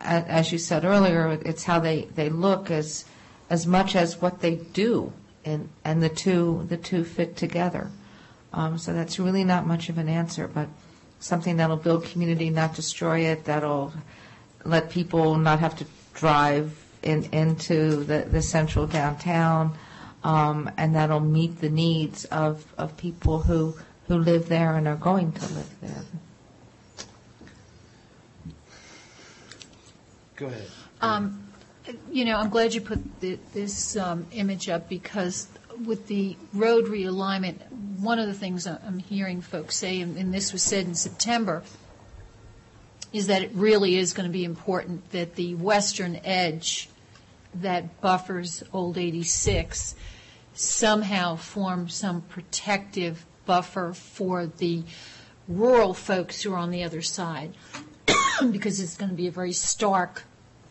a- as you said earlier, it's how they, they look as, as much as what they do, and, and the two, the two fit together. Um, So that's really not much of an answer, but something that'll build community, not destroy it, that'll let people not have to drive in, into the, the central downtown, um, and that'll meet the needs of, of people who, who live there and are going to live there. Go ahead. Um, You know, I'm glad you put thi- this um, image up, because with the road realignment, one of the things I- I'm hearing folks say, and and this was said in September, is that it really is going to be important that the western edge that buffers Old eighty-six somehow form some protective buffer for the rural folks who are on the other side, because it's going to be a very stark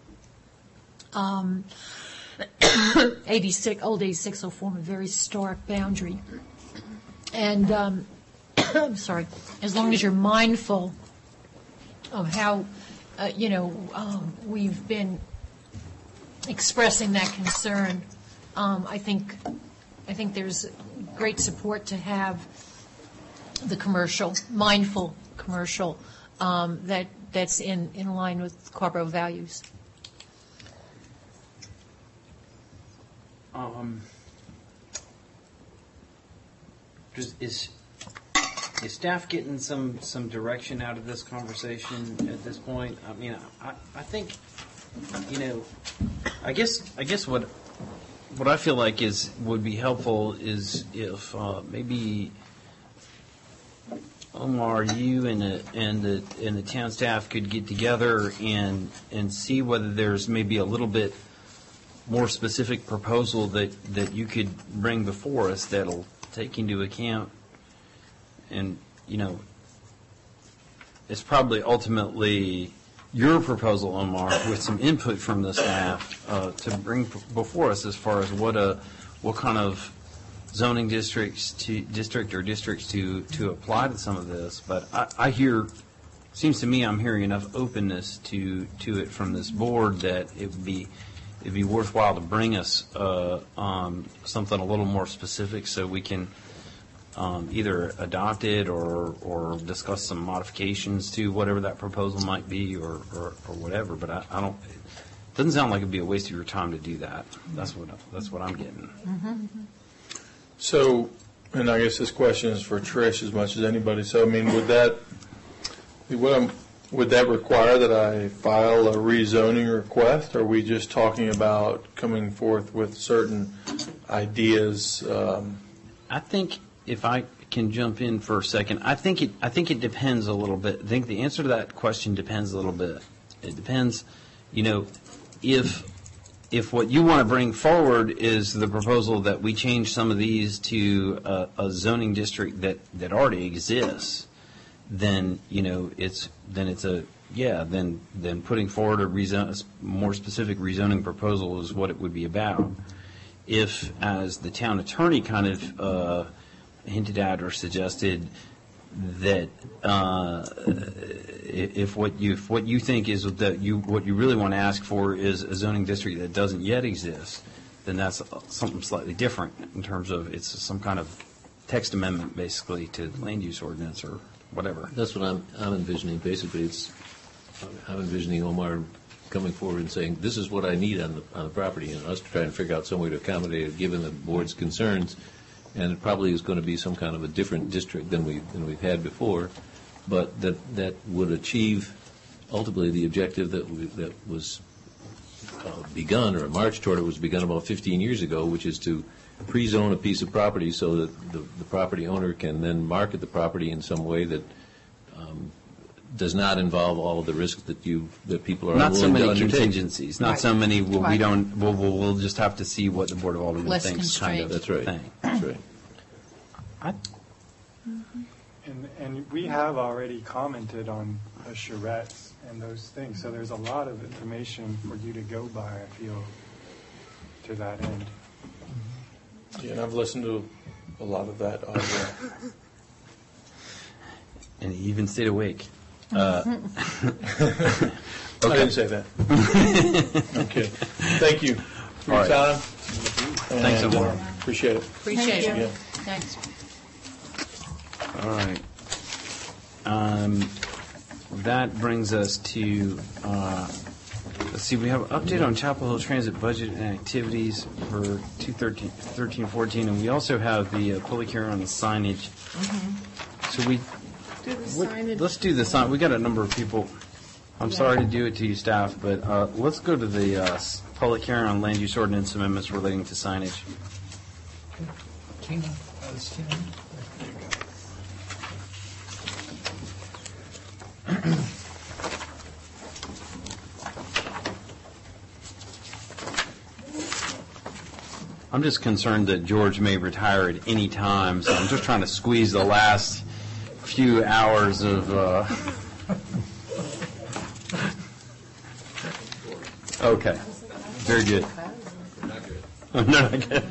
Um, eighty-six, old eighty-six will form a very stark boundary. And, um, I'm sorry, as long as you're mindful of how, uh, you know, um, we've been expressing that concern, um, I think, I think there's great support to have the commercial, mindful commercial, um, that, that's in, in line with Carrboro values. Um, just, is is staff getting some some direction out of this conversation at this point? I mean, I I think, you know, I guess I guess what what I feel like is would be helpful is if uh, maybe Omar, you and the and the and the town staff could get together and and see whether there's maybe a little bit more specific proposal that, that you could bring before us that'll take into account, and, you know, it's probably ultimately your proposal, Omar, with some input from the staff uh, to bring p- before us as far as what a what kind of zoning districts to district or districts to to apply to some of this. But I, I hear, seems to me I'm hearing enough openness to to it from this board that it would be it'd be worthwhile to bring us uh, um, something a little more specific so we can um, either adopt it or or discuss some modifications to whatever that proposal might be, or, or, or whatever. But I, I don't. It doesn't sound like it'd be a waste of your time to do that. That's what that's what I'm getting. Mm-hmm. So, and I guess this question is for Trish as much as anybody. So, I mean, would that, what I'm, would that require that I file a rezoning request? Or are we just talking about coming forth with certain ideas? Um, I think if I can jump in for a second, I think it I think it depends a little bit. I think the answer to that question depends a little bit. It depends, you know, if if what you want to bring forward is the proposal that we change some of these to a, a zoning district that, that already exists, then, you know, it's then it's a yeah then then putting forward a rezon, a more specific rezoning proposal is what it would be about. If, as the town attorney kind of uh, hinted at or suggested, that uh, if what you if what you think is that you what you really want to ask for is a zoning district that doesn't yet exist, then that's something slightly different in terms of it's some kind of text amendment basically to the land use ordinance or whatever. That's what I'm I'm envisioning. Basically, it's I'm envisioning Omar coming forward and saying, this is what I need on the on the property, and us trying to figure out some way to accommodate it given the board's concerns. And it probably is going to be some kind of a different district than we than we've had before, but that that would achieve ultimately the objective that we, that was uh, begun, or a march toward it was begun about fifteen years ago, which is to pre-zone a piece of property so that the, the property owner can then market the property in some way that um, does not involve all of the risks that you that people are not so unwilling to many undertake. contingencies, not Right. so many. Well, we Right. don't. We'll, we'll we'll just have to see what the Board of Aldermen Less thinks, kind of That's right. thing. That's right. I, And, and we have already commented on the charrettes and those things, so there's a lot of information for you to go by, I feel, to that end. yeah, and I've listened to a lot of that audio. and he even stayed awake. Uh, I didn't say that. Okay. Thank you for your All right. time. Thanks, and, everyone. uh, Appreciate it. Appreciate Yeah. it. Thanks. All right. Um, That brings us to, uh, let's see, we have an update on Chapel Hill Transit budget and activities for two thirteen fourteen, and we also have the uh, public hearing on the signage. So we, Do the what- signage. let's do the sign, we got a number of people, I'm sorry to do it to you, staff, but uh, let's go to the uh, s- public hearing on land use ordinance amendments relating to signage. Tina, uh, is Tina? I'm just concerned that George may retire at any time, so I'm just trying to squeeze the last few hours of, uh... Okay, very good. No, not good.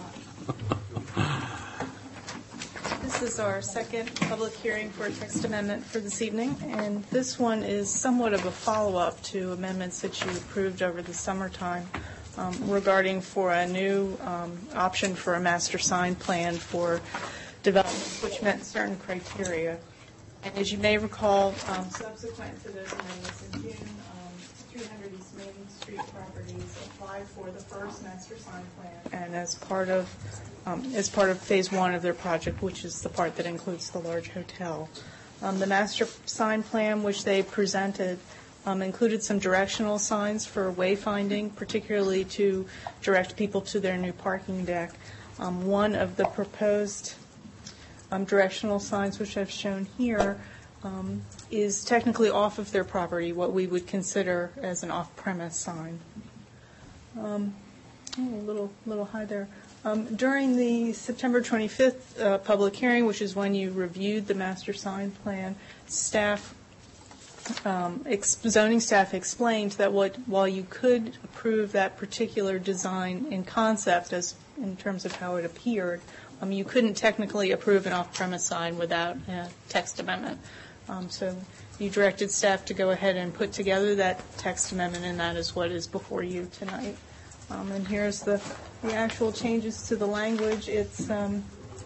This is our second public hearing for a text amendment for this evening, and this one is somewhat of a follow-up to amendments that you approved over the summertime um, regarding for a new um, option for a master sign plan for development, which met certain criteria. And as you may recall, um, subsequent to those amendments in June, um, three hundred East Main Street properties applied for the first master sign plan, and as part of Um, as part of phase one of their project, which is the part that includes the large hotel. Um, the master sign plan, which they presented, um, included some directional signs for wayfinding, particularly to direct people to their new parking deck. Um, one of the proposed um, directional signs, which I've shown here, um, is technically off of their property, what we would consider as an off-premise sign. Um, oh, a little, little high there. Um, During the September twenty-fifth uh, public hearing, which is when you reviewed the master sign plan, staff, um, ex- zoning staff explained that what, while you could approve that particular design in concept as in terms of how it appeared, um, you couldn't technically approve an off-premise sign without a text amendment. Um, So you directed staff to go ahead and put together that text amendment, and that is what is before you tonight. Um, And here's the, the actual changes to the language. It's, um,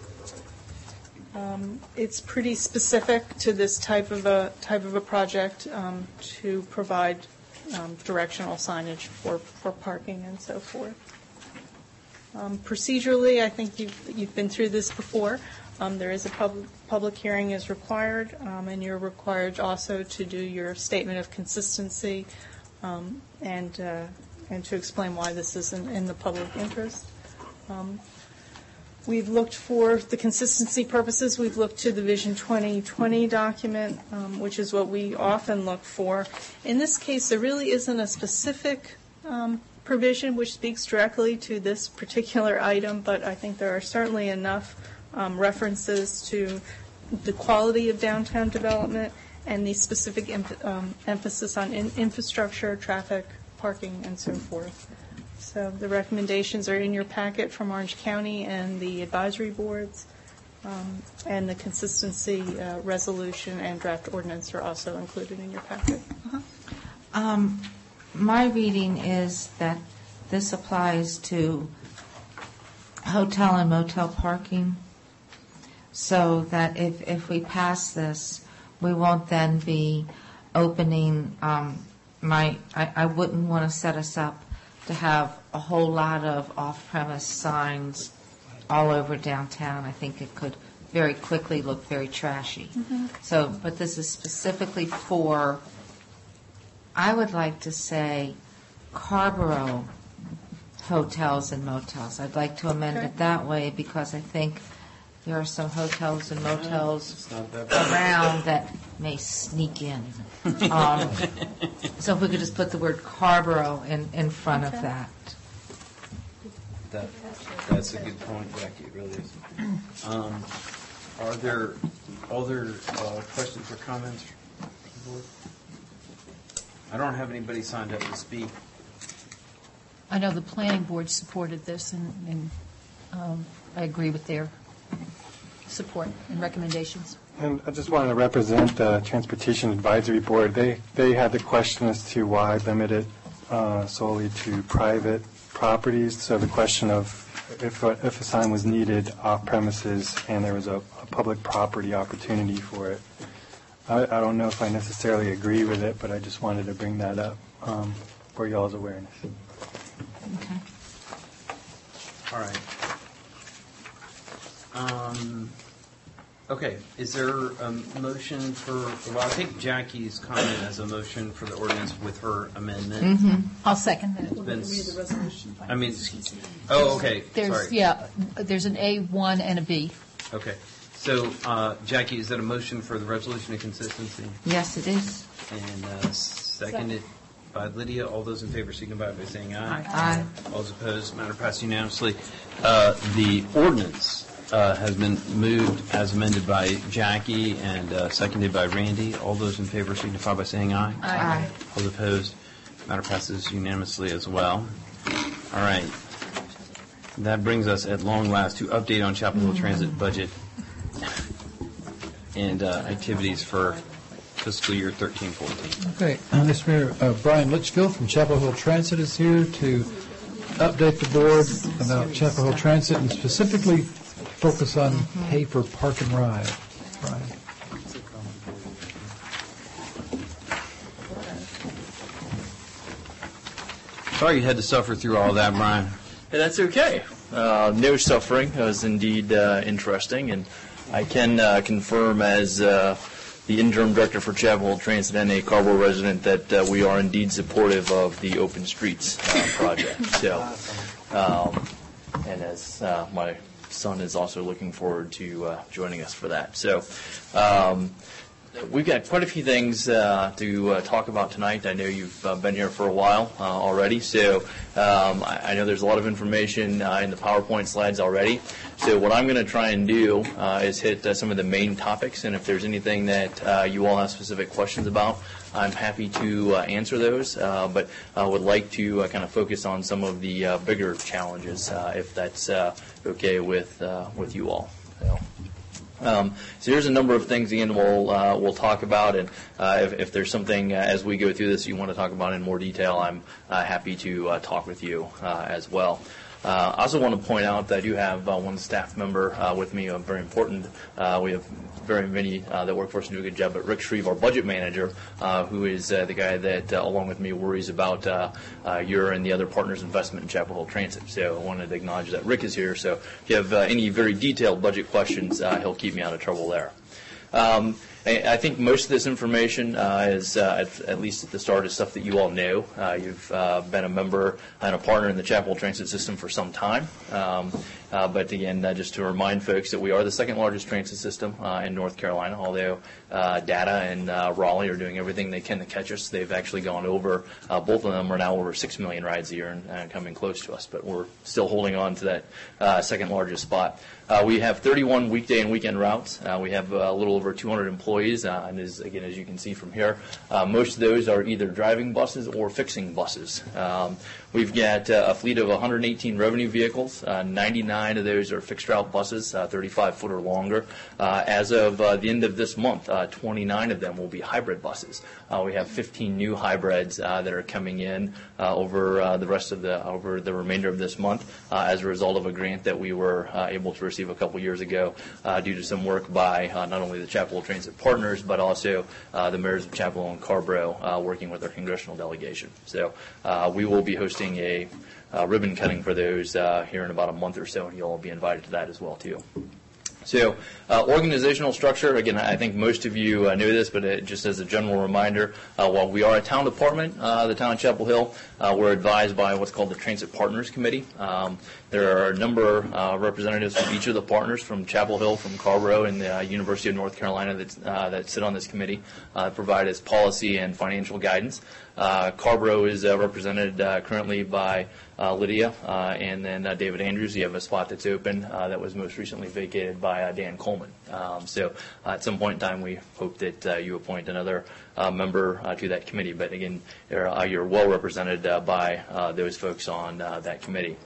um, it's pretty specific to this type of a, type of a project um, to provide um, directional signage for, for parking and so forth. Um, Procedurally, I think you've, you've been through this before. Um, There is a public, public hearing is required, um, and you're required also to do your statement of consistency um, and uh, and to explain why this is in, in the public interest. Um, We've looked for the consistency purposes. We've looked to the Vision twenty twenty document, um, which is what we often look for. In this case, there really isn't a specific um, provision which speaks directly to this particular item, but I think there are certainly enough um, references to the quality of downtown development and the specific em- um, emphasis on in- infrastructure, traffic, parking, and so forth. So the recommendations are in your packet from Orange County and the advisory boards, um, and the consistency uh, resolution and draft ordinance are also included in your packet. Uh-huh. Um, My reading is that this applies to hotel and motel parking, so that if, if we pass this, we won't then be opening, um, my, I, I wouldn't want to set us up to have a whole lot of off-premise signs all over downtown. I think it could very quickly look very trashy. Mhm. So, but this is specifically for, I would like to say, Carborough hotels and motels. I'd like to amend Okay. it that way because I think there are some hotels and motels It's not that bad. around that may sneak in. Um, So if we could just put the word Carborough in, in front of Okay. that. That, that's a good point, Jackie, it really is. Um, Are there other uh, questions or comments from the board? I don't have anybody signed up to speak. I know the planning board supported this, and, and um, I agree with their support and recommendations. And I just wanted to represent the Transportation Advisory Board. They they had the question as to why limit it uh, solely to private properties. So the question of if a, if a sign was needed off premises and there was a, a public property opportunity for it. I, I don't know if I necessarily agree with it, but I just wanted to bring that up um, for y'all's awareness. Okay. All right. Um, okay, is there a motion for, well, I'll take Jackie's comment as a motion for the ordinance with her amendment. Mm-hmm. I'll second that. It's been, I mean, oh, okay, There's, sorry. yeah, there's an A one and a B. Okay, so uh, Jackie, is that a motion for the resolution of consistency? Yes, it is. And uh, seconded by Lydia. All those in favor signify by saying aye. Aye. All those opposed, matter passed unanimously. Uh, The ordinance uh, has been moved as amended by Jackie and uh, seconded by Randy. All those in favor signify by saying aye. Aye. All those opposed, matter passes unanimously as well. All right. That brings us at long last to update on Chapel Hill Transit budget and uh, activities for fiscal year thirteen fourteen. Okay, uh, Mister Mayor, uh, Brian Litchfield from Chapel Hill Transit is here to update the board about Chapel Hill Transit and specifically focus on pay for park and ride. Brian. Sorry you had to suffer through all that, Brian. Hey, that's okay. Uh, no suffering. It was indeed uh, interesting, and I can uh, confirm as uh, the interim director for Chapel Hill Transit and a Carrboro resident that uh, we are indeed supportive of the Open Streets uh, project. So, um, and as uh, my son is also looking forward to uh, joining us for that. So, um, we've got quite a few things uh, to uh, talk about tonight. I know you've uh, been here for a while uh, already, so um, I, I know there's a lot of information uh, in the PowerPoint slides already. So what I'm going to try and do uh, is hit uh, some of the main topics, and if there's anything that uh, you all have specific questions about, I'm happy to uh, answer those, uh, but I uh, would like to uh, kind of focus on some of the uh, bigger challenges, uh, if that's uh, okay with uh, with you all. So. Um, so here's a number of things, again, we'll, uh, we'll talk about, and uh, if, if there's something uh, as we go through this you want to talk about in more detail, I'm uh, happy to uh, talk with you uh, as well. Uh, I also want to point out that I do have uh, one staff member uh, with me, uh, very important. Uh, we have very many uh, that work for us and do a good job, but Rick Shreve, our budget manager, uh, who is uh, the guy that, uh, along with me, worries about uh, uh, your and the other partners' investment in Chapel Hill Transit. So I wanted to acknowledge that Rick is here. So if you have uh, any very detailed budget questions, uh, he'll keep me out of trouble there. Um, I think most of this information uh, is, uh, at, at least at the start, is stuff that you all know. Uh, you've uh, been a member and a partner in the Chapel Hill Transit system for some time. Um, uh, but again, uh, just to remind folks that we are the second largest transit system uh, in North Carolina, although uh, Data and uh, Raleigh are doing everything they can to catch us. They've actually gone over, uh, both of them are now over six million rides a year and uh, coming close to us, but we're still holding on to that uh, second largest spot. Uh, we have thirty-one weekday and weekend routes. Uh, we have uh, a little over two hundred employees, uh, and as, again, as you can see from here, uh, most of those are either driving buses or fixing buses. Um, we've got uh, a fleet of one hundred eighteen revenue vehicles. Uh, ninety-nine of those are fixed route buses, uh, thirty-five foot or longer. Uh, as of uh, the end of this month, uh, twenty-nine of them will be hybrid buses. Uh, we have fifteen new hybrids uh, that are coming in uh, over uh, the rest of the over the remainder of this month uh, as a result of a grant that we were uh, able to receive a couple years ago uh, due to some work by uh, not only the Chapel Hill Transit partners but also uh, the mayors of Chapel Hill and Carrboro uh, working with our congressional delegation. So uh, we will be hosting a uh, ribbon cutting for those uh, here in about a month or so, and you'll all be invited to that as well too. So uh, organizational structure, again, I think most of you uh, know this, but it, just as a general reminder, uh, while we are a town department, uh, the town of Chapel Hill, uh, we're advised by what's called the Transit Partners Committee. Um, there are a number of uh, representatives from each of the partners, from Chapel Hill, from Carrboro, and the uh, University of North Carolina that, uh, that sit on this committee, uh, provide us policy and financial guidance. Uh, Carrboro is uh, represented uh, currently by uh, Lydia, uh, and then uh, David Andrews. You have a spot that's open uh, that was most recently vacated by uh, Dan Coleman. Um, so uh, at some point in time, we hope that uh, you appoint another uh, member uh, to that committee. But again, you're, uh, you're well represented uh, by uh, those folks on uh, that committee.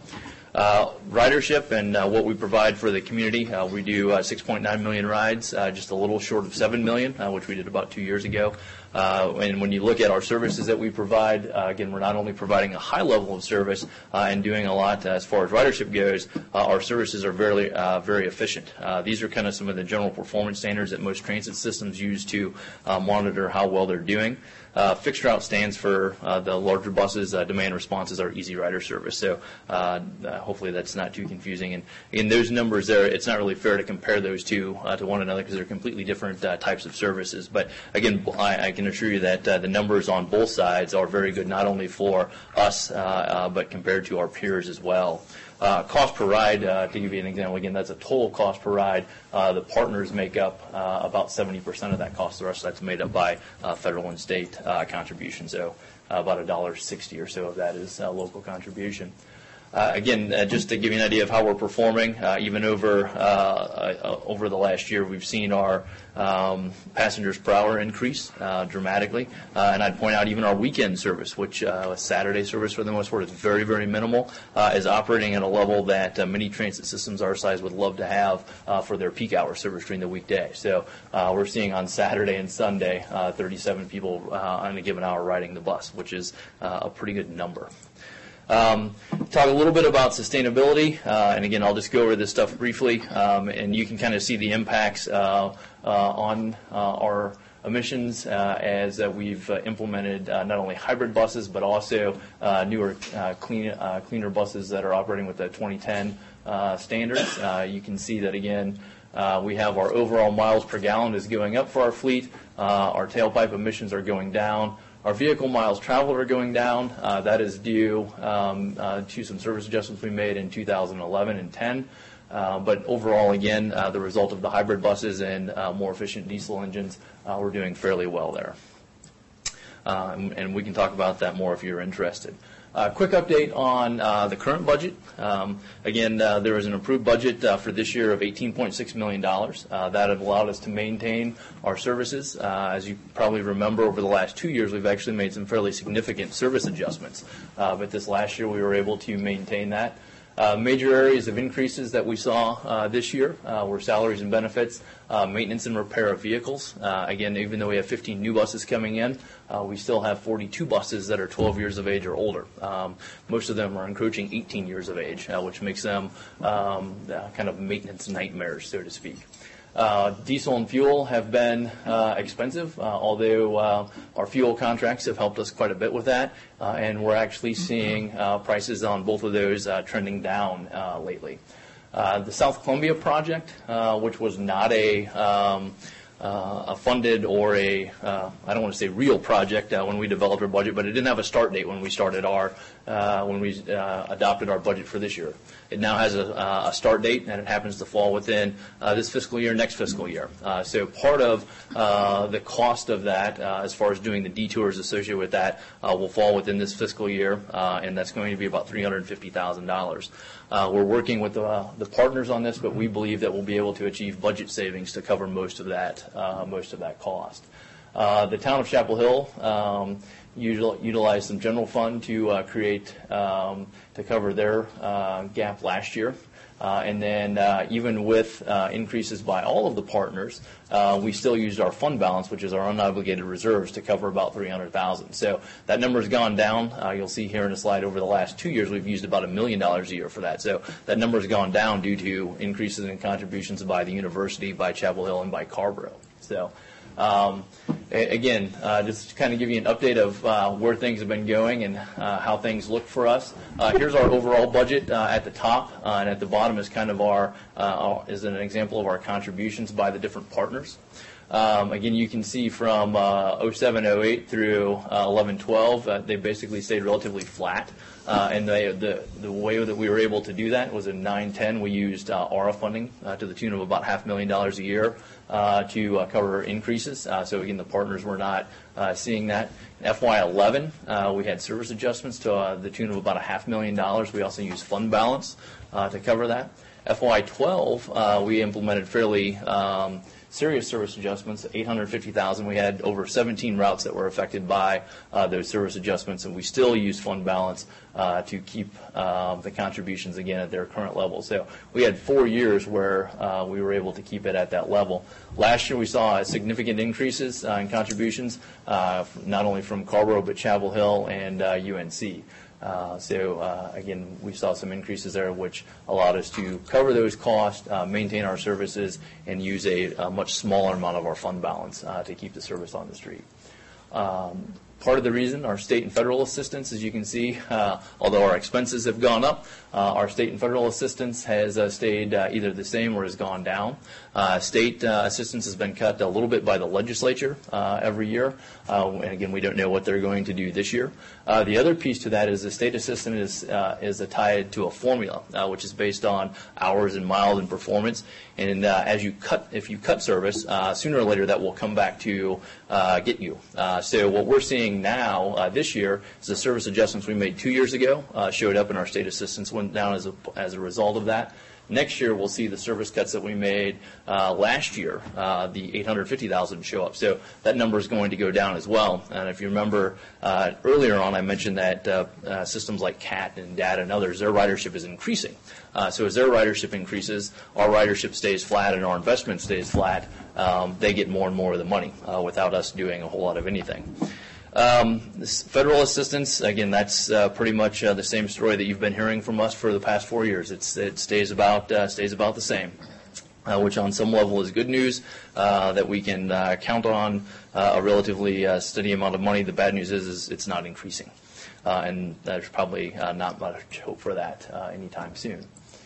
Uh, ridership and uh, what we provide for the community. Uh, we do uh, six point nine million rides, uh, just a little short of seven million, uh, which we did about two years ago. Uh, and when you look at our services that we provide, uh, again, we're not only providing a high level of service uh, and doing a lot uh, as far as ridership goes, uh, our services are very, uh, very efficient. Uh, these are kind of some of the general performance standards that most transit systems use to uh, monitor how well they're doing. Uh, fixed route stands for uh, the larger buses. Uh, demand response is our Easy Rider service. So uh, uh, hopefully that's not too confusing. And in those numbers there, it's not really fair to compare those two uh, to one another because they're completely different uh, types of services. But again, I, I can assure you that uh, the numbers on both sides are very good, not only for us, uh, uh, but compared to our peers as well. Uh, cost per ride, uh, to give you an example, again, that's a total cost per ride. Uh, the partners make up uh, about seventy percent of that cost. The rest of that's made up by uh, federal and state uh, contributions. So uh, about one dollar sixty or so of that is uh, local contribution. Uh, again, uh, just to give you an idea of how we're performing, uh, even over uh, uh, over the last year, we've seen our um, passengers per hour increase uh, dramatically. Uh, and I'd point out even our weekend service, which uh, Saturday service for the most part is very, very minimal, uh, is operating at a level that uh, many transit systems our size would love to have uh, for their peak hour service during the weekday. So uh, we're seeing on Saturday and Sunday uh, thirty-seven people uh, on a given hour riding the bus, which is uh, a pretty good number. Um, talk a little bit about sustainability, uh, and again, I'll just go over this stuff briefly, um, and you can kind of see the impacts uh, uh, on uh, our emissions uh, as uh, we've uh, implemented uh, not only hybrid buses, but also uh, newer, uh, clean, uh, cleaner buses that are operating with the twenty ten uh, standards. Uh, you can see that, again, uh, we have our overall miles per gallon is going up for our fleet. Uh, our tailpipe emissions are going down. Our vehicle miles traveled are going down. Uh, that is due um, uh, to some service adjustments we made in two thousand eleven and ten. Uh, but overall, again, uh, the result of the hybrid buses and uh, more efficient diesel engines, uh, we're doing fairly well there. Uh, and, and we can talk about that more if you're interested. Uh, quick update on uh, the current budget. Um, again, uh, there was an approved budget uh, for this year of eighteen point six million dollars. Uh, that have allowed us to maintain our services. Uh, as you probably remember, over the last two years, we've actually made some fairly significant service adjustments. Uh, but this last year, we were able to maintain that. Uh, major areas of increases that we saw uh, this year uh, were salaries and benefits, uh, maintenance and repair of vehicles. Uh, again, even though we have fifteen new buses coming in, uh, we still have forty-two buses that are twelve years of age or older. Um, most of them are encroaching eighteen years of age, uh, which makes them um, uh, kind of maintenance nightmares, so to speak. Uh, diesel and fuel have been uh, expensive, uh, although uh, our fuel contracts have helped us quite a bit with that, uh, and we're actually seeing uh, prices on both of those uh, trending down uh, lately. Uh, the South Columbia project, uh, which was not a um, Uh, a funded or a, uh, I don't want to say real project uh, when we developed our budget, but it didn't have a start date when we started our, uh, when we uh, adopted our budget for this year. It now has a, a start date, and it happens to fall within uh, this fiscal year, next fiscal year. Uh, so part of uh, the cost of that, uh, as far as doing the detours associated with that, uh, will fall within this fiscal year, uh, and that's going to be about three hundred fifty thousand dollars. Uh, we're working with uh, the partners on this, but we believe that we'll be able to achieve budget savings to cover most of that, uh, most of that cost. Uh, the town of Chapel Hill um, util- utilized some general fund to uh, create, um, to cover their uh, gap last year. Uh, and then uh, even with uh, increases by all of the partners, uh, we still used our fund balance, which is our unobligated reserves, to cover about three hundred thousand dollars. So that number has gone down. Uh, you'll see here in a slide over the last two years, we've used about a million dollars a year for that. So that number has gone down due to increases in contributions by the university, by Chapel Hill, and by Carborough. So um, a- again, uh, just to kind of give you an update of uh, where things have been going and uh, how things look for us. Uh, here's our overall budget uh, at the top, uh, and at the bottom is kind of our, uh, is an example of our contributions by the different partners. Um, again, you can see from uh, oh seven oh eight through uh, eleven twelve, uh, they basically stayed relatively flat. Uh, and they, the the way that we were able to do that was in nine ten, we used uh, A R A funding uh, to the tune of about half a million dollars a year uh, to uh, cover increases. Uh, so again, the partners were not uh, seeing that. In F Y eleven, uh, we had service adjustments to uh, the tune of about a half million dollars. We also used fund balance uh, to cover that. F Y twelve, uh, we implemented fairly um, serious service adjustments, eight hundred fifty thousand. We had over seventeen routes that were affected by uh, those service adjustments, and we still use fund balance uh, to keep uh, the contributions again at their current level. So we had four years where uh, we were able to keep it at that level. Last year we saw significant increases uh, in contributions, uh, not only from Carrboro but Chapel Hill and uh, U N C. Uh, so uh, again, we saw some increases there, which allowed us to cover those costs, uh, maintain our services, and use a, a much smaller amount of our fund balance uh, to keep the service on the street. Um, Part of the reason, our state and federal assistance, as you can see, uh, although our expenses have gone up, uh, our state and federal assistance has uh, stayed uh, either the same or has gone down. Uh, state uh, assistance has been cut a little bit by the legislature uh, every year, uh, and again, we don't know what they're going to do this year. Uh, the other piece to that is the state assistance is uh, is tied to a formula, uh, which is based on hours and miles and performance. And uh, as you cut, if you cut service, uh, sooner or later that will come back to uh, get you. Uh, so what we're seeing now uh, this year is the service adjustments we made two years ago uh, showed up, and our state assistance went down as a as a result of that. Next year, we'll see the service cuts that we made uh, last year, uh, the eight hundred fifty thousand show up. So that number is going to go down as well. And if you remember uh, earlier on, I mentioned that uh, uh, systems like C A T and D A T and others, their ridership is increasing. Uh, so as their ridership increases, our ridership stays flat and our investment stays flat. Um, they get more and more of the money uh, without us doing a whole lot of anything. Um, this federal assistance, again, that's uh, pretty much uh, the same story that you've been hearing from us for the past four years. It's, it stays about uh, stays about the same, uh, which on some level is good news uh, that we can uh, count on uh, a relatively uh, steady amount of money. The bad news is, is it's not increasing, uh, and there's probably uh, not much hope for that uh, anytime soon.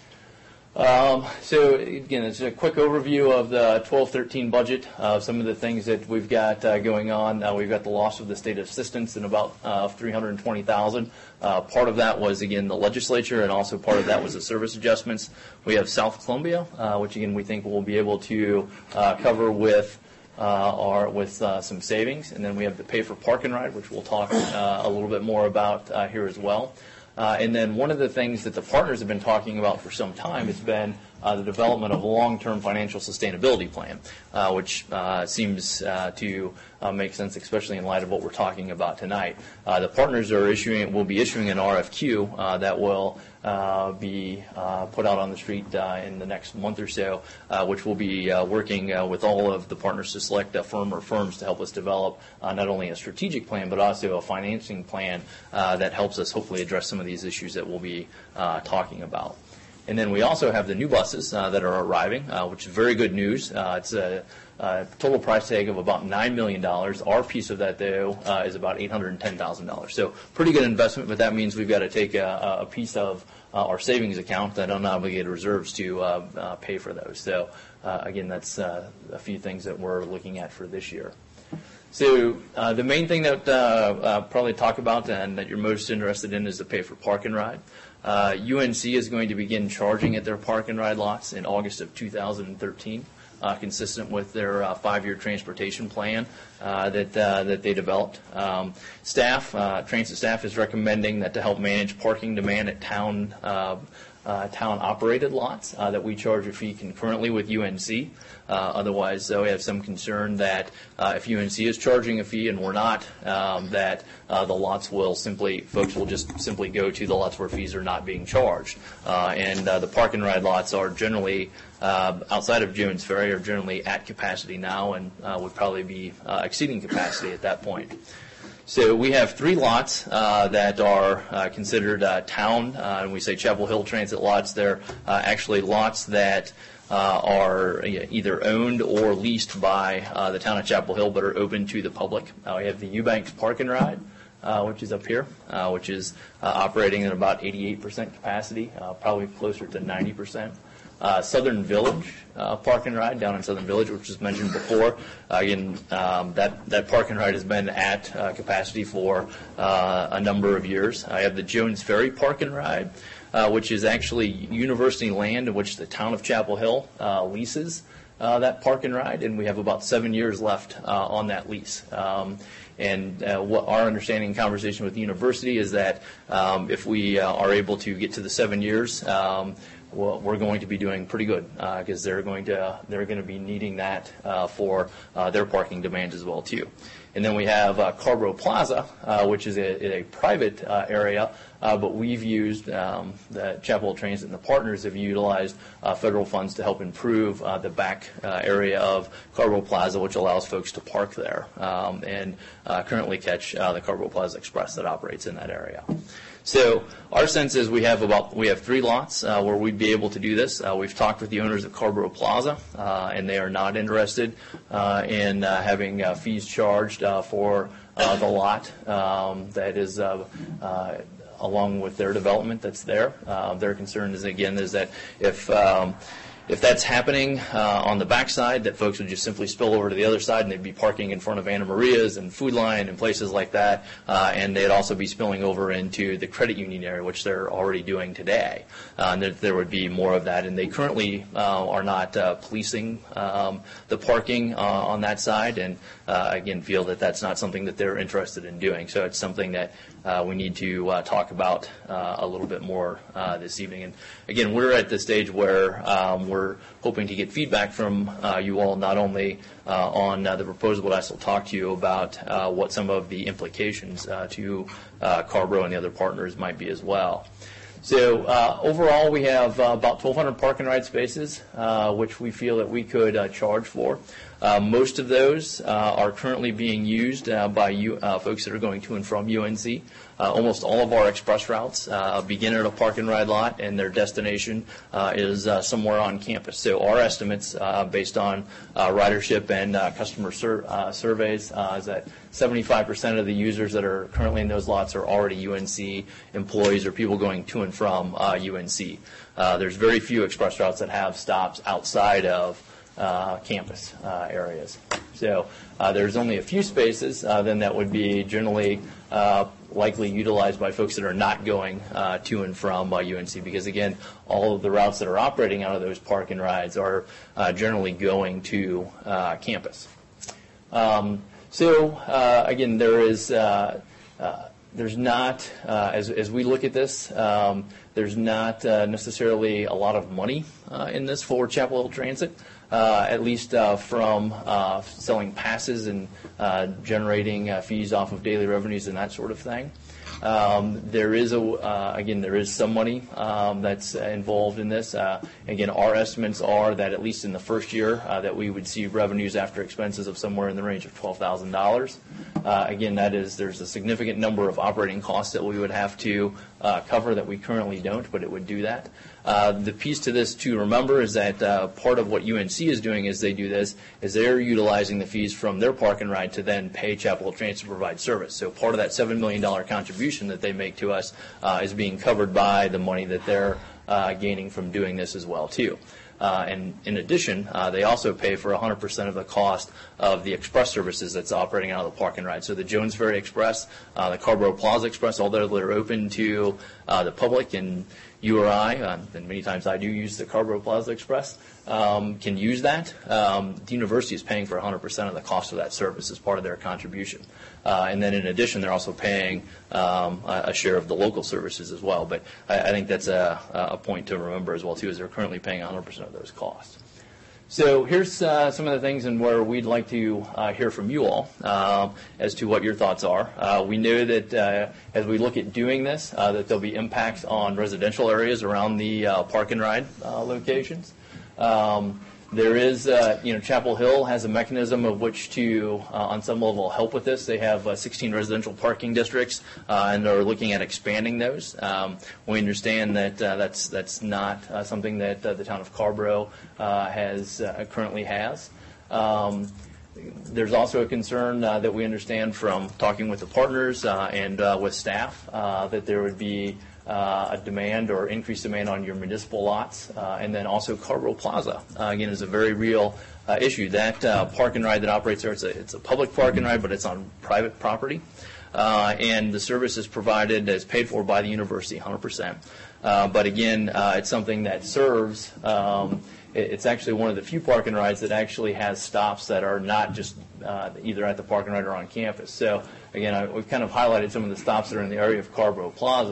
Um, so again, it's a quick overview of the twelve thirteen budget, uh, some of the things that we've got uh, going on. Uh, we've got the loss of the state assistance in about uh, three hundred twenty thousand. Uh, part of that was, again, the legislature, and also part of that was the service adjustments. We have South Columbia, uh, which, again, we think we'll be able to uh, cover with uh, our, with uh, some savings. And then we have the pay for park and ride, which we'll talk uh, a little bit more about uh, here as well. Uh, and then one of the things that the partners have been talking about for some time has been uh, the development of a long-term financial sustainability plan, uh, which uh, seems uh, to uh, make sense, especially in light of what we're talking about tonight. Uh, the partners are issuing, will be issuing an R F Q uh, that will uh, be uh, put out on the street uh, in the next month or so, uh, which will be uh, working uh, with all of the partners to select a firm or firms to help us develop uh, not only a strategic plan, but also a financing plan uh, that helps us hopefully address some of these issues that we'll be uh, talking about. And then we also have the new buses uh, that are arriving, uh, which is very good news. Uh, it's a, a total price tag of about nine million dollars. Our piece of that, though, uh, is about eight hundred ten thousand dollars. So pretty good investment, but that means we've got to take a, a piece of uh, our savings account, that unobligated reserves, to uh, uh, pay for those. So, uh, again, that's uh, a few things that we're looking at for this year. So uh, the main thing that uh, uh, probably talk about and that you're most interested in is the pay for park and ride. Uh, U N C is going to begin charging at their park and ride lots in August of two thousand thirteen, uh, consistent with their uh, five-year transportation plan uh, that uh, that they developed. Um, staff, uh, transit staff is recommending that to help manage parking demand at town uh, uh, town-operated lots, uh, that we charge a fee concurrently with U N C. Uh, otherwise, uh, we have some concern that uh, if U N C is charging a fee and we're not, um, that uh, the lots will simply, folks will just simply go to the lots where fees are not being charged. Uh, and uh, the park and ride lots are generally, uh, outside of Jones Ferry, are generally at capacity now, and uh, would probably be uh, exceeding capacity at that point. So we have three lots uh, that are uh, considered uh, town, uh, and we say Chapel Hill Transit lots. They're uh, actually lots that uh, are either owned or leased by uh, the town of Chapel Hill, but are open to the public. Uh, we have the Eubanks Park and Ride, uh, which is up here, uh, which is uh, operating at about eighty-eight percent capacity, uh, probably closer to ninety percent. Uh, Southern Village uh, Park and Ride down in Southern Village, which was mentioned before. Uh, again, um, that, that Park and Ride has been at uh, capacity for uh, a number of years. I have the Jones Ferry Park and Ride, uh, which is actually university land in which the town of Chapel Hill uh, leases uh, that Park and Ride, and we have about seven years left uh, on that lease. Um, And uh, what our understanding and conversation with the university is that um, if we uh, are able to get to the seven years, um, well, we're going to be doing pretty good because uh, they're going to they're going to be needing that uh, for uh, their parking demands as well too. And then we have uh, Carborough Plaza, uh, which is a, a private uh, area, uh, but we've used um, the Chapel Hill Transit and the partners have utilized uh, federal funds to help improve uh, the back uh, area of Carborough Plaza, which allows folks to park there um, and uh, currently catch uh, the Carborough Plaza Express that operates in that area. So our sense is we have about we have three lots uh, where we'd be able to do this. Uh, we've talked with the owners of Carborough Plaza, uh, and they are not interested uh, in uh, having uh, fees charged uh, for uh, the lot um, that is uh, uh, along with their development that's there. Uh, their concern is again is that if um, If that's happening uh, on the backside, that folks would just simply spill over to the other side and they'd be parking in front of Anna Maria's and Food Lion and places like that, uh, and they'd also be spilling over into the credit union area, which they're already doing today. Uh, and there, there would be more of that, and they currently uh, are not uh, policing um, the parking uh, on that side, and uh, again feel that that's not something that they're interested in doing. So it's something that uh, we need to uh, talk about uh, a little bit more uh, this evening. And again, we're at the stage where um, we're hoping to get feedback from uh, you all, not only uh, on uh, the proposal, but also talk to you about uh, what some of the implications uh, to uh, Carborough and the other partners might be as well. So uh, overall, we have uh, about twelve hundred park and ride spaces, uh, which we feel that we could uh, charge for. Uh, most of those uh, are currently being used uh, by you, uh, folks that are going to and from U N C. Uh, almost all of our express routes uh, begin at a park and ride lot, and their destination uh, is uh, somewhere on campus. So our estimates, uh, based on uh, ridership and uh, customer sur- uh, surveys, uh, is that seventy-five percent of the users that are currently in those lots are already U N C employees or people going to and from uh, U N C. Uh, there's very few express routes that have stops outside of Uh, campus uh, areas. So uh, there's only a few spaces uh, then that would be generally uh, likely utilized by folks that are not going uh, to and from uh, U N C, because again, all of the routes that are operating out of those park and rides are uh, generally going to uh, campus. Um, so uh, again, there is uh, uh, there's not uh, as as we look at this. Um, there's not uh, necessarily a lot of money uh, in this for Chapel Hill Transit. Uh, at least uh, from uh, selling passes and uh, generating uh, fees off of daily revenues and that sort of thing. Um, there is a uh, again there is some money um, that's involved in this. Uh, again, our estimates are that at least in the first year uh, that we would see revenues after expenses of somewhere in the range of twelve thousand dollars. Uh, again, that is there's a significant number of operating costs that we would have to uh, cover that we currently don't, but it would do that. Uh, the piece to this to remember is that uh, part of what U N C is doing as they do this is they're utilizing the fees from their park and ride to then pay Chapel Hill Transit to provide service. So part of that seven million dollars contribution that they make to us uh, is being covered by the money that they're uh, gaining from doing this as well too. Uh, and in addition, uh, they also pay for one hundred percent of the cost of the express services that's operating out of the park and ride. So the Jones Ferry Express, uh, the Carborough Plaza Express, although they're open to uh, the public, and you or I, uh, and many times I do use the Carborough Plaza Express, um, can use that. Um, the university is paying for one hundred percent of the cost of that service as part of their contribution. Uh, and then in addition, they're also paying um, a, a share of the local services as well. But I, I think that's a, a point to remember as well, too, is they're currently paying one hundred percent of those costs. So here's uh, some of the things and where we'd like to uh, hear from you all uh, as to what your thoughts are. Uh, we know that uh, as we look at doing this, uh, that there'll be impacts on residential areas around the uh, park and ride uh, locations. Um, There is, uh, you know, Chapel Hill has a mechanism of which to, uh, on some level, help with this. They have uh, sixteen residential parking districts, uh, and they're looking at expanding those. Um, we understand that uh, that's that's not uh, something that uh, the town of Carborough uh, has uh, currently has. Um, There's also a concern uh, that we understand from talking with the partners uh, and uh, with staff uh, that there would be Uh, a demand or increased demand on your municipal lots, uh, and then also Carborough Plaza, uh, again, is a very real uh, issue. That uh, park and ride that operates there, it's a, it's a public park and ride, but it's on private property, uh, and the service is provided, is paid for by the university, one hundred percent. Uh, but again, uh, it's something that serves, um, it, it's actually one of the few park and rides that actually has stops that are not just uh, either at the park and ride or on campus. So again, I, we've kind of highlighted some of the stops that are in the area of Carborough Plaza.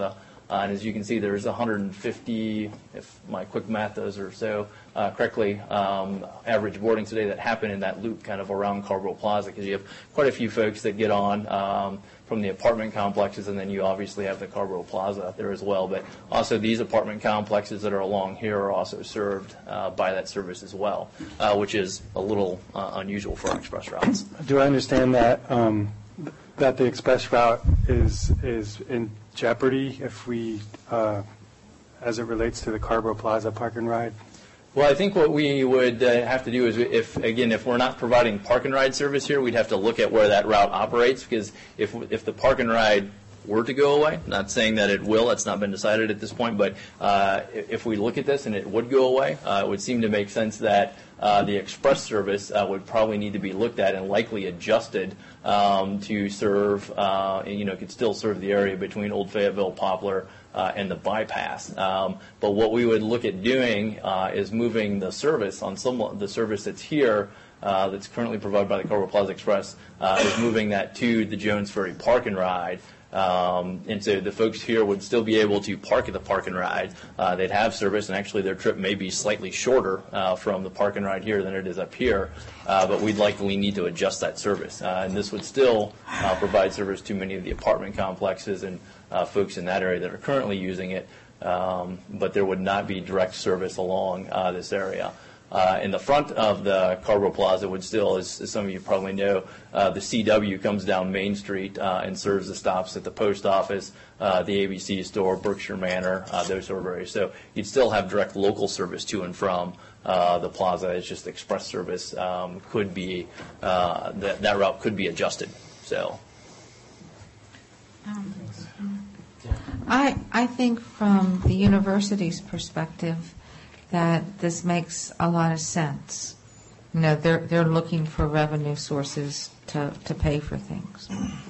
Uh, and as you can see, there's one hundred fifty, if my quick math does or so uh, correctly, um, average boardings today that happen in that loop kind of around Carborough Plaza, because you have quite a few folks that get on um, from the apartment complexes, and then you obviously have the Carborough Plaza out there as well. But also these apartment complexes that are along here are also served uh, by that service as well, uh, which is a little uh, unusual for express routes. Do I understand that um, that the express route is is in jeopardy if we, uh, as it relates to the Carborough Plaza Park and Ride? Well, I think what we would uh, have to do is, if again, if we're not providing park and ride service here, we'd have to look at where that route operates, because if if the park and ride were to go away, not saying that it will, it's not been decided at this point, but uh, if we look at this and it would go away, uh, it would seem to make sense that uh, the express service uh, would probably need to be looked at and likely adjusted um, to serve, uh, you know, could still serve the area between Old Fayetteville, Poplar, Uh, and the bypass. Um, but what we would look at doing uh, is moving the service on some the service that's here, uh, that's currently provided by the Carborough Plaza Express, uh, is moving that to the Jones Ferry Park and Ride. Um, and so the folks here would still be able to park at the Park and Ride. Uh, they'd have service, and actually their trip may be slightly shorter uh, from the Park and Ride here than it is up here. Uh, but we'd likely need to adjust that service. Uh, and this would still uh, provide service to many of the apartment complexes and Uh, folks in that area that are currently using it, um, but there would not be direct service along uh, this area. Uh, in the front of the Carborough Plaza would still, as, as some of you probably know, uh, the C W comes down Main Street uh, and serves the stops at the post office, uh, the A B C store, Berkshire Manor, uh, those sort of areas. So you'd still have direct local service to and from uh, the plaza. It's just express service um, could be, uh, that, that route could be adjusted. So. Um, I, I think from the university's perspective that this makes a lot of sense. You know, they're, they're looking for revenue sources to, to pay for things.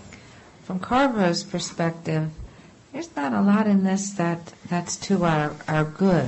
From Carborough's perspective, there's not a lot in this that, that's to our, our good.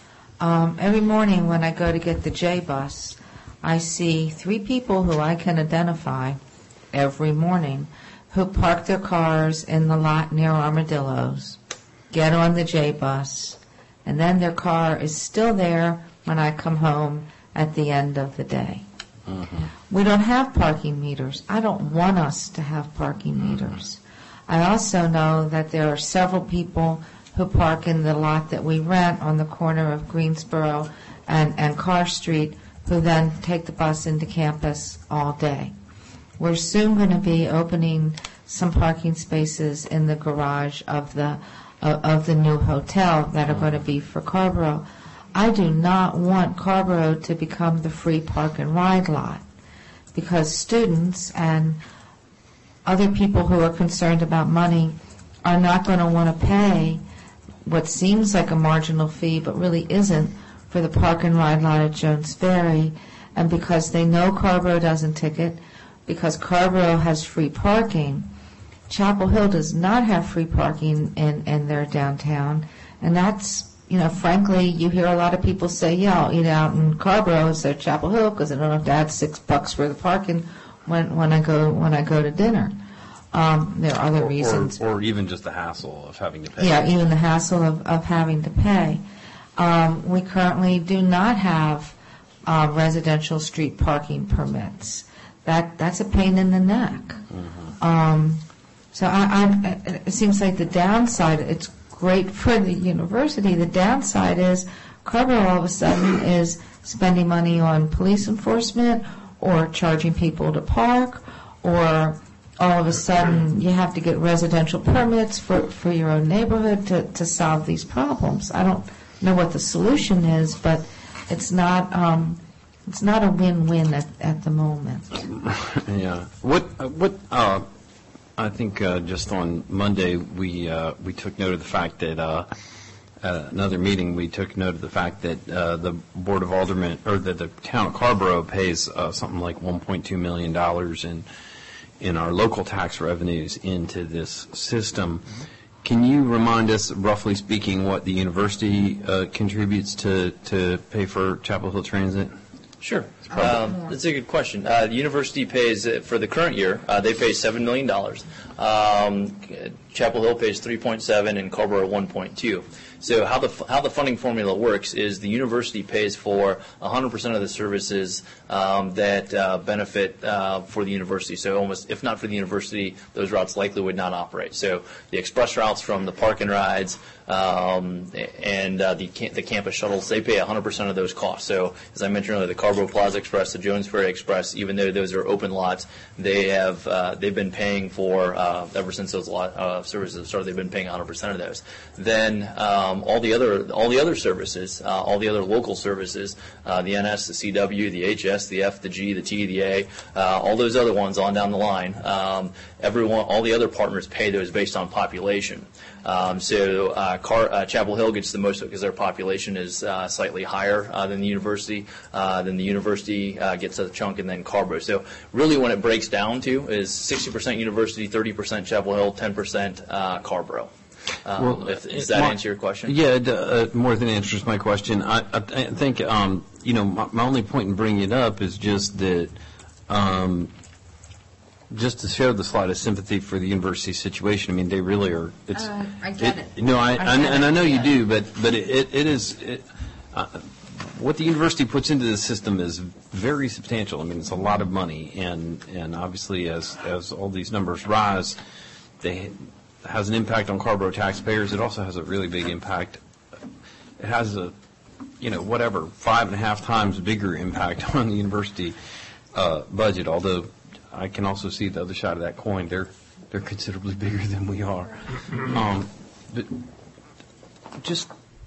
Um, every morning when I go to get the J bus, I see three people who I can identify every morning who park their cars in the lot near Armadillo's, get on the J bus, and then their car is still there when I come home at the end of the day. Mm-hmm. We don't have parking meters. I don't want us to have parking meters. I also know that there are several people who park in the lot that we rent on the corner of Greensboro and, and Carr Street, who then take the bus into campus all day. We're soon going to be opening some parking spaces in the garage of the uh, of the new hotel that are going to be for Carborough. I do not want Carborough to become the free park and ride lot, because students and other people who are concerned about money are not going to want to pay what seems like a marginal fee but really isn't for the park and ride lot at Jones Ferry. And because they know Carborough doesn't ticket, because Carborough has free parking, Chapel Hill does not have free parking in, in their downtown. And that's, you know, frankly, you hear a lot of people say, yeah, I'll eat out in Carborough instead of Chapel Hill because I don't have to add six bucks for the parking when, when I go when I go to dinner. Um, there are other or, reasons. Or, or even just the hassle of having to pay. Yeah, even the hassle of, of having to pay. Um, we currently do not have uh, residential street parking permits. That that's a pain in the neck. Mm-hmm. Um, so I, I, it seems like the downside, it's great for the university. The downside is Carborough all of a sudden is spending money on police enforcement or charging people to park, or all of a sudden you have to get residential permits for, for your own neighborhood to, to solve these problems. I don't know what the solution is, but it's not um, it's not a win-win at, at the moment. Yeah. What what uh, I think uh, just on Monday we uh, we took note of the fact that uh, uh, another meeting we took note of the fact that uh, the Board of Aldermen or that the town of Carborough pays uh, something like one point two million dollars in in our local tax revenues into this system. Can you remind us, roughly speaking, what the university uh, contributes to, to pay for Chapel Hill Transit? Sure. Um, that's a good question. Uh, the university pays, uh, for the current year, uh, they pay seven million dollars. um, Chapel Hill pays three point seven and Carrboro one point two. So how the how the funding formula works is the university pays for one hundred percent of the services um, that uh, benefit uh, for the university. So almost, if not for the university, those routes likely would not operate. So the express routes from the park and rides um, and uh, the cam- the campus shuttles, they pay one hundred percent of those costs. So as I mentioned earlier, the Carrboro Plaza Express, the Jones Ferry Express, even though those are open lots, they have uh, they've been paying for uh, ever since those lot uh, services started. They've been paying one hundred percent of those. Then um, all the other all the other services, uh, all the other local services, uh, the N S, the C W, the H S, the F, the G, the T, the A, uh, all those other ones on down the line. Um, everyone, all the other partners pay those based on population. Um, so uh, Car, uh, Chapel Hill gets the most because their population is uh, slightly higher uh, than the university. Uh, then the university uh, gets a chunk, and then Carrboro. So really, when it breaks down to is sixty percent university, thirty percent Chapel Hill, ten percent uh, Carrboro. Um, Well, if, does that my- answer your question? Yeah, it uh, more than answers my question. I, I, I think, um, you know, my, my only point in bringing it up is just that, um, just to show the slightest sympathy for the university situation. I mean, they really are. It's. Uh, I get it. No, I, I I, get and it, I know you yeah. do, but but it, it is. It, uh, what the university puts into the system is very substantial. I mean, it's a lot of money, and and obviously, as as all these numbers rise, they. Has an impact on Carrboro taxpayers. It also has a really big impact. It has a, you know, whatever, five and a half times bigger impact on the university uh, budget, although I can also see the other side of that coin. They're they're considerably bigger than we are. Um, but just,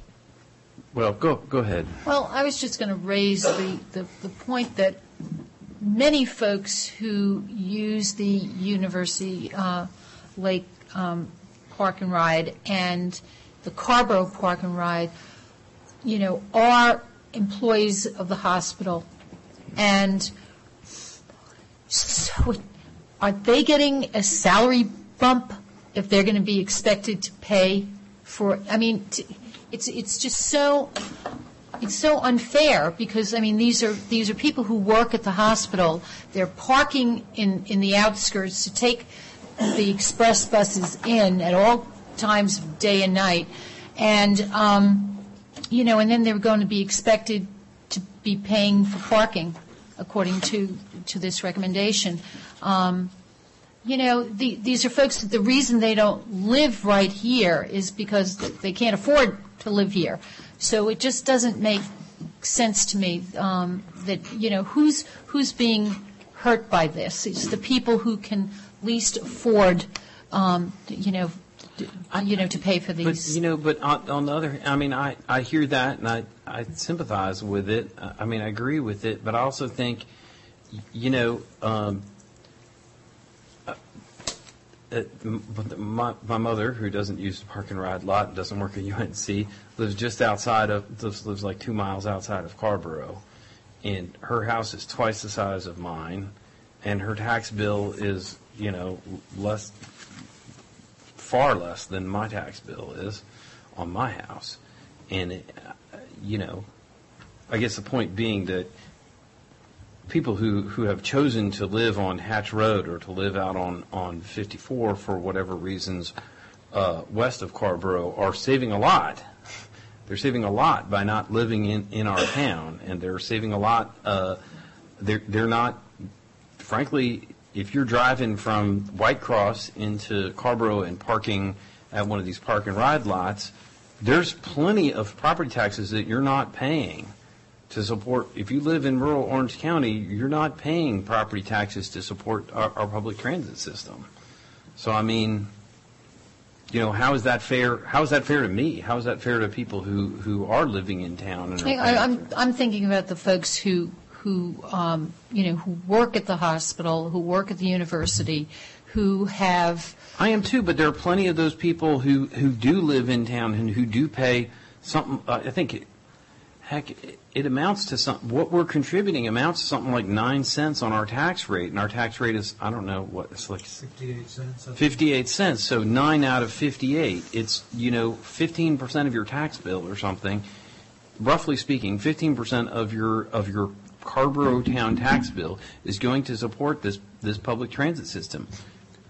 well, go go ahead. Well, I was just going to raise the, the, the point that many folks who use the University uh, Lake um, Park and Ride and the Carrboro Park and Ride, you know, are employees of the hospital. And so are they getting a salary bump if they're going to be expected to pay for, I mean, t- it's it's just so, it's so unfair because, I mean, these are these are people who work at the hospital. They're parking in, in the outskirts to take the express buses in at all times of day and night. And, um, you know, and then they're going to be expected to be paying for parking according to, to this recommendation. Um, you know, the, these are folks, the reason they don't live right here is because they can't afford to live here. So it just doesn't make sense to me um, that, you know, who's who's being hurt by this? It's the people who can least afford, um, you know, d- you know, to pay for these. But, you know, but on, on the other, I mean, I, I hear that and I, I sympathize with it. I mean, I agree with it, but I also think, you know, um, uh, uh, my, my mother, who doesn't use the park and ride lot, doesn't work at U N C, lives just outside of, lives, lives like two miles outside of Carrboro. And her house is twice the size of mine, and her tax bill is, you know, less, far less than my tax bill is on my house. And, it, uh, you know, I guess the point being that people who, who have chosen to live on Hatch Road or to live out on, on fifty-four for whatever reasons uh, west of Carrboro are saving a lot. They're saving a lot by not living in, in our town, and they're saving a lot. Uh, they're, they're not, frankly, if you're driving from White Cross into Carrboro and parking at one of these park and ride lots, there's plenty of property taxes that you're not paying to support. If you live in rural Orange County, you're not paying property taxes to support our, our public transit system. So, I mean, you know, how is that fair? How is that fair to me? How is that fair to people who, who are living in town? And are I, paying I'm for it? I'm thinking about the folks who who um, you know who work at the hospital, who work at the university, who have. I am too, but there are plenty of those people who, who do live in town and who do pay something. Uh, I think, it, heck, it, it amounts to some. What we're contributing amounts to something like nine cents on our tax rate, and our tax rate is I don't know what it's like. Fifty-eight cents. Fifty-eight cents. So nine out of fifty-eight. It's you know fifteen percent of your tax bill or something. Roughly speaking, fifteen percent of your of your Carrboro town tax bill is going to support this this public transit system.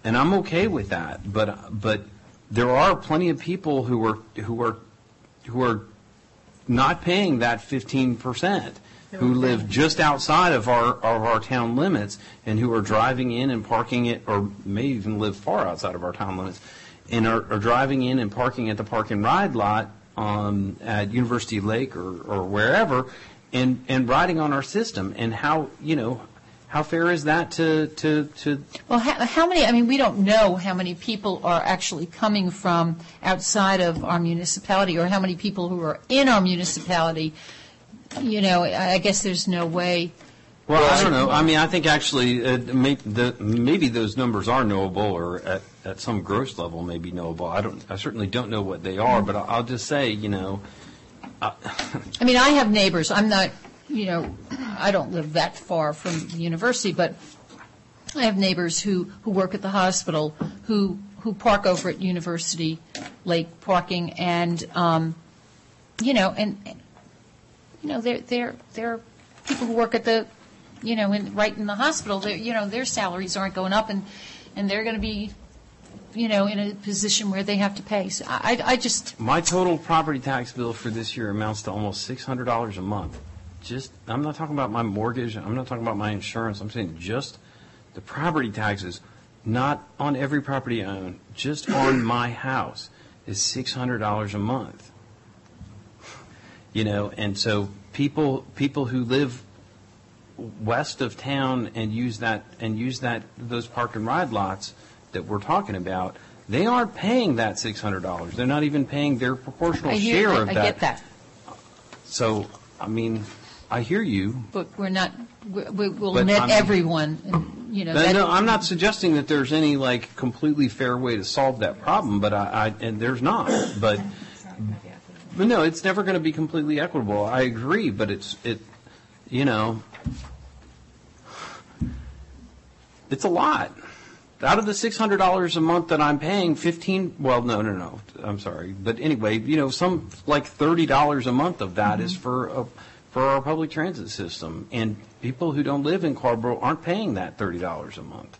and I'm okay with that. But but there are plenty of people who are who are who are not paying that fifteen percent, who live just outside of our of our town limits, and who are driving in and parking it, or may even live far outside of our town limits, and are, are driving in and parking at the park and ride lot um, at University Lake or, or wherever, and and riding on our system. And how you know how fair is that to to to? Well, how, how many? I mean, we don't know how many people are actually coming from outside of our municipality, or how many people who are in our municipality. You know, I guess there's no way. Well, I don't know. I mean, I think actually uh, may, the, maybe those numbers are knowable, or at, at some gross level may be knowable. I don't. I certainly don't know what they are, but I'll just say, you know. Uh, I mean, I have neighbors. I'm not, you know, I don't live that far from the university, but I have neighbors who, who work at the hospital who who park over at University Lake parking, and um, you know, and. You know, they're, they're, they're people who work at the, you know, in, right in the hospital. They're, you know, their salaries aren't going up, and, and they're going to be, you know, in a position where they have to pay. So I, I just. My total property tax bill for this year amounts to almost six hundred dollars a month. Just, I'm not talking about my mortgage. I'm not talking about my insurance. I'm saying just the property taxes, not on every property I own, just on my house is six hundred dollars a month. You know, and so people people who live west of town and use that and use that those park and ride lots that we're talking about, they aren't paying that six hundred dollars. They're not even paying their proportional I hear, share I, of I that. I get that. So, I mean, I hear you. But we're not. We, we'll But net I'm- everyone. And, you know. But that, no, I'm not suggesting that there's any like completely fair way to solve that problem, but I, I and there's not. But but no, it's never going to be completely equitable. I agree, but it's it, you know, it's a lot. Out of the six hundred dollars a month that I'm paying, fifteen. Well, no, no, no. I'm sorry, but anyway, you know, some like thirty dollars a month of that mm-hmm. is for a, for our public transit system, and people who don't live in Carrboro aren't paying that thirty dollars a month.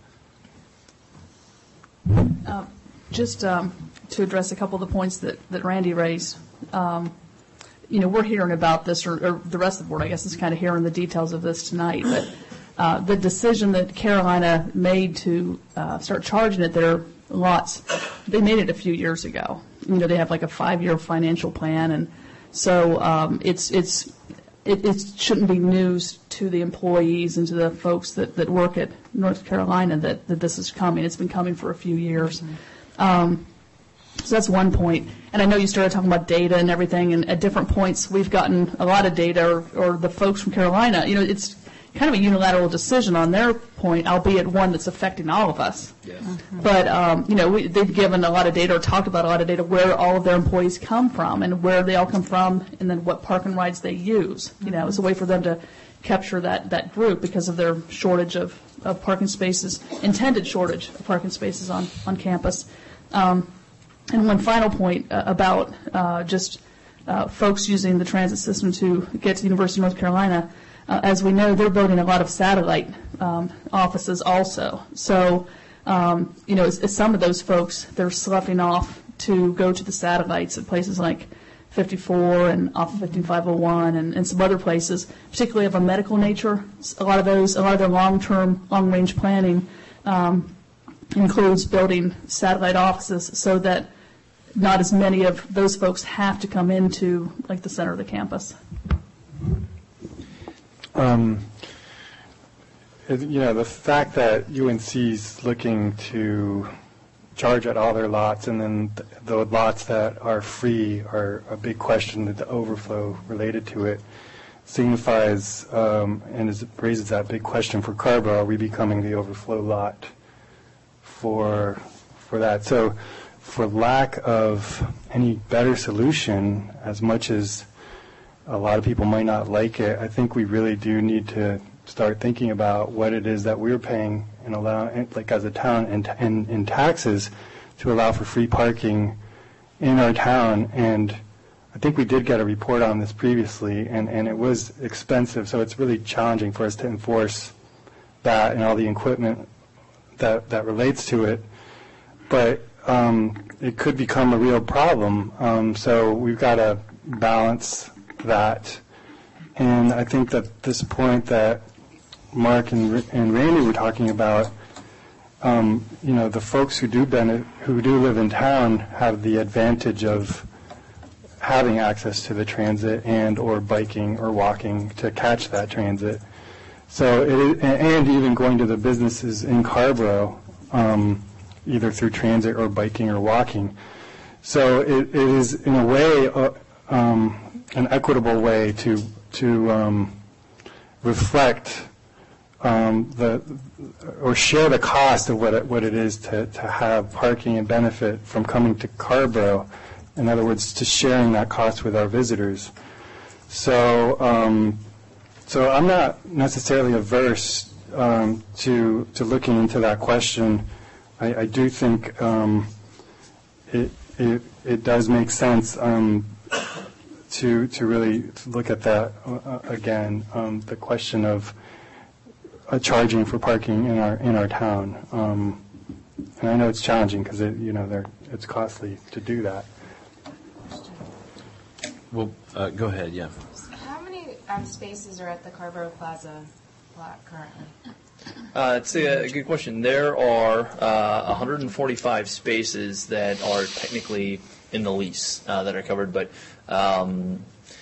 Uh, just um, to address a couple of the points that, that Randy raised, um, you know, we're hearing about this, or, or the rest of the board, I guess, is kind of hearing the details of this tonight. But uh, the decision that Carolina made to uh, start charging at their lots, they made it a few years ago. You know, they have like a five-year financial plan, and so um, it's it's it, it shouldn't be news to the employees and to the folks that, that work at North Carolina that, that this is coming. It's been coming for a few years. Mm-hmm. Um, so that's one point. And I know you started talking about data and everything, and at different points we've gotten a lot of data, or, or the folks from Carolina, you know, it's kind of a unilateral decision on their point, albeit one that's affecting all of us. Yes. Mm-hmm. But, um, you know, we, they've given a lot of data, or talked about a lot of data, where all of their employees come from and where they all come from, and then what park and rides they use. You know, it's a way for them to capture that, that group because of their shortage of, of parking spaces, intended shortage of parking spaces on, on campus. Um, and one final point uh, about uh, just uh, folks using the transit system to get to the University of North Carolina. Uh, as we know, they're building a lot of satellite um, offices also. So, um, you know, as, as some of those folks, they're sloughing off to go to the satellites at places like fifty-four and off of fifty-five oh one and, and some other places, particularly of a medical nature. A lot of those, a lot of their long-term, long-range planning um, includes building satellite offices so that not as many of those folks have to come into, like, the center of the campus. Um, it- you know, the fact that U N C's looking to charge at all their lots, and then th- the lots that are free are a big question, that the overflow related to it signifies um, and is, raises that big question for Carrboro. Are we becoming the overflow lot for for that? So for lack of any better solution, as much as a lot of people might not like it, I think we really do need to start thinking about what it is that we're paying and allow, like as a town, in, in, in taxes to allow for free parking in our town. And I think we did get a report on this previously, and, and it was expensive, so it's really challenging for us to enforce that and all the equipment that, that relates to it. but um, it could become a real problem. Um, so we've got to balance that. And I think that this point that Mark and, and Randy were talking about, um, you know, the folks who do benefit, who do live in town have the advantage of having access to the transit and or biking or walking to catch that transit. So it is, and even going to the businesses in Carrboro, um, either through transit or biking or walking. So it, it is in a way uh, um, an equitable way to to um, reflect um, the or share the cost of what it, what it is to, to have parking and benefit from coming to Carrboro. In other words, to sharing that cost with our visitors. So, um, so I'm not necessarily averse um, to to looking into that question. I, I do think um, it, it it does make sense um, to to really look at that uh, again. Um, the question of uh, charging for parking in our in our town, um, and I know it's challenging because it you know they're, it's costly to do that. Well, uh, go ahead, yeah. How many um, spaces are at the Carrboro Plaza lot currently? Uh, it's a, a good question. There are uh, one hundred forty-five spaces that are technically in the lease uh, that are covered, but um,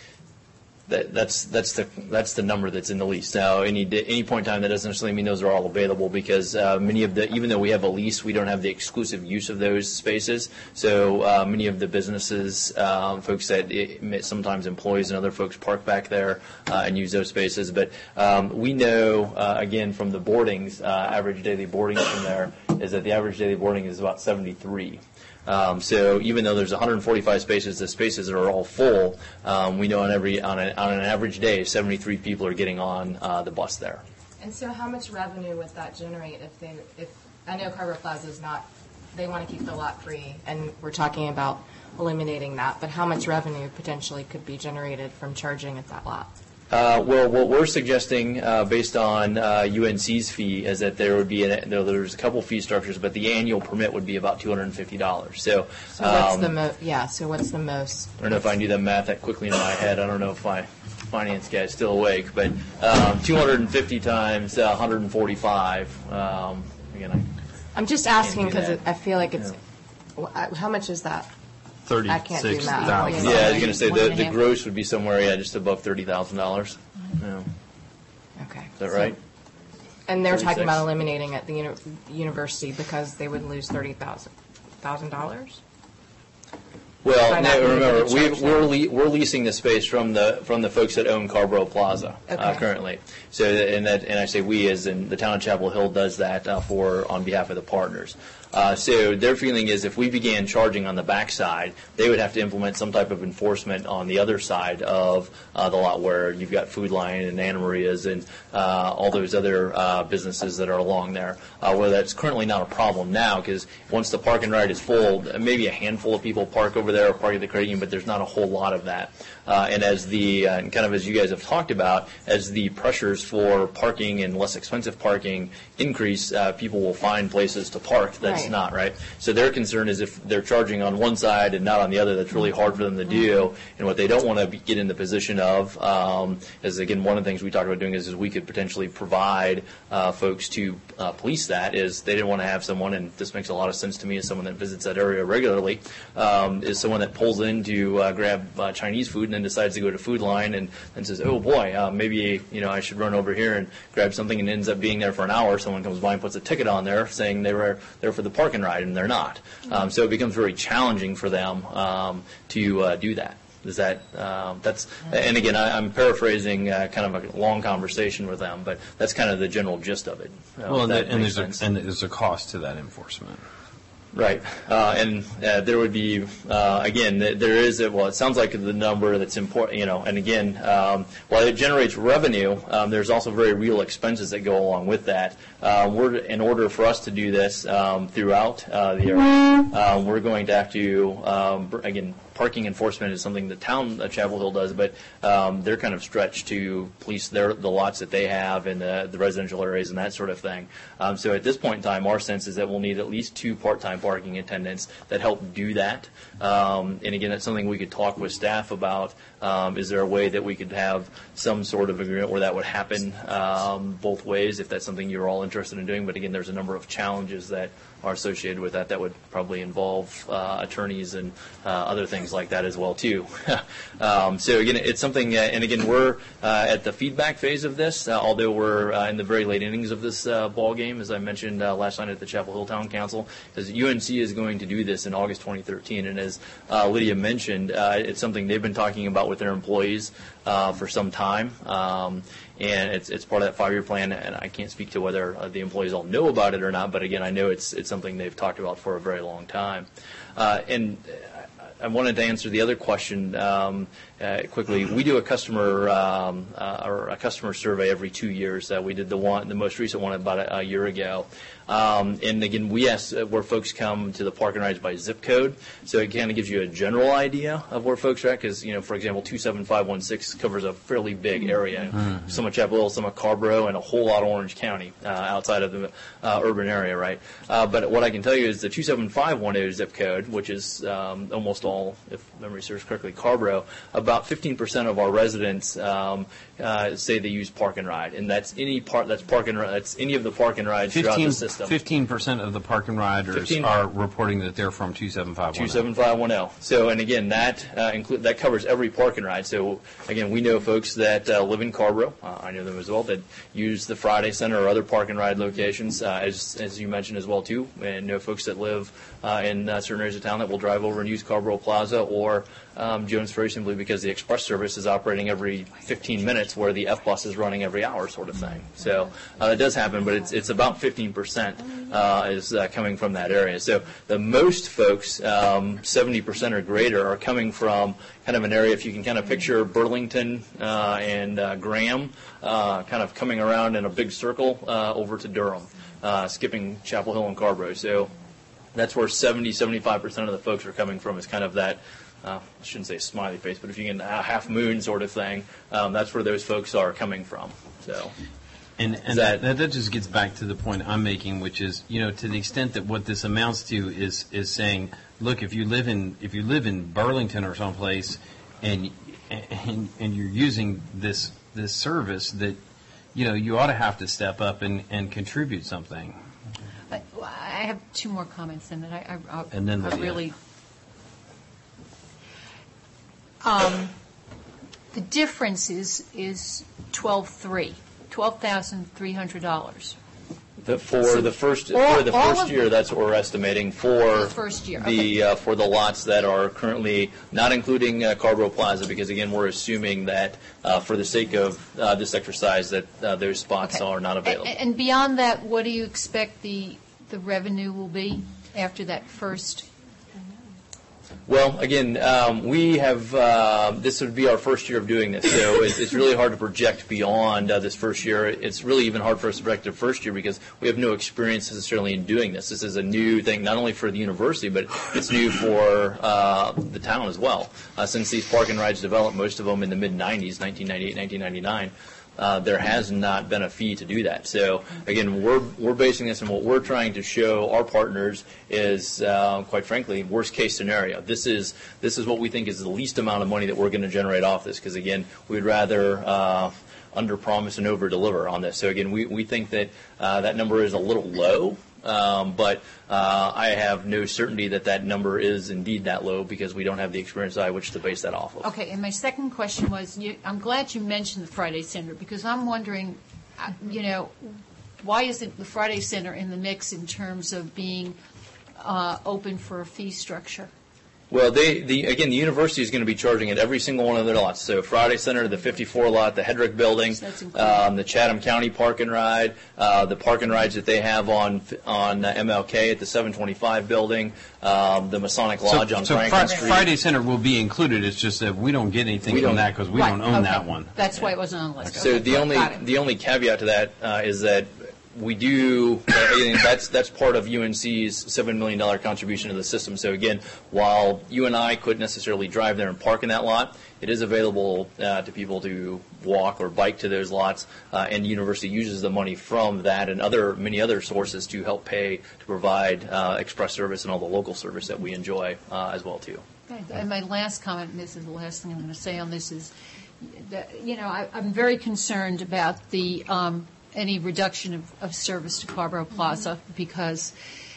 that, that's that's the that's the number that's in the lease. Now, any any point in time, that doesn't necessarily mean those are all available because uh, many of the even though we have a lease, we don't have the exclusive use of those spaces. So uh, many of the businesses, um, folks that it, sometimes employees and other folks park back there uh, and use those spaces. But um, we know uh, again from the boardings, uh, average daily boardings from there is that the average daily boarding is about seventy-three. Um, so even though there's one hundred forty-five spaces, the spaces are all full. Um, we know on every on, a, on an average day, seventy-three people are getting on uh, the bus there. And so, how much revenue would that generate if they? If I know Carrboro Plaza is not, they want to keep the lot free, and we're talking about eliminating that. But how much revenue potentially could be generated from charging at that lot? Uh, well, what we're suggesting, uh, based on uh, U N C's fee, is that there would be an, there, there's a couple fee structures, but the annual permit would be about two hundred fifty dollars. So, so what's um, the mo- yeah? So what's the most? I don't know if I can do that math that quickly in my head. I don't know if my finance guy is still awake, but um, two hundred fifty times uh, one hundred forty-five. Um, again, I I'm just asking because that. I feel like it's. Yeah. How much is that? thirty-six thousand. Yeah, I was going to say the, the gross would be somewhere, yeah, just above thirty thousand dollars. Yeah. Okay. Is that right? And they're thirty-six. talking about eliminating at the uni- university because they would lose thirty thousand dollars? Well, By not no, being able remember, to we, charge we're them. le- we're leasing the space from the from the folks that own Carrboro Plaza uh, Okay. currently. So, and that, and I say we, as in the town of Chapel Hill does that uh, for on behalf of the partners. Uh, so their feeling is if we began charging on the backside, they would have to implement some type of enforcement on the other side of uh, the lot where you've got Food Lion and Anna Maria's and uh, all those other uh, businesses that are along there, uh, where that's currently not a problem now because once the park and ride is full, maybe a handful of people park over there or park at the credit union, but there's not a whole lot of that. Uh, and as the, uh, kind of as you guys have talked about, as the pressures for parking and less expensive parking increase, uh, people will find places to park that's Right. not, right? So their concern is if they're charging on one side and not on the other, that's really hard for them to do. And what they don't want to be, get in the position of um, is, again, one of the things we talked about doing is, is we could potentially provide uh, folks to uh, police that, is they didn't want to have someone, and this makes a lot of sense to me as someone that visits that area regularly, um, is someone that pulls in to uh, grab uh, Chinese food and then decides to go to Food Line and then says, oh boy, uh, maybe you know I should run over here and grab something, and ends up being there for an hour. Someone comes by and puts a ticket on there saying they were there for the park and ride, and they're not. Um, so it becomes very challenging for them um, to uh, do that. Is that um, that's and again I, I'm paraphrasing uh, kind of a long conversation with them, but that's kind of the general gist of it. Uh, Well, and, if that the, and makes there's sense. a, and there's a cost to that enforcement. Right, uh, and uh, there would be uh, again th- there is a, well it sounds like the number that's important, you know, and again um, while it generates revenue, um, there's also very real expenses that go along with that. Uh, we're in order for us to do this um, throughout uh, the area, uh, we're going to have to um, br- again. Parking enforcement is something the town of Chapel Hill does, but um, they're kind of stretched to police their the lots that they have in the, the residential areas and that sort of thing. Um, so at this point in time, our sense is that we'll need at least two part-time parking attendants that help do that. Um, and again, that's something we could talk with staff about. Um, is there a way that we could have some sort of agreement where that would happen um, both ways, if that's something you're all interested in doing? But again, there's a number of challenges that are associated with that that would probably involve uh, attorneys and uh, other things like that as well too. um, so again, it's something, uh, and again, we're uh, at the feedback phase of this, uh, although we're uh, in the very late innings of this uh, ball game, as I mentioned uh, last night at the Chapel Hill Town Council, because U N C is going to do this in August twenty thirteen, and as uh, Lydia mentioned, uh, it's something they've been talking about with their employees uh, for some time. Um, And it's it's part of that five-year plan, and I can't speak to whether uh, the employees all know about it or not. But again, I know it's it's something they've talked about for a very long time. Uh, and I wanted to answer the other question um, uh, quickly. We do a customer um, uh, or a customer survey every two years. Uh, we did the one, the most recent one, about a, a year ago. Um, and again, we ask where folks come to the park and rides by zip code, so it kind of gives you a general idea of where folks are at. Because, you know, for example, two seven five one six covers a fairly big area. Mm-hmm. Some of Chapel Hill, some of Carborough, and a whole lot of Orange County uh, outside of the uh, urban area, right? Uh, but what I can tell you is the two seven five one zero zip code, which is um, almost all, if memory serves correctly, Carborough. About fifteen percent of our residents um, uh, say they use park and ride, and that's any part that's park and that's any of the park and rides throughout the system. fifteen percent of the park and riders fifteen are reporting that they're from two seven five one zero. two seven five one zero. So, and again, that uh, include that covers every park and ride. So, again, we know folks that uh, live in Carborough. Uh, I know them as well, that use the Friday Center or other park and ride locations, uh, as as you mentioned as well too. And know folks that live uh, in uh, certain areas of town that will drive over and use Carborough Plaza or um, Jones Ferry, simply because the express service is operating every fifteen minutes, where the F bus is running every hour, sort of thing. So uh, it does happen, but it's it's about fifteen percent uh, is uh, coming from that area. So the most folks, um, seventy percent or greater, are coming from kind of an area, if you can kind of picture Burlington uh, and uh, Graham, uh, kind of coming around in a big circle uh, over to Durham, uh, skipping Chapel Hill and Carborough. So that's where seventy, seventy-five percent of the folks are coming from, is kind of that, uh, I shouldn't say smiley face, but if you can, a half moon sort of thing, um, that's where those folks are coming from. So. And, and that, that that just gets back to the point I'm making, which is, you know, to the extent that what this amounts to is is saying, look, if you live in if you live in Burlington or someplace, and and and you're using this this service, that, you know, you ought to have to step up and, and contribute something. I I have two more comments, and then I, I, I, and then I really. Um, the difference is is twelve three. twelve thousand three hundred dollars. The, for the first all, for the first year, that's what we're estimating for the first year. The okay. uh, for the lots that are currently not including uh, Carborough Plaza, because again, we're assuming that uh, for the sake of uh, this exercise, that uh, those spots okay. are not available. And, and beyond that, what do you expect the the revenue will be after that first? Well, again, um, we have, uh, this would be our first year of doing this, so it's, it's really hard to project beyond uh, this first year. It's really even hard for us to project the first year because we have no experience necessarily in doing this. This is a new thing, not only for the university, but it's new for uh, the town as well. Uh, since these park and rides developed, most of them in the mid nineties, nineteen ninety-eight, nineteen ninety-nine, Uh, there has not been a fee to do that. So again, we're we're basing this on what we're trying to show our partners is, uh, quite frankly, worst case scenario. This is this is what we think is the least amount of money that we're going to generate off this. Because again, we'd rather uh, under promise and over deliver on this. So again, we we think that uh, that number is a little low. Um, but uh, I have no certainty that that number is indeed that low because we don't have the experience I which to base that off of. Okay, and my second question was, you, I'm glad you mentioned the Friday Center because I'm wondering, uh, you know, why isn't the Friday Center in the mix in terms of being uh, open for a fee structure? Well, they, the, again, the university is going to be charging at every single one of their lots. So Friday Center, the fifty-four lot, the Hedrick building, um, the Chatham County Park and Ride, uh, the park and rides that they have on on uh, M L K at the seven twenty-five building, um, the Masonic Lodge so, on so Franklin Fri- Street. Friday Center will be included. It's just that we don't get anything we from that because we right, don't own okay. that one. That's why it wasn't on the list. So okay, the only got it. the only caveat to that uh, is that we do, uh, again, that's, that's part of U N C's seven million dollars contribution to the system. So again, while you and I couldn't necessarily drive there and park in that lot, it is available uh, to people to walk or bike to those lots, uh, and the university uses the money from that and other many other sources to help pay to provide uh, express service and all the local service that we enjoy uh, as well too. And my last comment, and this is the last thing I'm going to say on this, is that, you know, I, I'm very concerned about the um, any reduction of, of service to Carborough Plaza, because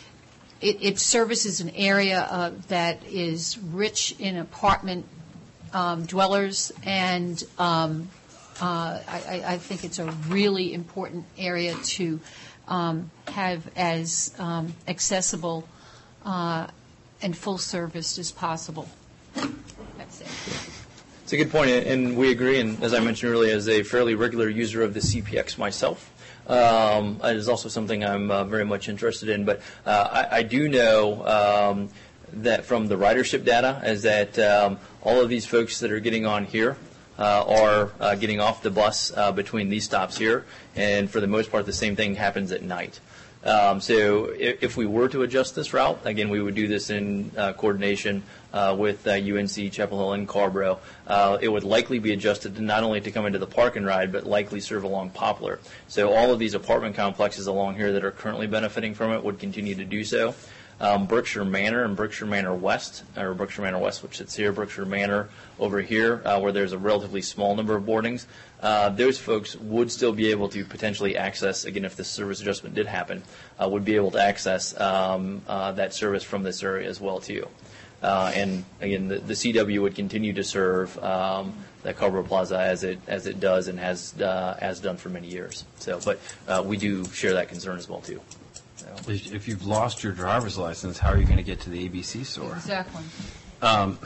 it, it services an area uh, that is rich in apartment um, dwellers, and um, uh, I, I think it's a really important area to um, have as um, accessible uh, and full service as possible. That's it. It's a good point, and we agree. And as I mentioned earlier, as a fairly regular user of the C P X myself, um, it is also something I'm uh, very much interested in. But uh, I, I do know um, that from the ridership data is that um, all of these folks that are getting on here uh, are uh, getting off the bus uh, between these stops here, and for the most part, the same thing happens at night. Um, so if, if we were to adjust this route, again, we would do this in uh, coordination uh, with uh, U N C, Chapel Hill, and Carborough. Uh, it would likely be adjusted to not only to come into the park and ride, but likely serve along Poplar. So all of these apartment complexes along here that are currently benefiting from it would continue to do so. Um, Berkshire Manor and Berkshire Manor West, or Berkshire Manor West, which sits here, Berkshire Manor over here, uh, where there's a relatively small number of boardings, uh, those folks would still be able to potentially access, again, if the service adjustment did happen, uh, would be able to access um, uh, that service from this area as well, too. Uh, and, again, the, the C W would continue to serve um, the Carborough Plaza as it as it does and has uh, has done for many years. So, but uh, we do share that concern as well, too. If if you've lost your driver's license, how are you going to get to the A B C store? Exactly. Um,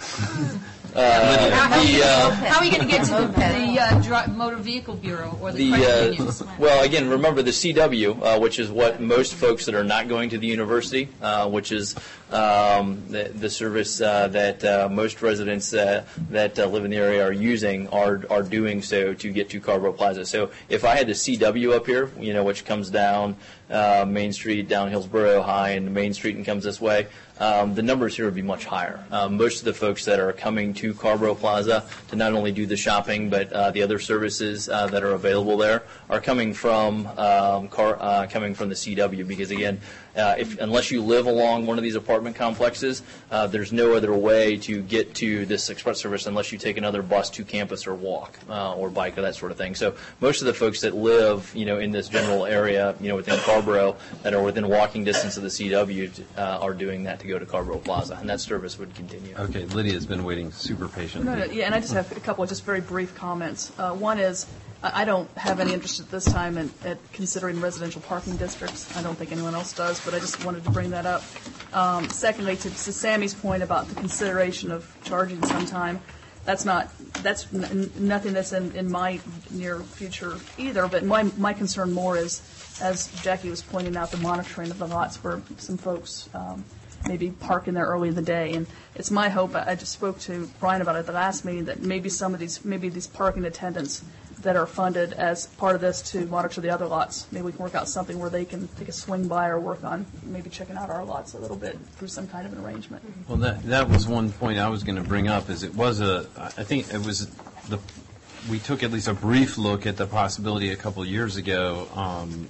Uh, how, the, uh, how are you going to get to the, the uh, dri- Motor Vehicle Bureau or the, The, credit uh, unions? well, again, remember the C W, uh, which is what most folks that are not going to the university, uh, which is um, the, the service uh, that uh, most residents uh, that uh, live in the area are using, are are doing so to get to Carborough Plaza. So if I had the C W up here, you know, which comes down uh, Main Street, down Hillsborough High, and Main Street and comes this way, um, the numbers here would be much higher. Um, most of the folks that are coming to Carborough Plaza to not only do the shopping, but uh, the other services uh, that are available there are coming from um, car, uh, coming from the C W, because again, uh, if unless you live along one of these apartment complexes, uh, there's no other way to get to this express service unless you take another bus to campus or walk uh, or bike or that sort of thing. So most of the folks that live, you know, in this general area, you know, within Carborough, that are within walking distance of the C W, uh, are doing that to go to Carborough Plaza, and that service would continue. Okay, Lydia's been waiting super patiently. No, no, yeah, and I just have a couple of just very brief comments. Uh, one is, I I don't have any interest at this time in at considering residential parking districts. I don't think anyone else does, but I just wanted to bring that up. Um, secondly, to, to Sammy's point about the consideration of charging sometime, that's not, that's n- nothing that's in, in my near future either, but my, my concern more is, as Jackie was pointing out, the monitoring of the lots where some folks um, maybe park in there early in the day. And it's my hope, I just spoke to Brian about it at the last meeting, that maybe some of these, maybe these parking attendants that are funded as part of this to monitor the other lots, maybe we can work out something where they can take a swing by or work on maybe checking out our lots a little bit through some kind of an arrangement. Well, that that was one point I was going to bring up. Is it was a I think it was the we took at least a brief look at the possibility a couple of years ago um,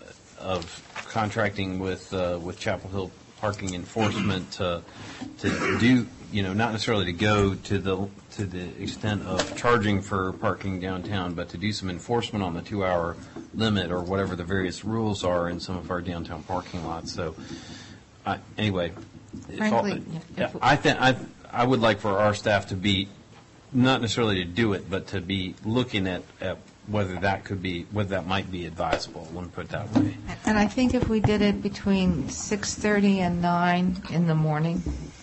of contracting with uh, with Chapel Hill Parking Enforcement to to do, you know, not necessarily to go to the to the extent of charging for parking downtown, but to do some enforcement on the two-hour limit or whatever the various rules are in some of our downtown parking lots. So, uh, anyway, it's all, Frankly, yeah, I think I I would like for our staff to be not necessarily to do it, but to be looking at, at whether that could be whether that might be advisable. Let me put it that way. And I think if we did it between six thirty and nine in the morning,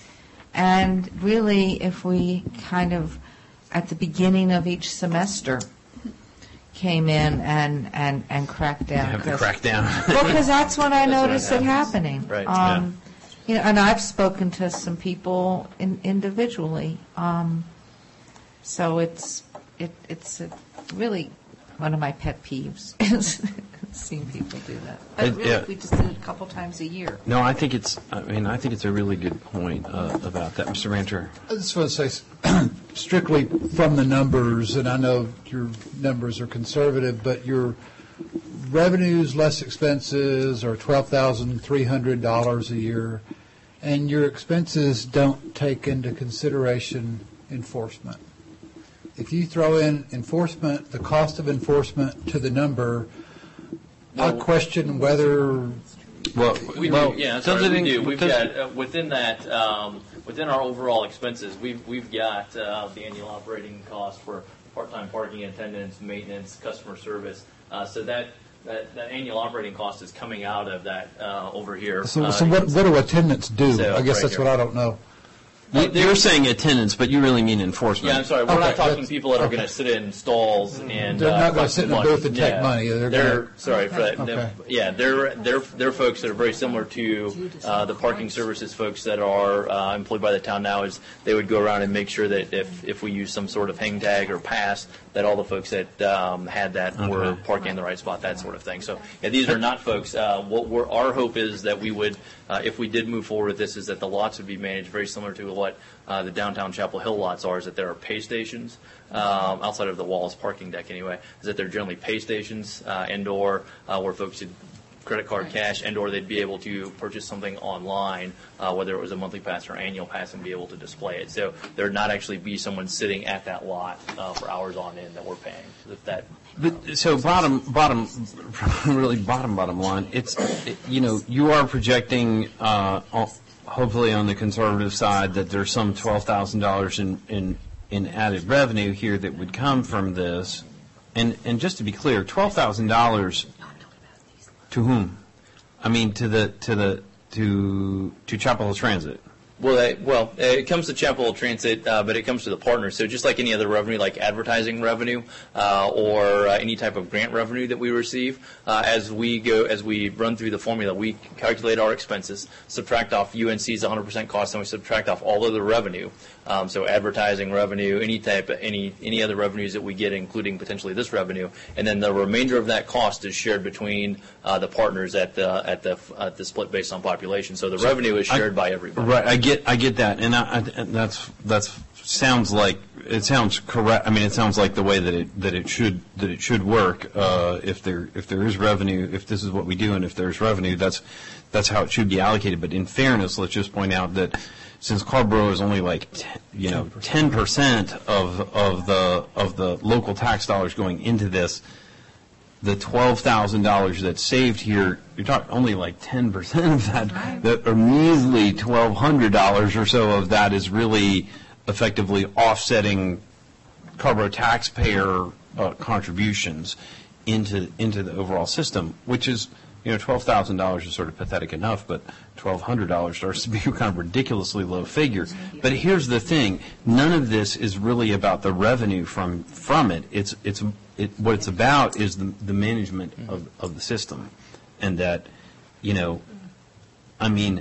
and really if we kind of, at the beginning of each semester, came in and, and, and cracked down. Have to crack down. Well, because that's when I That's when noticed it it happens. happening. Right, Um, You know, and I've spoken to some people in, individually. Um, so it's it, it's a really one of my pet peeves. seen people do that. It- But really, yeah. we just did it a couple times a year. No, I think it's, I mean, I think it's a really good point uh, about that, Mister Rancher. I just want to say, strictly from the numbers, and I know your numbers are conservative, but your revenues less expenses are twelve thousand three hundred dollars a year, and your expenses don't take into consideration enforcement. If you throw in enforcement, the cost of enforcement to the number, I question whether. Well, We well, do, yeah, that's does right, it we in- do. We've does- got, uh, within that, um, within our overall expenses, we've, we've got uh, the annual operating cost for part-time parking attendants, maintenance, customer service. Uh, So that, that, that annual operating cost is coming out of that uh, over here. So, Uh, so what, what do attendants do? So, I guess right that's here. what I don't know. You- You're saying attendance, but you really mean enforcement. Yeah, I'm sorry. We're Okay, not talking that's- people that are okay. going to sit in stalls and They're uh, not gonna collect sit in a money. booth and take Yeah. money. They're They're gonna- sorry for that. Okay. No, yeah, they're they're they're folks that are very similar to uh, the parking services folks that are uh, employed by the town now. Is they would go around and make sure that if if we use some sort of hang tag or pass, that all the folks that um, had that were Okay. parking in the right spot, that sort of thing. So yeah, these are not folks. Uh, what we're, our hope is that we would, uh, if we did move forward with this, is that the lots would be managed very similar to what uh, the downtown Chapel Hill lots are. Is that there are pay stations um, outside of the Wallace parking deck anyway. Is that they're generally pay stations uh, and/or uh, where folks would credit card cash, and/or they'd be able to purchase something online, uh, whether it was a monthly pass or annual pass, and be able to display it. So there'd not actually be someone sitting at that lot uh, for hours on end that we're paying. If that But, so bottom, bottom, really bottom, bottom line, it's, it- you know, you are projecting, uh, ho- hopefully on the conservative side, that there's some twelve thousand dollars in, in, in added revenue here that would come from this. And, and just to be clear, twelve thousand dollars to whom? I mean, to the, to the, to, to Chapel Hill Transit. Well, that, well, it comes to Chapel Hill Transit, uh, but it comes to the partners. So just like any other revenue, like advertising revenue uh, or uh, any type of grant revenue that we receive, uh, as we go, as we run through the formula, we calculate our expenses, subtract off U N C's one hundred percent cost, and we subtract off all of the revenue. Um, so advertising revenue, any type, of, any any other revenues that we get, including potentially this revenue, and then the remainder of that cost is shared between uh, the partners at the at the at the split based on population. So the revenue is shared I- by everybody. Right, I get, I get that, and I, I, and that's, that's, sounds like, it sounds correct, I mean, it sounds like the way that it, that it should, that it should work, uh, if there, if there is revenue, if this is what we do, and if there's revenue, that's, that's how it should be allocated, but in fairness, let's just point out that since Carborough is only like, t- you know, ten percent of, of the, of the local tax dollars going into this, the twelve thousand dollars that's saved here, you're talking only like ten percent of that, that or measly twelve hundred dollars or so of that is really effectively offsetting Carborough taxpayer uh, contributions into, into the overall system, which is, you know, twelve thousand dollars is sort of pathetic enough, but twelve hundred dollars starts to be a kind of ridiculously low figure. But here's the thing, none of this is really about the revenue from, from it. It's, it's, it, what it's about is the, the management of, of the system. And that, you know, I mean,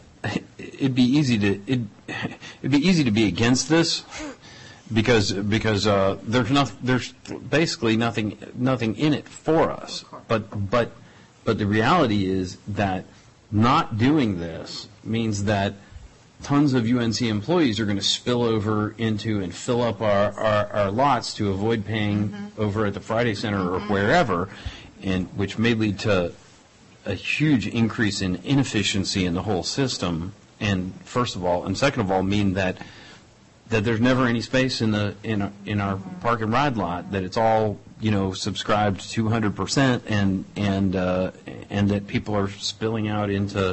it'd be easy to, it, it'd be easy to be against this because, because uh, there's not, there's basically nothing, nothing in it for us. But, but, But the reality is that not doing this means that tons of U N C employees are going to spill over into and fill up our, our, our lots to avoid paying mm-hmm. over at the Friday Center mm-hmm. or wherever, and which may lead to a huge increase in inefficiency in the whole system. And first of all, and second of all, mean that that there's never any space in the in our, in our park and ride lot, that it's all, you know, subscribed two hundred percent, and and uh, and that people are spilling out into,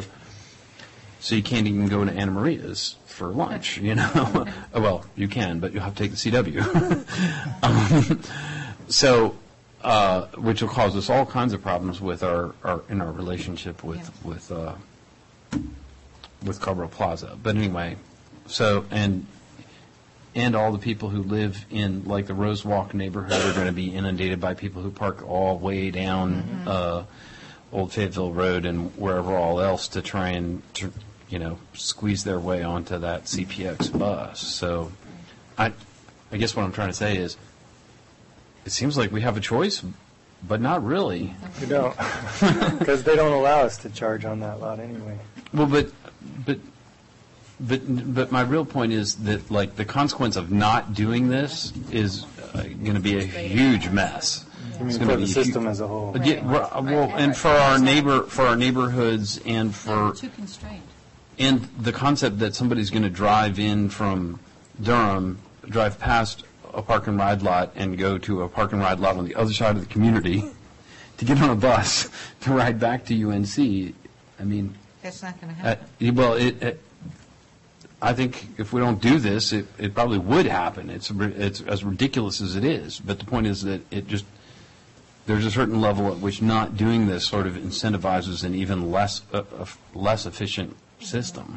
so you can't even go to Anna Maria's for lunch, you know. Well, you can, but you'll have to take the C W. um, so, uh, which will cause us all kinds of problems with our, our in our relationship with yeah. with uh, with Carborough Plaza. But anyway, so and. And all the people who live in, like, the Rose Walk neighborhood are going to be inundated by people who park all way down mm-hmm. uh, Old Fayetteville Road and wherever all else to try and, to, you know, squeeze their way onto that C P X bus. So I, I guess what I'm trying to say is it seems like we have a choice but not really. You don't, because they don't allow us to charge on that lot anyway. Well, but, but, but, but my real point is that, like, the consequence of not doing this is uh, going to be a huge mess. I mean, It's for gonna the be system hu- as a whole. Yeah, well, well, and for our neighbor, for our neighborhoods, and for Too constrained. and the concept that somebody's going to drive in from Durham, drive past a park and ride lot, and go to a park and ride lot on the other side of the community to get on a bus to ride back to U N C. I mean, That's not going to uh, happen. well, it, it, I think if we don't do this, it, it probably would happen. It's ri- it's as ridiculous as it is. But the point is that it just there's a certain level at which not doing this sort of incentivizes an even less uh, uh, less efficient system.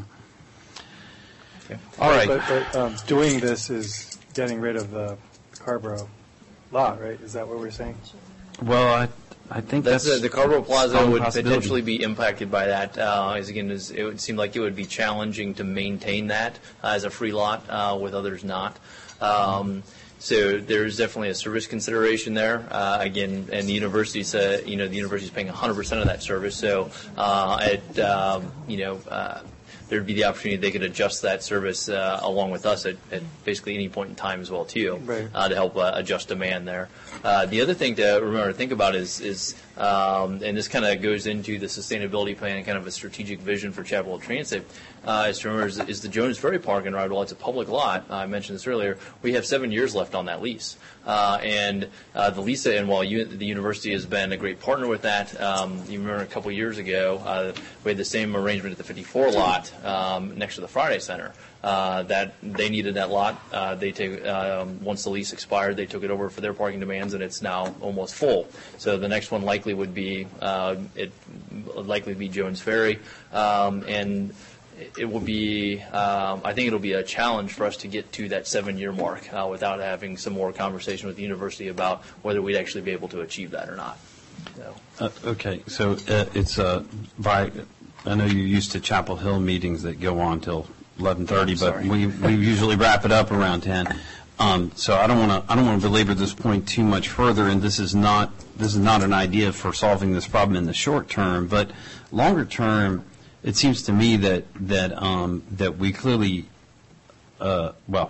Okay. All right. But, but um, doing this is getting rid of the Carborough lot, right? Is that what we're saying? Well, I I think That's, that's, uh, the Carborough Plaza strong would possibility. potentially be impacted by that. Uh, as again, as it would seem like it would be challenging to maintain that uh, as a free lot, uh, with others not. Um, so there's definitely a service consideration there. Uh, again, and the university's, uh, you know, the university's paying one hundred percent of that service. So uh, it, um, you know. Uh, There'd be the opportunity they could adjust that service uh, along with us at, at basically any point in time as well too, Right. uh, to help uh, adjust demand there. Uh, the other thing to remember to think about is, is um, and this kind of goes into the sustainability plan and kind of a strategic vision for Chapel Hill Transit, uh, is to remember is, is the Jones Ferry Park and Ride. While it's a public lot, uh, I mentioned this earlier, we have seven years left on that lease. Uh, and uh, the lease, and while you, the university has been a great partner with that, um, you remember a couple years ago, uh, we had the same arrangement at the fifty-four lot um, next to the Friday Center. Uh, that they needed that lot. Uh, they take um, once the lease expired, they took it over for their parking demands, and it's now almost full. So the next one likely would be uh, it would likely be Jones Ferry, um, and it will be. Um, I think it'll be a challenge for us to get to that seven-year mark uh, without having some more conversation with the university about whether we'd actually be able to achieve that or not. So. Uh, okay, so uh, it's uh, by. I know you're used to Chapel Hill meetings that go on till eleven thirty, but Sorry. we we usually wrap it up around ten. Um, so I don't want to I don't want to belabor this point too much further. And this is not this is not an idea for solving this problem in the short term, but longer term, it seems to me that that um, that we clearly, uh, well,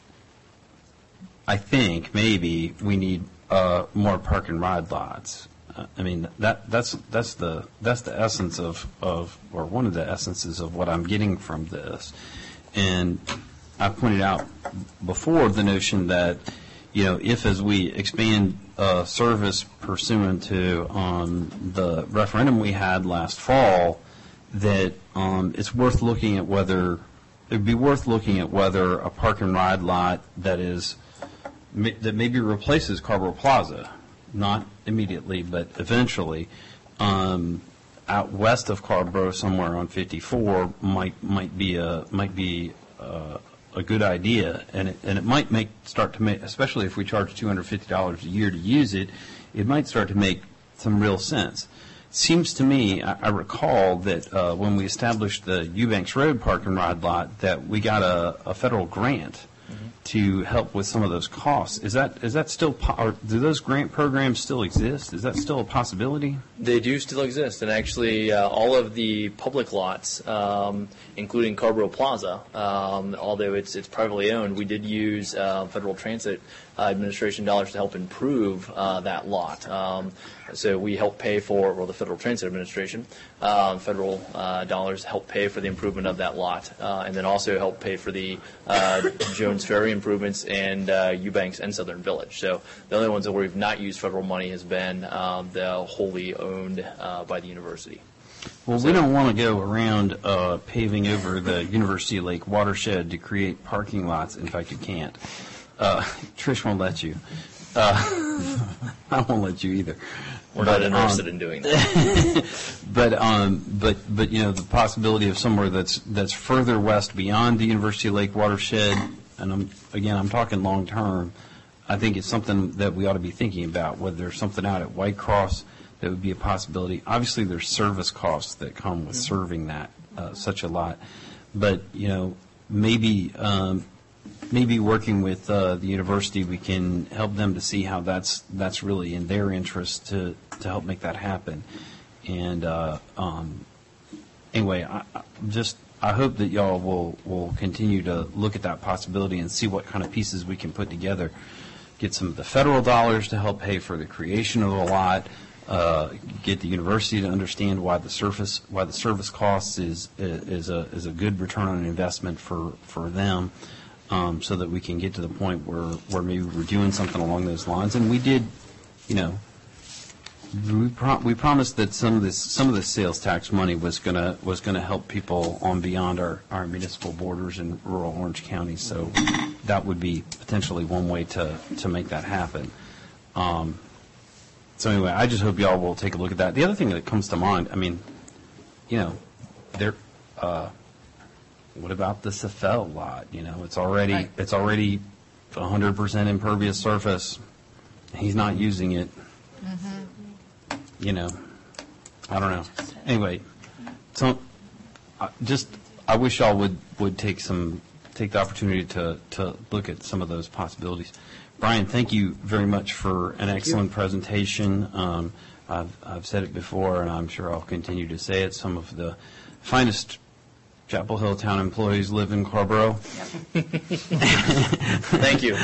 I think maybe we need uh, more park and ride lots. Uh, I mean that that's that's the that's the essence of, of or one of the essences of what I'm getting from this. And I pointed out before the notion that, you know, if as we expand uh, service pursuant to um, the referendum we had last fall, that um, it's worth looking at whether it would be worth looking at whether a park and ride lot that is that maybe replaces Carborough Plaza, not immediately but eventually, um, out west of Carborough somewhere on fifty-four might might be a might be uh, a good idea, and it, and it might make start to make, especially if we charge two hundred fifty dollars a year to use it, it might start to make some real sense. Seems to me, I, I recall that uh, when we established the Eubanks Road Park and Ride lot, that we got a, a federal grant to help with some of those costs. Is that is that still, po- or do those grant programs still exist? Is that still a possibility? They do still exist, and actually, uh, all of the public lots, um, including Carborough Plaza, um, although it's it's privately owned, we did use uh, Federal Transit uh, Administration dollars to help improve uh, that lot. Um, so we help pay for, well, the Federal Transit Administration, uh, federal uh, dollars help pay for the improvement of that lot, uh, and then also help pay for the uh, Jones Ferry improvements and uh, Eubanks and Southern Village. So the only ones that we've not used federal money has been um, the wholly owned uh, by the university. Well, we don't want to go around uh, paving over the University Lake watershed to create parking lots. In fact, you can't. Uh, Trish won't let you. Uh, I won't let you either. We're But, not interested um, in doing that. but um, but but you know, the possibility of somewhere that's that's further west beyond the University Lake watershed, and I'm, again, I'm talking long term. I think it's something that we ought to be thinking about. Whether there's something out at White Cross that would be a possibility. Obviously, there's service costs that come with serving that uh, such a lot, but you know, maybe um, maybe working with uh, the university, we can help them to see how that's that's really in their interest to to help make that happen. And uh, um, anyway, I, I just I hope that y'all will will continue to look at that possibility and see what kind of pieces we can put together. Get some of the federal dollars to help pay for the creation of the lot. Uh, get the university to understand why the surface why the service costs is is a is a good return on investment for for them, um, so that we can get to the point where where maybe we're doing something along those lines. And we did, you know, we pro- we promised that some of this some of the sales tax money was gonna was gonna help people on beyond our, our municipal borders in rural Orange County. So that would be potentially one way to to make that happen. Um, So anyway, I just hope y'all will take a look at that. The other thing that comes to mind, I mean, you know, there. Uh, what about the Safel lot? You know, it's already Right. it's already one hundred percent impervious surface. He's not using it. Mm-hmm. You know, I don't know. Anyway, so uh, just I wish y'all would would take some take the opportunity to to look at some of those possibilities. Brian, thank you very much for an excellent presentation. Um, I've, I've said it before, and I'm sure I'll continue to say it. Some of the finest Chapel Hill town employees live in Carrboro. Thank you.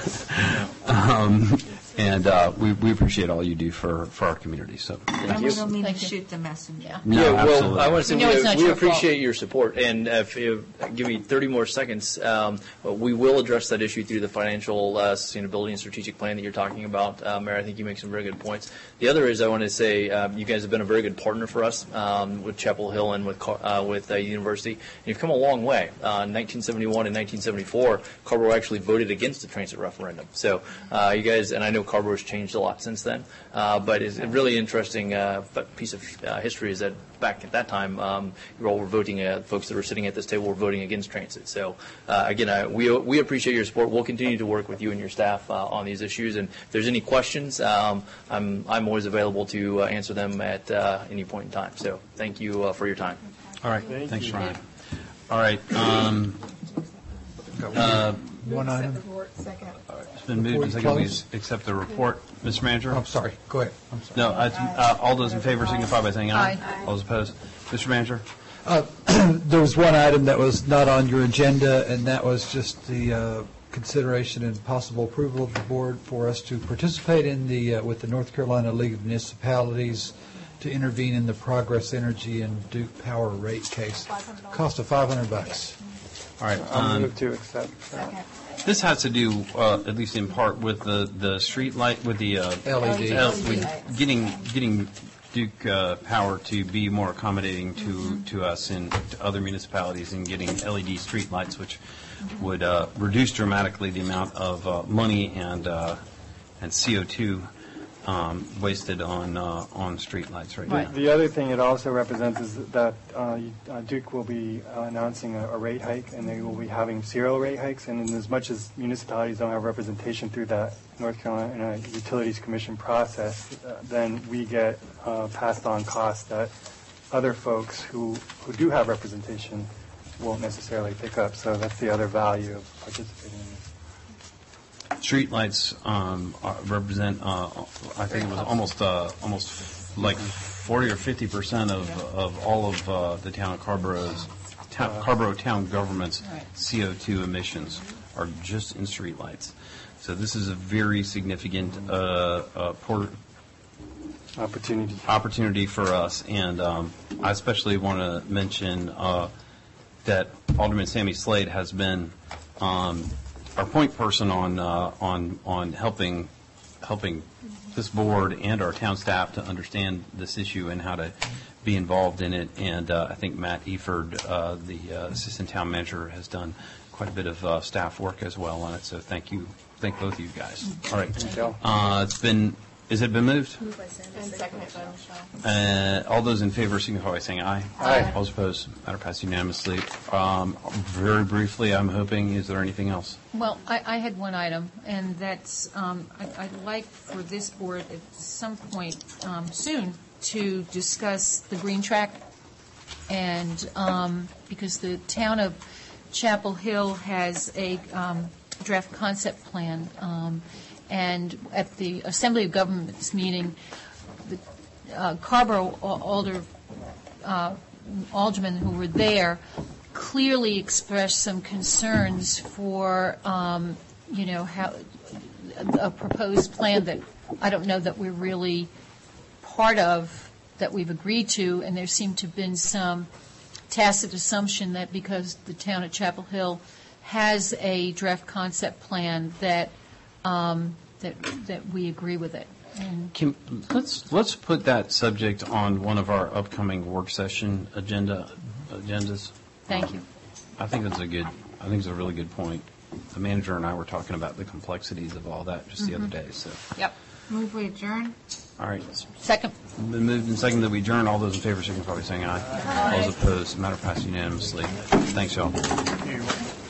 um, and uh, we, we appreciate all you do for, for our community. So, And thank we you. don't need to Thank you. shoot the messenger. No, yeah, well, absolutely. I want to say We know we, it's not we your appreciate fault. your support, and if you give me thirty more seconds, um, we will address that issue through the financial uh, sustainability and strategic plan that you're talking about, uh, Mayor. I think you make some very good points. The other is I want to say um, you guys have been a very good partner for us um, with Chapel Hill and with Car- uh, with uh, University. And you've come a long way. Uh, in nineteen seventy-one and nineteen seventy-four, Carrboro actually voted against the transit referendum. So uh, you guys, and I know Carrboro's changed a lot since then, uh, but it's a really interesting uh, piece of uh, history is that back at that time, um, you all were voting, uh, folks that were sitting at this table were voting against transit. So uh, again, I, we we appreciate your support. We'll continue to work with you and your staff uh, on these issues. And if there's any questions, um, I'm I'm always available to uh, answer them at uh, any point in time. So thank you uh, for your time. All right. Thank Thanks, you. Ryan. All right. Um, uh, One item. it's been moved and seconded. We accept the report. Mister Manager? I'm sorry. Go ahead. I'm sorry. No, I- uh, all those in favor signify by saying aye. Aye. All those opposed? Mister Manager? Uh, There was one item that was not on your agenda, and that was just the uh, consideration and possible approval of the board for us to participate in the, uh, with the North Carolina League of Municipalities to intervene in the Progress Energy and Duke Power rate case. Cost of five hundred bucks. All right. I'll um, move to accept. This has to do, uh, at least in part, with the, the street light, with the uh, L E D. L- with getting getting Duke uh, Power to be more accommodating to, to us and to other municipalities in getting L E D street lights, which would uh, reduce dramatically the amount of uh, money and uh, and C O two um, wasted on uh, on street lights right, Right. now. The other thing it also represents is that uh, uh, Duke will be uh, announcing a, a rate hike, and they will be having serial rate hikes. And in as much as municipalities don't have representation through that North Carolina Utilities Commission process, uh, then we get uh, passed on costs that other folks who, who do have representation won't necessarily pick up. So that's the other value of participating in this. Street lights um, are- represent, uh, I think it was almost, uh, almost like forty or fifty percent of, of all of uh, the town of Carrboro's, town- Carrboro town government's C O two emissions are just in street lights. So this is a very significant uh, uh, por- Opportunity. opportunity for us, and um, I especially want to mention uh, that Alderman Sammy Slade has been um, our point person on uh, on on helping helping this board and our town staff to understand this issue and how to be involved in it. And uh, I think Matt Eford, uh, the uh, assistant town manager, has done quite a bit of uh, staff work as well on it. So thank you, thank both of you guys. All right, Thank you. uh, it's been. Has it been moved? And seconded by Michelle. Uh, all those in favor signify by saying aye. Aye. All those opposed, matter passed unanimously. Um, very briefly, I'm hoping, is there anything else? Well, I, I had one item, and that's, um, I, I'd like for this board at some point um, soon to discuss the green track, and um, because the town of Chapel Hill has a um, draft concept plan, um, and at the Assembly of Governments meeting, the uh, Carrboro Alder, uh, aldermen who were there clearly expressed some concerns for, um, you know, how a proposed plan that I don't know that we're really part of, that we've agreed to, and there seemed to have been some tacit assumption that because the town of Chapel Hill has a draft concept plan that um, that that we agree with it. And Kim, let's let's put that subject on one of our upcoming work session agenda agendas. Thank you. I think it's a good. I think it's a really good point. The manager and I were talking about the complexities of all that just the other day. So. Yep. Move we adjourn? All right. Second. Been moved and seconded that we adjourn. All those in favor signify by saying aye. Aye. All those opposed, matter passed unanimously. Thanks, y'all.